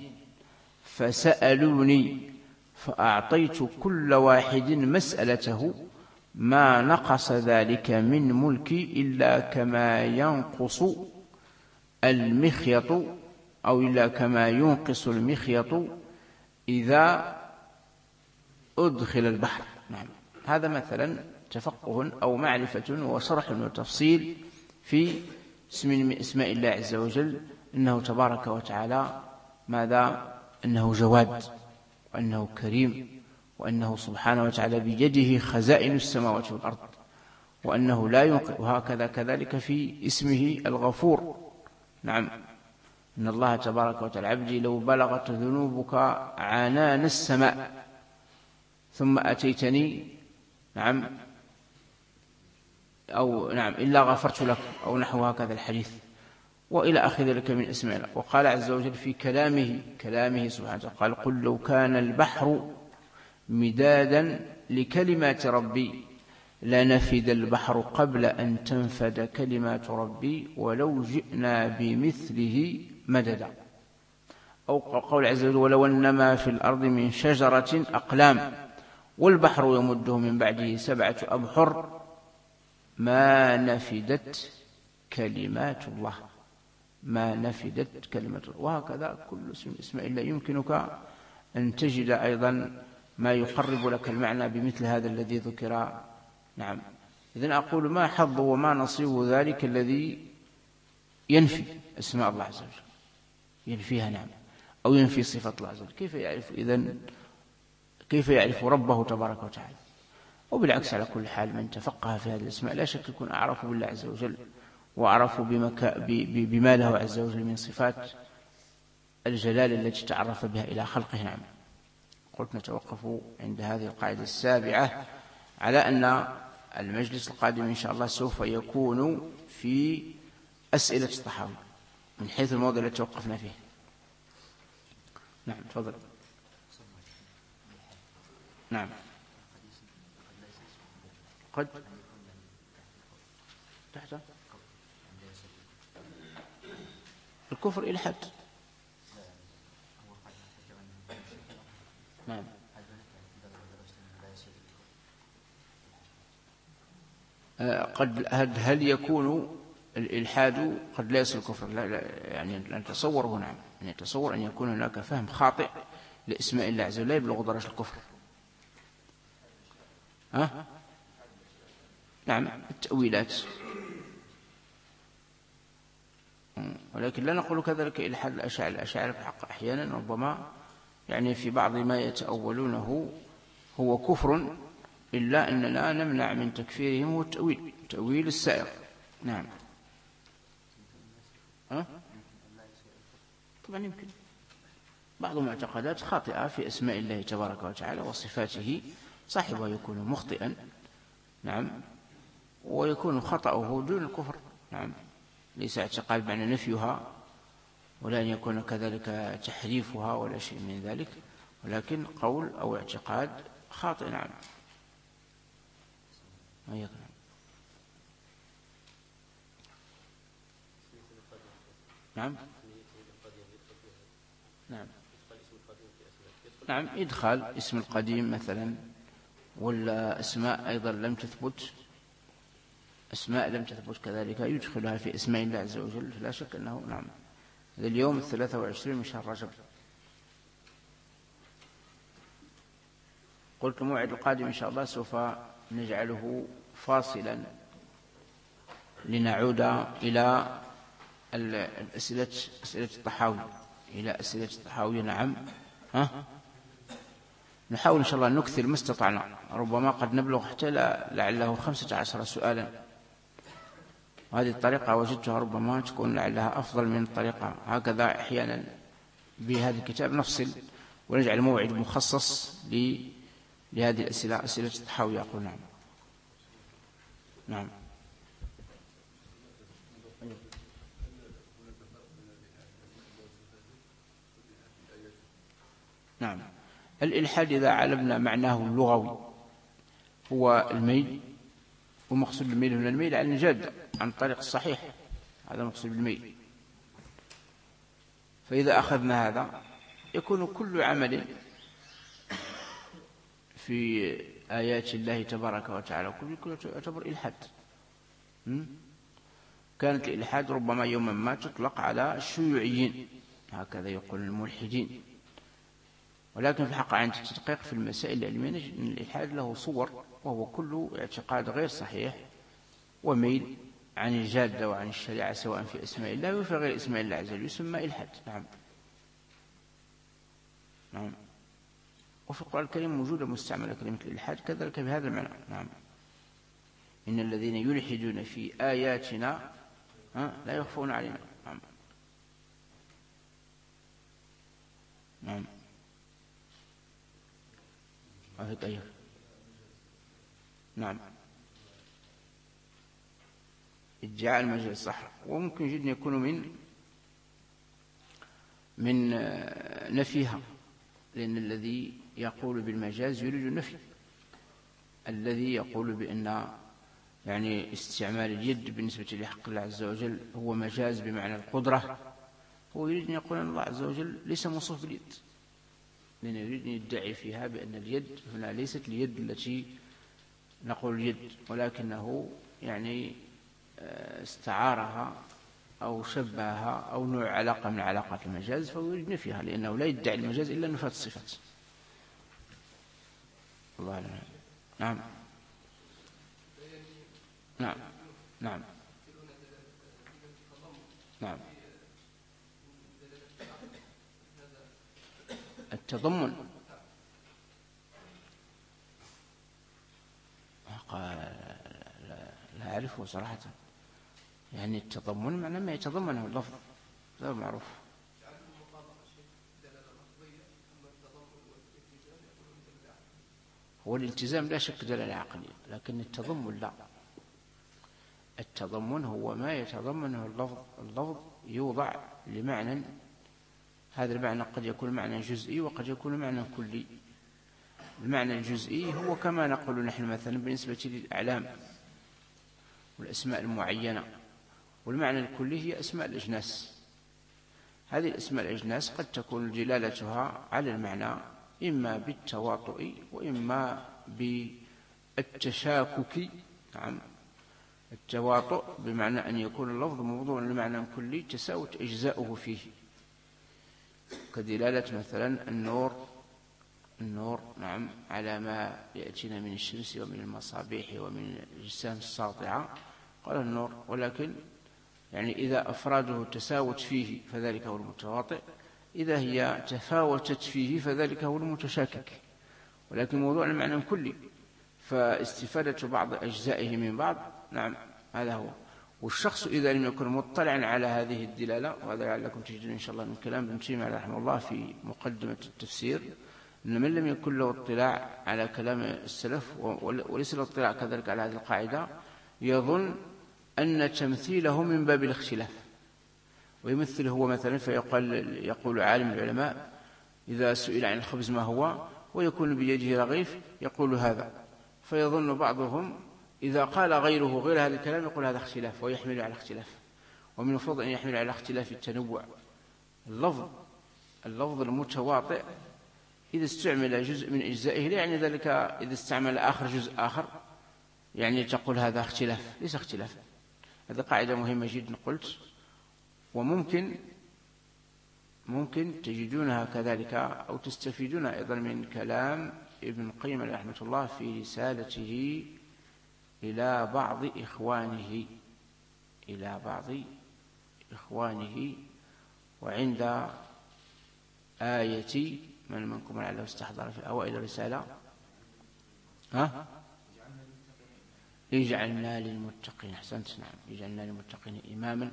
فسألوني فأعطيت كل واحد مسألته ما نقص ذلك من ملكي إلا كما ينقص المخيط، أو إلا كما ينقص المخيط إذا أدخل البحر. نعم، هذا مثلا تفقه أو معرفة وشرح وتفصيل في اسم من اسماء الله عز وجل، إنه تبارك وتعالى ماذا؟ أنه جواد، وأنه كريم، وأنه سبحانه وتعالى بيده خزائن السماوات والأرض، وأنه لا ينقذ. وهكذا كذلك في اسمه الغفور. نعم، إن الله تبارك وتعالى عبدي لو بلغت ذنوبك عنان السماء ثم أتيتني نعم أو نعم إلا غفرت لك، أو نحو هكذا الحديث، وإلى آخر ذلك من اسماء الله. وقال عز وجل في كلامه سبحانه وتعالى قال قل لو كان البحر مدادا لكلمات ربي لنفد البحر قبل أن تنفد كلمات ربي ولو جئنا بمثله مددا. أو قول عز وجل ولو أنما في الأرض من شجرة أقلام والبحر يمده من بعده 7 أبحر ما نفدت كلمات الله، ما نفدت كلمة الله. وهكذا كل اسم اسماء الله يمكنك أن تجد أيضا ما يقرب لك المعنى بمثل هذا الذي ذكر. نعم، إذن أقول ما حظ وما نصيب ذلك الذي ينفي أسماء الله عز وجل، ينفيها نعم، أو ينفي صفة الله عز وجل. كيف يعرف إذن؟ كيف يعرف ربه تبارك وتعالى؟ وبالعكس على كل حال من تفقه في هذه الأسماء لا شك يكون أعرف بالله عز وجل، وأعرف بما له عز وجل من صفات الجلال التي تعرف بها إلى خلقه. نعم، قلت نتوقف عند هذه القاعدة السابعة على أن المجلس القادم إن شاء الله سوف يكون في أسئلة الطحاوي من حيث الموضوع الذي توقفنا فيه. نعم، تفضل. نعم، قد تحت الكفر إلحاد. نعم، قد هل يكون الإلحاد قد لا يصل الكفر؟ لا يعني نتصوره. نعم، نتصور أن يكون هناك فهم خاطئ لإسماء الله عز وجل لا يبلغ درجة الكفر. نعم التأويلات، ولكن لا نقول كذلك إلحاد الأشاعرة. الأشاعرة بحق أحيانا ربما يعني في بعض ما يتأولونه هو كفر، إلا أننا نمنع من تكفيرهم هو التأويل، تأويل السائر. نعم. طبعا يمكن بعض المعتقدات خاطئة في أسماء الله تبارك وتعالى وصفاته صاحبها يكون مخطئا، نعم، ويكون خطأه دون الكفر. نعم، ليس اعتقاد معنى نفيها، ولا أن يكون كذلك تحريفها ولا شيء من ذلك، ولكن قول أو اعتقاد خاطئ. نعم. نعم. نعم. نعم، إدخال اسم القديم مثلا، ولا أسماء أيضا لم تثبت، أسماء لم تثبت كذلك يدخلها في اسماء الله عز وجل، فلا شك أنه نعم. هذا اليوم 23 من شهر رجب. قلت الموعد القادم إن شاء الله سوف نجعله فاصلا لنعود إلى أسئلة الطحاوي، إلى أسئلة الطحاوي. نعم. نحاول إن شاء الله نكثر ما استطعنا، ربما قد نبلغ حتى لعله 15 سؤالا، وهذه الطريقة وجدتها ربما تكون لعلها أفضل من الطريقة هكذا. أحيانا بهذا الكتاب نفصل ونجعل موعد مخصص لهذه الأسئلة، أسئلة الطحاوي. يقول نعم. نعم. نعم. الإلحاد إذا علمنا معناه اللغوي هو الميل، ومقصود الميل هنا الميل عن الجادة، عن الطريق الصحيح، هذا مقصود بالميل. فإذا أخذنا هذا يكون كل عمل في آيات الله تبارك وتعالى كل يعتبر إلحاد. كانت الإلحاد ربما يوما ما تطلق على الشيوعيين، هكذا يقول الملحدين، ولكن في الحق عند التدقيق في المسائل العلمية نجد أن الإلحاد له صور، وهو كل اعتقاد غير صحيح وميل عن الجادة وعن الشريعة، سواء في أسماء الله وفي غير أسماء الله عز وجل، يسمى إلحاد. نعم. نعم. وفي القرآن الكريم موجودة مستعملة كلمة الإلحاد كذلك بهذا المعنى. نعم. إن الذين يلحدون في آياتنا لا يخفون علينا. نعم. نعم. نعم. ادعاء المجاز صح، وممكن جدا يكون من نفيها، لأن الذي يقول بالمجاز يريد النفي. الذي يقول بأن يعني استعمال اليد بالنسبة لحق الله عز وجل هو مجاز بمعنى القدرة، هو يريد أن يقول أن الله عز وجل ليس موصوف باليد، لأنه يريد أن يدعي فيها بأن اليد هنا ليست اليد التي نقول اليد، ولكنه يعني استعارها أو شبهها أو نوع علاقة من علاقات المجاز، فهو يريد نفيها، لأنه لا يدعي المجاز إلا نفاة الصفات. الله أعلم. نعم. نعم. نعم. نعم. التضمن لا أعرفه صراحة، يعني التضمن معنى ما يتضمنه اللفظ، غير معروف. هو الالتزام لا شك دلالة عقلية، لكن التضمن لا. التضمن هو ما يتضمنه اللفظ، اللفظ يوضع لمعنى، هذا المعنى قد يكون معنى جزئي وقد يكون معنى كلي. المعنى الجزئي هو كما نقول نحن مثلا بالنسبة للأعلام والأسماء المعينة، والمعنى الكلي هي أسماء الأجناس. هذه الأسماء الأجناس قد تكون دلالتها على المعنى إما بالتواطؤ وإما بالتشاكك. نعم. التواطؤ بمعنى أن يكون اللفظ موضوعا لمعنى كلي تساوت أجزاؤه فيه، كدلالة مثلا النور النور نعم على ما يأتينا من الشمس ومن المصابيح ومن الأجسام الساطعة، قال النور. ولكن يعني إذا أفراده تساوت فيه فذلك هو المتواطئ، إذا هي تفاوتت فيه فذلك هو المتشاكك. ولكن موضوع المعنى كلي، فاستفادة بعض أجزائه من بعض نعم هذا هو. والشخص إذا لم يكن مطلعا على هذه الدلالة، وهذا لعلكم تجدون إن شاء الله من كلام ابن تيمية رحمه الله في مقدمة التفسير، أن من لم يكن له اطلاع على كلام السلف وليس له اطلاع كذلك على هذه القاعدة، يظن أن تمثيله من باب الاختلاف، ويمثل هو مثلا يقول عالم العلماء إذا سئل عن الخبز ما هو ويكون بيده رغيف يقول هذا، فيظن بعضهم إذا قال غيره غير هذا الكلام يقول هذا اختلاف ويحمل على اختلاف. ومن الفضل أن يحمل على اختلاف التنوع. اللفظ المتواطئ إذا استعمل جزء من أجزائه لا يعني ذلك إذا استعمل آخر جزء آخر يعني تقول هذا اختلاف، ليس اختلاف. هذه قاعدة مهمة جدا قلت، وممكن تجدونها كذلك أو تستفيدون أيضا من كلام ابن القيم رحمه الله في رسالته إلى بعض إخوانه وعند آية من منكم لعله استحضر في أوائل الرسالة اجعلنا للمتقين، أحسنت نعم، اجعلنا للمتقين إماما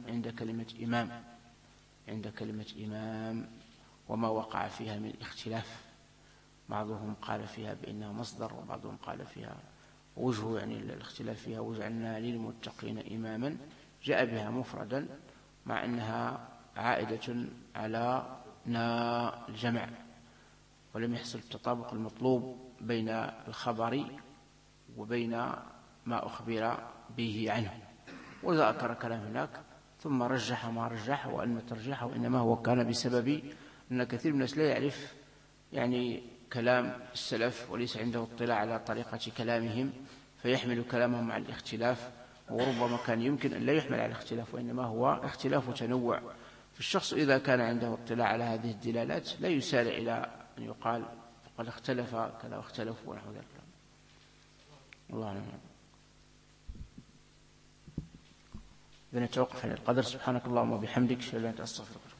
عند كلمة إمام وما وقع فيها من اختلاف. بعضهم قال فيها بأنها مصدر، وبعضهم قال فيها وجه يعني الاختلاف فيها وجعلنا للمتقين إماما، جاء بها مفردا مع أنها عائدة على الجمع، ولم يحصل التطابق المطلوب بين الخبر وبين ما أخبر به عنه. وذكر كلام هناك ثم رجح ما رجح، وأن ترجيحه إنما هو كان بسبب أن كثير من الناس لا يعرف يعني كلام السلف وليس عنده اطلاع على طريقة كلامهم، فيحمل كلامهم على الاختلاف، وربما كان يمكن أن لا يحمل على الاختلاف وإنما هو اختلاف وتنوع. فالشخص إذا كان عنده اطلاع على هذه الدلالات لا يسارع إلى أن يقال فقد اختلف كذا واختلفوا ونحو ذلك. الله أعلم. إذن نتوقف عن القدر. سبحانك اللهم وبحمدك، أشهد أن لا إله إلا أنت، أستغفرك.